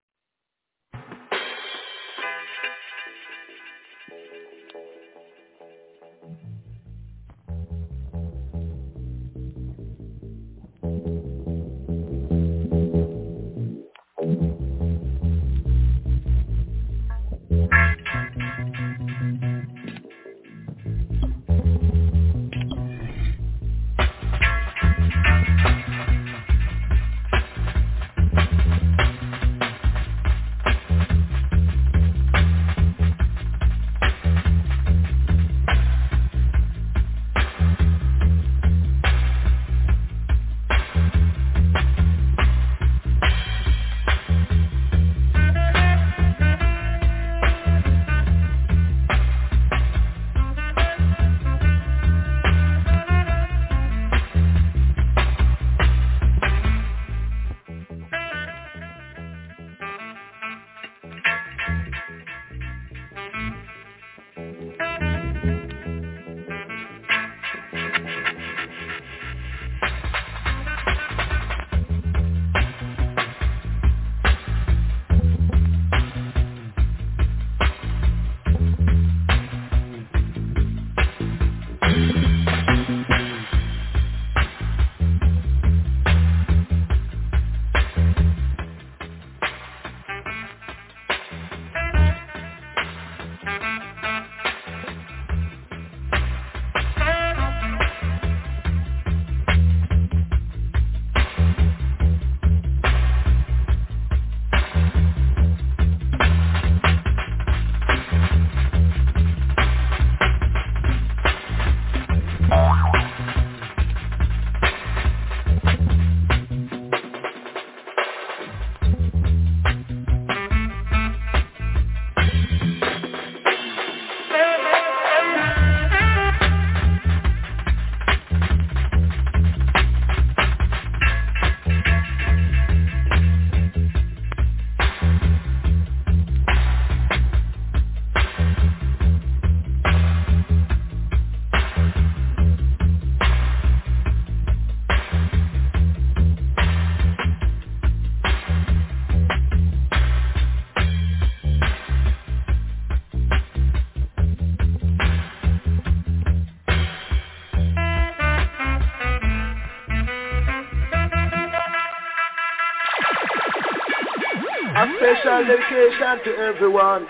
A special dedication to everyone.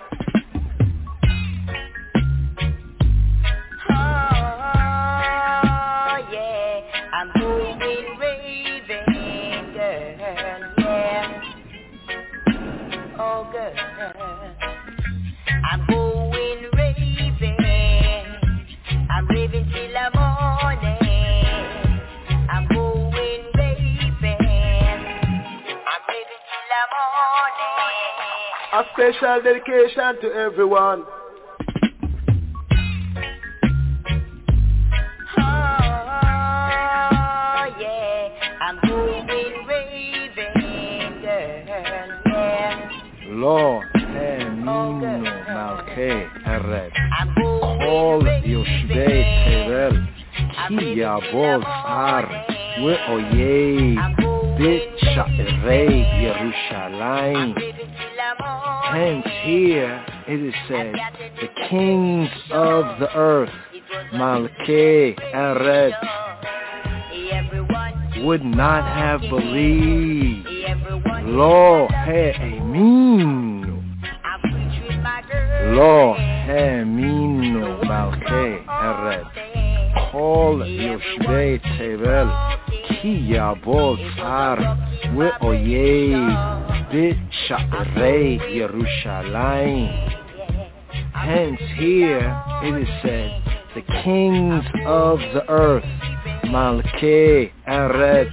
Oh, yeah, I'm going raving, girl, yeah. Oh, girl, I'm going raving. I'm raving till the morning. I'm going raving. I'm raving till the morning. A special dedication to everyone. Lo Heminu Malkei Eretz Kol Yoshvei Tevel Ki Yavol Har Ve'oyev Bit Sha'arei Yerushalayim. Hence here it is said, the kings of the earth, Malkei Eretz, would not have believed. Lo Heminu Lo Heminu Malkei Eretz Kol Yoshvei Tevel Ki Yavol Har Ve'oyev Bit Sha'arei Yerushalayim. Hence here it is said, the kings of the earth, Malkei Eretz,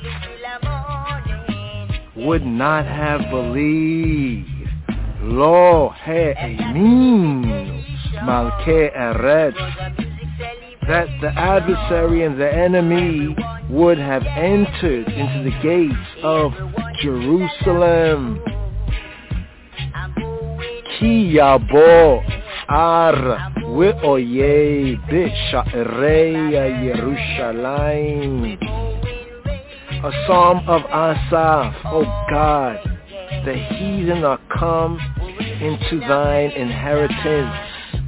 would not have believed. Lo Heminu Malkei Eretz, that the adversary and the enemy would have entered into the gates of Jerusalem. Ki Yavo Ar We'oye B'Sha'reya Yerushalayim. A psalm of Asaph, O God, the heathen are come into thine inheritance.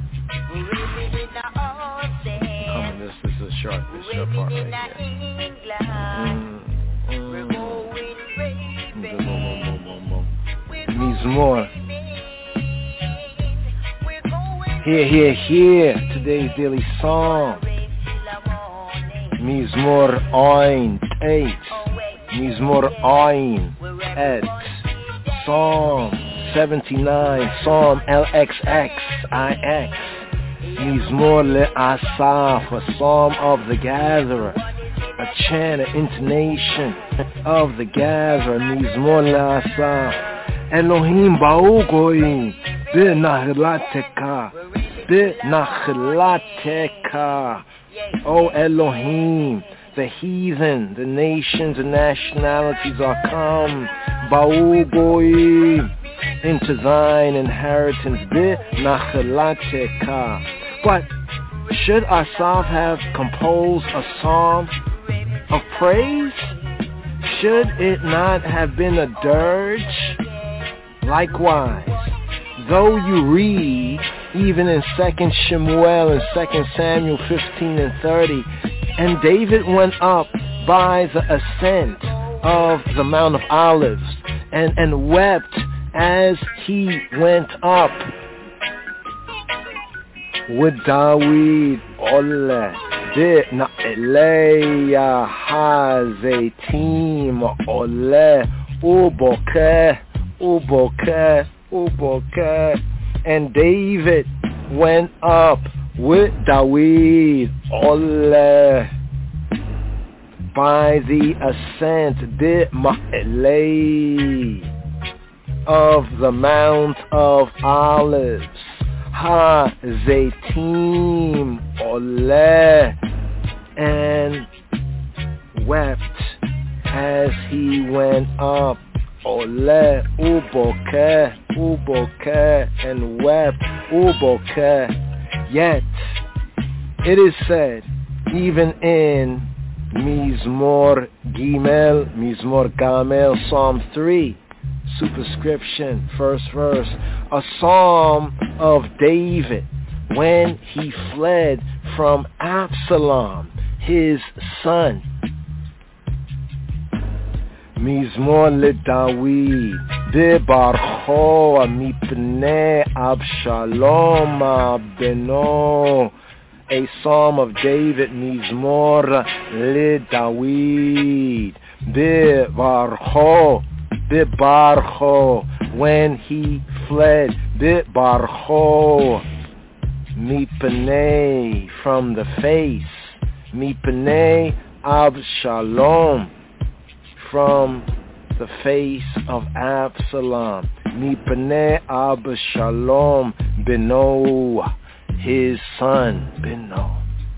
Come on, this, this is a short, this short part right here. Mizmor. Here, here, here, today's daily psalm. Mizmor Ein eight. Mizmor Ein et. Psalm seventy-nine. Psalm L X X I X. Mizmor LeAsaph, a psalm of the gatherer. A chant, an intonation of the gatherer. Mizmor LeAsaph. Elohim ba'u goyim be'nachilateka be'nachilateka. O Elohim, the heathen, the nations and nationalities are come, ba'u goyim, into thine inheritance, be'nachilateka. But should Asaph have composed a psalm of praise? Should it not have been a dirge? Likewise, though you read, even in Second Shemuel and Second Samuel fifteen and thirty, and David went up by the ascent of the Mount of Olives, and, and wept as he went up. With David, Ole, de Naeleya Hazetim, Ole, Uboke, Uboke, Uboke. And David went up with David, Ole, by the ascent, de Ma'elei, of the Mount of Olives. Ha Zaitim, Ole, and wept as he went up. Ole, Uboke, Uboke, and wept, Uboke. Yet, it is said, even in Mizmor Gimel, Mizmor Gamel, Psalm three, superscription, first verse, a psalm of David when he fled from Absalom, his son. Mizmor LeDavid, Bebarcho Mipnei Abshalom Beno, a psalm of David, Mizmor LeDavid, Bebarcho, Bebarcho, when he fled, Bebarcho, Mipnei, from the face, Mipnei Abshalom, from the face of Absalom, Mipnei Abshalom Beno, his son, Beno.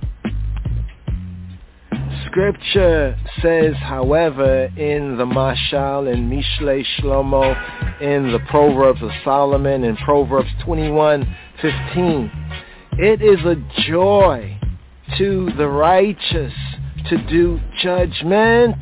Scripture says, however, in the Mashal and Mishlei Shlomo, in the Proverbs of Solomon, in Proverbs twenty-one fifteen, it is a joy to the righteous to do judgment.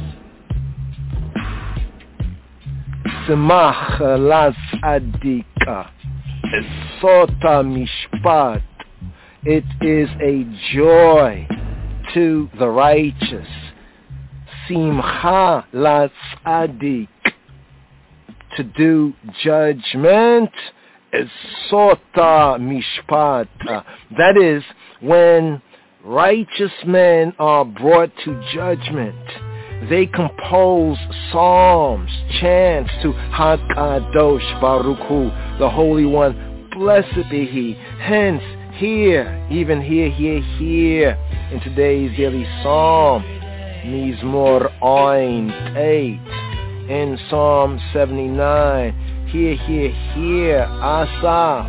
Semach latzadika, esota mishpat. It is a joy to the righteous. Simcha latzadik, to do judgment. Esota mishpat. That is, when righteous men are brought to judgment, they compose psalms, chants to HaKadosh Baruch Hu, the Holy One, blessed be He. Hence, here, even here, here, here, in today's daily psalm, Mizmor Ein eight, in Psalm seventy-nine, here, here, here, Asaph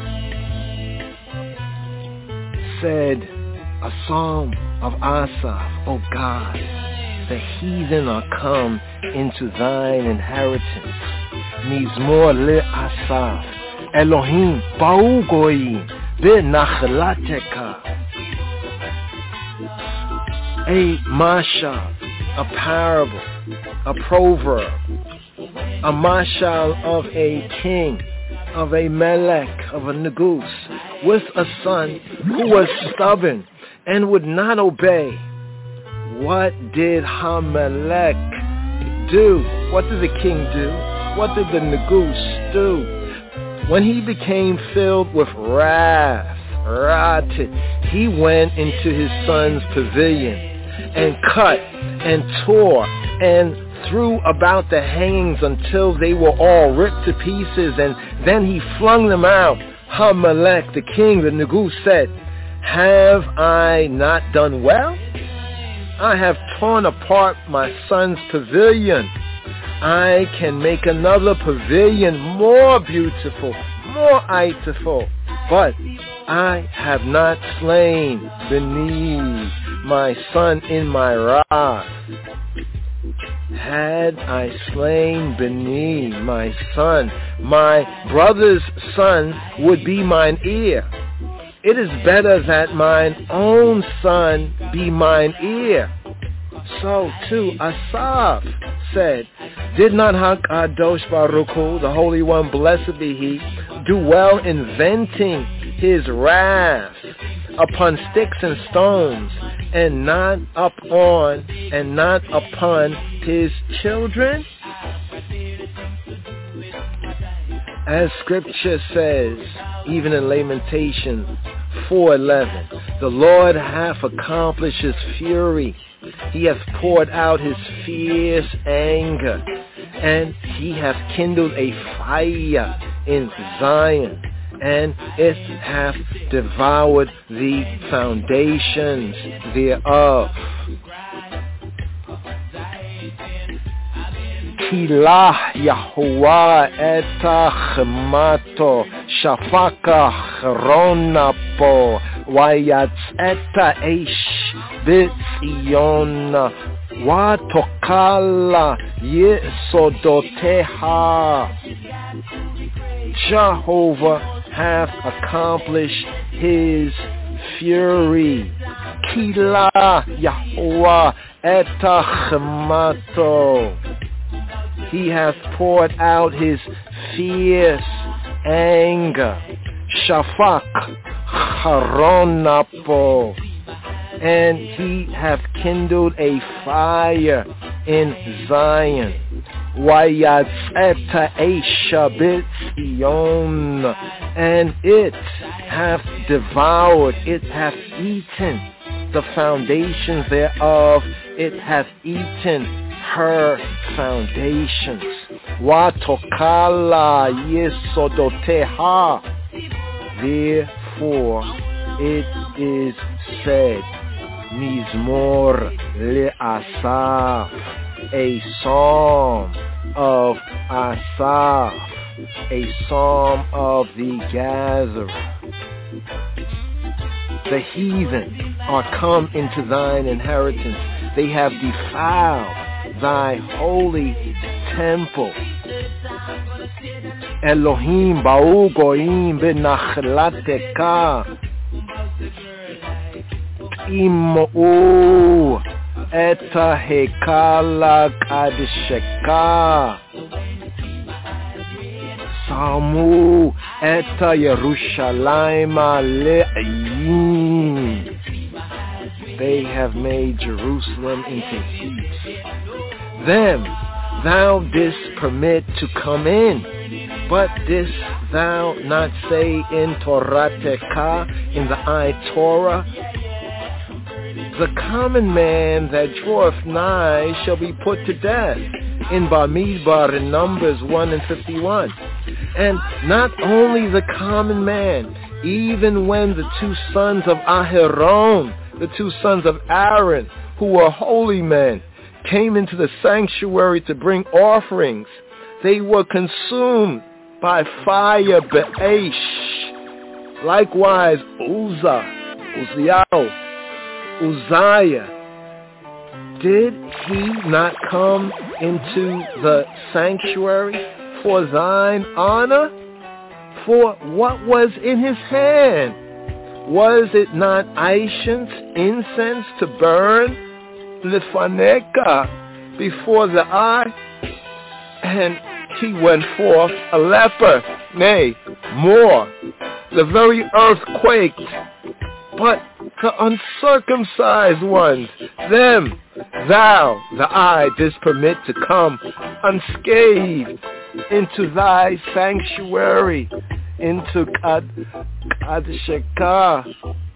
said, a psalm of Asaph, O God, the heathen are come into thine inheritance. Mizmor LeAsaph, Elohim ba'u goyim benachlateka. A mashal, a parable, a proverb, a mashal of a king, of a melech, of a negus, with a son who was stubborn and would not obey. What did Hamelech do? What did the king do? What did the negus do? When he became filled with wrath, wrath, he went into his son's pavilion and cut and tore and threw about the hangings until they were all ripped to pieces, and then he flung them out. Hamelech, the king, the negus, said, have I not done well? I have torn apart my son's pavilion. I can make another pavilion more beautiful, more beautiful, but I have not slain Beni, my son, in my wrath. Had I slain Beni, my son, my brother's son would be mine heir. It is better that mine own son be mine heir. So too Asaph said, did not HaKadosh Baruch Hu, the Holy One, blessed be He, do well in venting His wrath upon sticks and stones, and not upon and not upon His children? As Scripture says, even in Lamentations four eleven, the Lord hath accomplished His fury. He hath poured out His fierce anger, and He hath kindled a fire in Zion, and it hath devoured the foundations thereof. Kilah Yahuwah etach mato shafaka chronapo wayatzeta eish b'tzion watokala yesodoteha. Jehovah hath accomplished His fury. Kilah Yahuwah etach mato. He hath poured out His fierce anger. Shafak Haronapo. And He hath kindled a fire in Zion. Wayatzeta Eisha B'Tzion. And it hath devoured, it hath eaten the foundations thereof. It hath eaten her foundations. Watokala yesodoteha. Therefore it is said, Mizmor le'asaf, a psalm of Asaph, a psalm of the gatherer. The heathen are come into thine inheritance. They have defiled thy holy temple. Elohim ba'u goyim benachlateka. Im'u eta hekala kadesheka. Samu eta Yerushalayma le'ayim. They have made Jerusalem into heaps. Them thou didst permit to come in, but didst thou not say in Torateka, in the I Torah, the common man that draweth nigh shall be put to death, in Bamidbar in Numbers one and fifty-one. And not only the common man, even when the two sons of Aharon, the two sons of Aaron, who were holy men, came into the sanctuary to bring offerings, they were consumed by fire be'esh. Likewise, Uzzah, Uzziah, Uzziah, did he not come into the sanctuary for thine honor? For what was in his hand? Was it not Aishans, incense to burn? Lifaneka, before the eye? And he went forth a leper, nay, more. The very earth quaked. But the uncircumcised ones, them thou, the eye, didst permit to come unscathed into thy sanctuary, into Kad Kadshaka.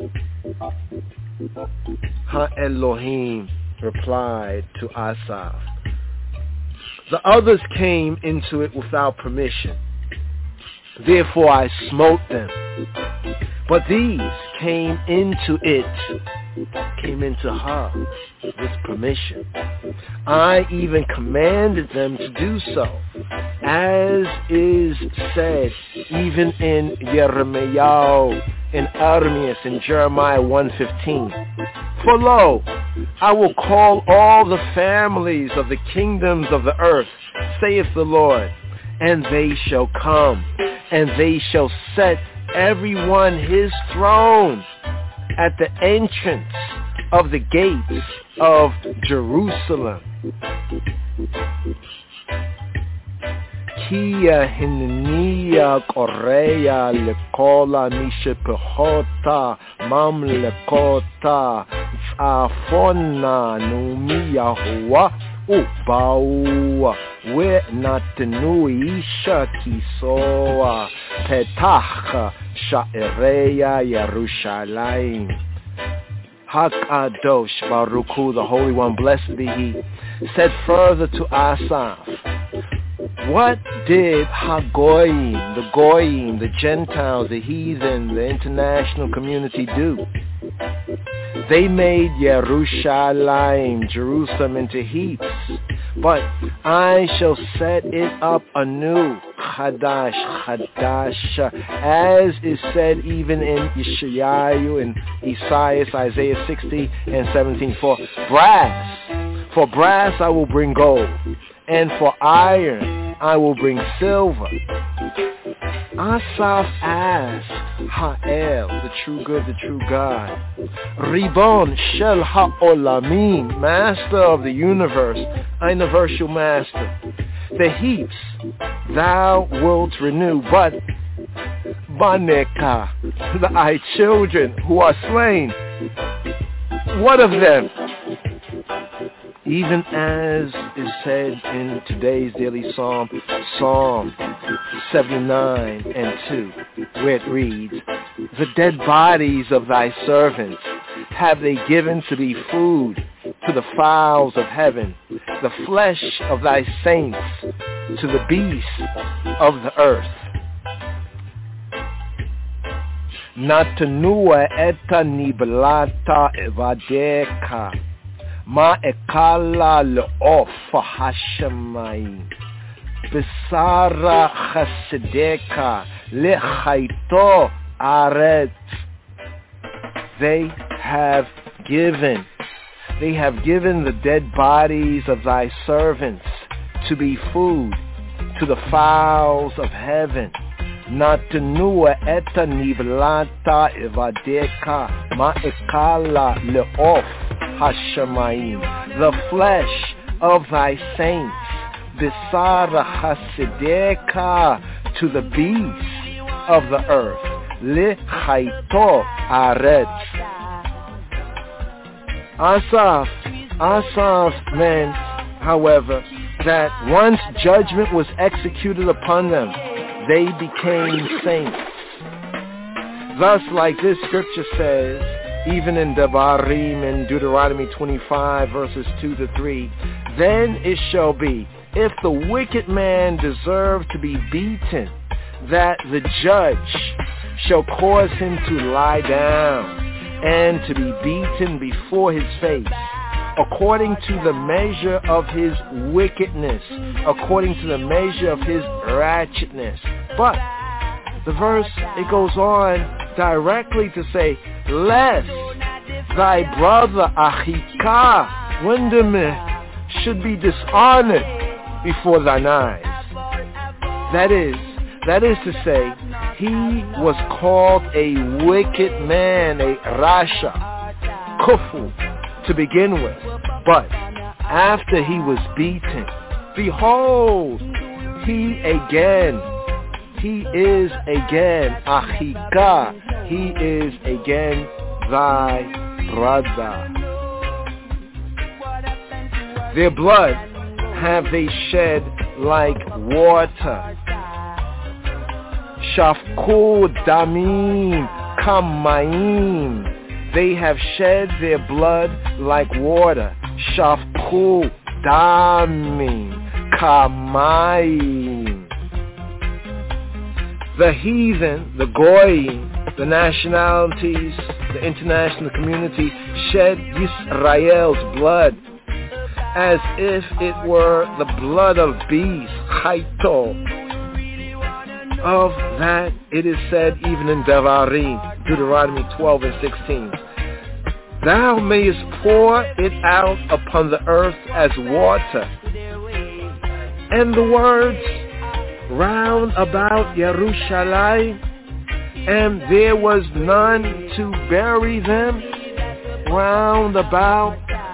Ha-Elohim replied to Asaph, the others came into it without permission. Therefore I smote them. But these came into it, came into her with permission. I even commanded them to do so, as is said even in Jeremiah, in Armias, in Jeremiah one fifteen. For lo, I will call all the families of the kingdoms of the earth, saith the Lord, and they shall come, and they shall set everyone his throne at the entrance of the gates of Jerusalem. Kia hinniya korea lekola mishepehota mamlekota tsafona numiya huwa ubaua we natanuisha kisoa petach sha'ereya Yerushalayim. Hakadosh Baruch Hu, the Holy One, blessed be He, said further to Asaph, what did Hagoyim, the Goyim, the Gentiles, the heathen, the international community do? They made Yerushalayim, Jerusalem, into heaps. But I shall set it up anew, Chadash, Chadash, as is said even in Yeshayahu, in Isaiah, Isaiah sixty and seventeen. For brass, for brass I will bring gold, and for iron I will bring silver. Asaph asked Ha'el, the true good, the true God, Ribon Shel Ha'olamim, master of the universe, universal master, the heaps thou wilt renew, but Baneka, thy children who are slain, what of them? Even as is said in today's daily psalm, Psalm seventy-nine and two, where it reads, the dead bodies of thy servants have they given to be food to the fowls of heaven, the flesh of thy saints to the beasts of the earth. Natanua eta niblata evadeka. Ma ekala le'of hashamayim. Besara chasedeka lechaito aretz. They have given, they have given the dead bodies of thy servants to be food to the fowls of heaven. Natanua eta niblata evadeka. Ma ekala le'of Hashemayim, the flesh of thy saints, Bisara Hasideka, to the beasts of the earth, Le Chaito Aretz. Asaph, Asaph meant, however, that once judgment was executed upon them, they became saints. Thus, like this scripture says, even in Devarim in Deuteronomy twenty-five, verses two to three, then it shall be, if the wicked man deserve to be beaten, that the judge shall cause him to lie down and to be beaten before his face, according to the measure of his wickedness, according to the measure of his ratchetness. But the verse, it goes on directly to say, lest thy brother Achika, Windemir, should be dishonored before thine eyes. That is, That is to say, he was called a wicked man, a rasha, kufu, to begin with. But after he was beaten, behold, he again, he is again, achika, he is again thy brother. Their blood have they shed like water. Shafku damim kamayim. They have shed their blood like water. Shafku damim kamayim. The heathen, the goyim, the nationalities, the international community shed Yisrael's blood as if it were the blood of beasts, chaito. Of that it is said even in Devarim, Deuteronomy twelve and sixteen. Thou mayest pour it out upon the earth as water. And the words round about Yerushalayim, and there was none to bury them round about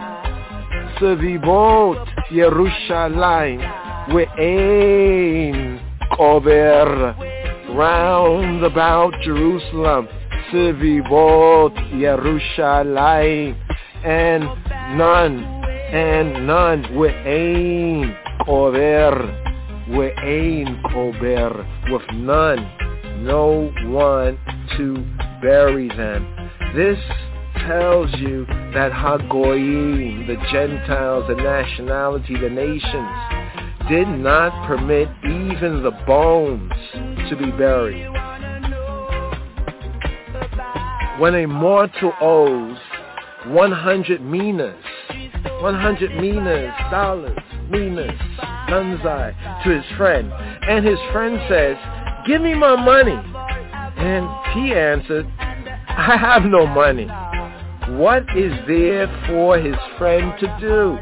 Sevivot Yerushalayim, We'ein Kober, round about Jerusalem, Sevivot Yerushalayim, and none, and none, We'ein Kober, We'ein Kober, with none, no one to bury them. This tells you that Hagoyim, the Gentiles, the nationality, the nations, did not permit even the bones to be buried. When a mortal owes one hundred minas, one hundred minas, dollars, minas, manzai, to his friend, and his friend says, give me my money, and he answered, I have no money. What is there for his friend to do?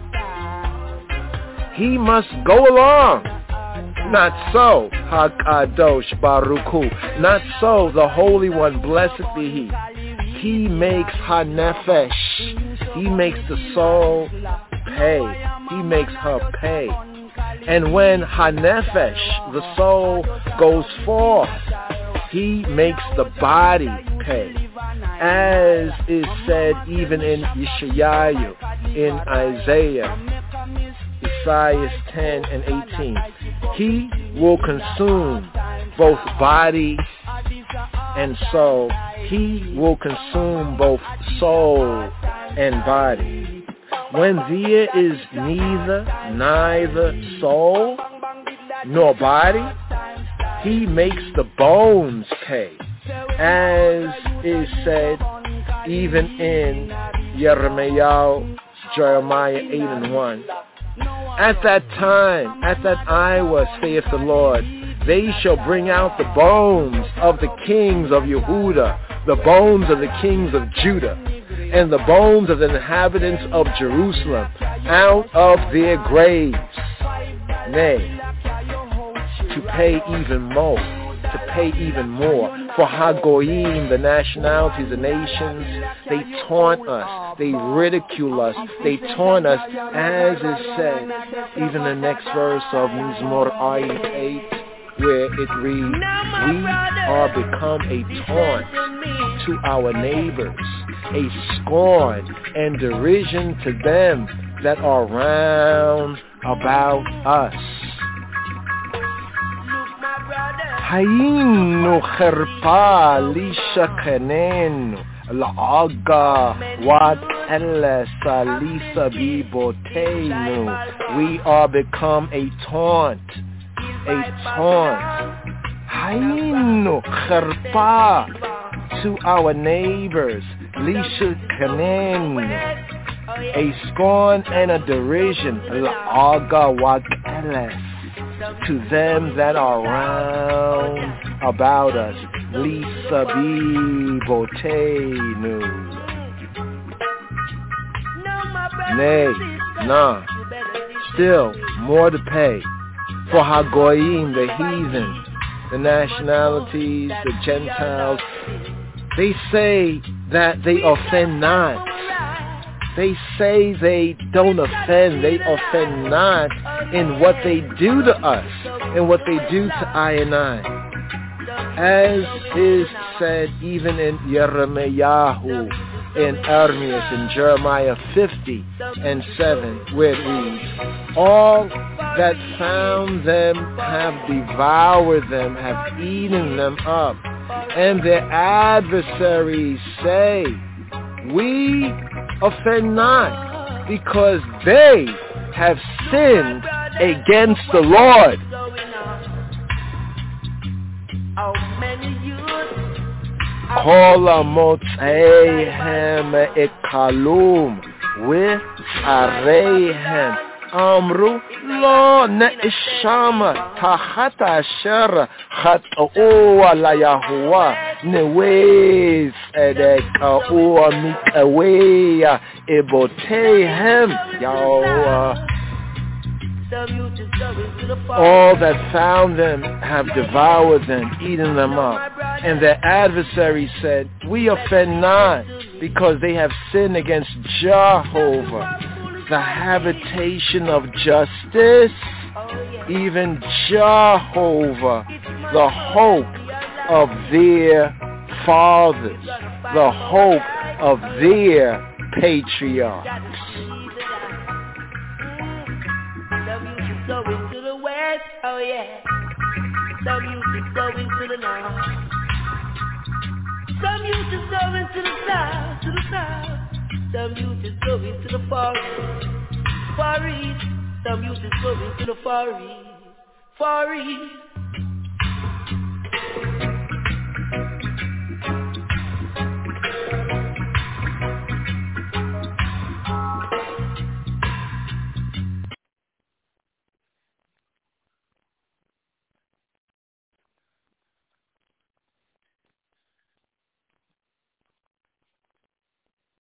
He must go along. Not so, HaKadosh Baruch Hu. Not so, the Holy One, blessed be He. He makes HaNefesh. He makes the soul pay. He makes her pay. And when HaNefesh, the soul, goes forth, He makes the body pay. As is said even in Yeshayahu, in Isaiah, Isaiah ten and eighteen. He will consume both body and soul. He will consume both soul and body. When there is neither, neither soul nor body, He makes the bones pay. As is said even in Jeremiah, Jeremiah eight and one. At that time, at that hour, saith the Lord, they shall bring out the bones of the kings of Yehuda, the bones of the kings of Judah, and the bones of the inhabitants of Jerusalem out of their graves. Nay, to pay even more, to pay even more. For Hagoyim, the nationalities, the nations, they taunt us, they ridicule us, they taunt us, as is said, even the next verse of Mizmor Ayin eight, where it reads, we are become a taunt to our neighbors, a scorn and derision to them that are round about us. Hayinu kherpa lishakanenu la'aga wat ele salisa bibotenu. We are become a taunt, a taunt. Hayinu kherpa to our neighbors, lishakanenu, a scorn and a derision, la'aga wat ele, to them that are round about us, Lisa Botenu. Nay, nah, still more to pay for Hagoyim, the heathen, the nationalities, the Gentiles, they say that they offend not. They say they don't offend. They offend not in what they do to us and what they do to I and I. As is said even in Yirmiyahu, in Ermias, in Jeremiah fifty and seven, where it reads, all that found them have devoured them, have eaten them up, and their adversaries say, we offend not, because they have sinned against the Lord. Kola motzeihem ekalum with areihem amru lo ne'ishama tachata asher chat'oa la Yahuwah newez edeka'oa mikaweya eboteihem Yahuwah. All that found them have devoured them, eaten them up. And their adversaries said, we offend not, because they have sinned against Jehovah, the habitation of justice, even Jehovah, the hope of their fathers, the hope of their patriarchs. Going to the west, oh yeah. Some youth is going to the north. Some youth is going to the south, to the south. Some youth is going to the far east, far east. Some youth is going to the far east, far east.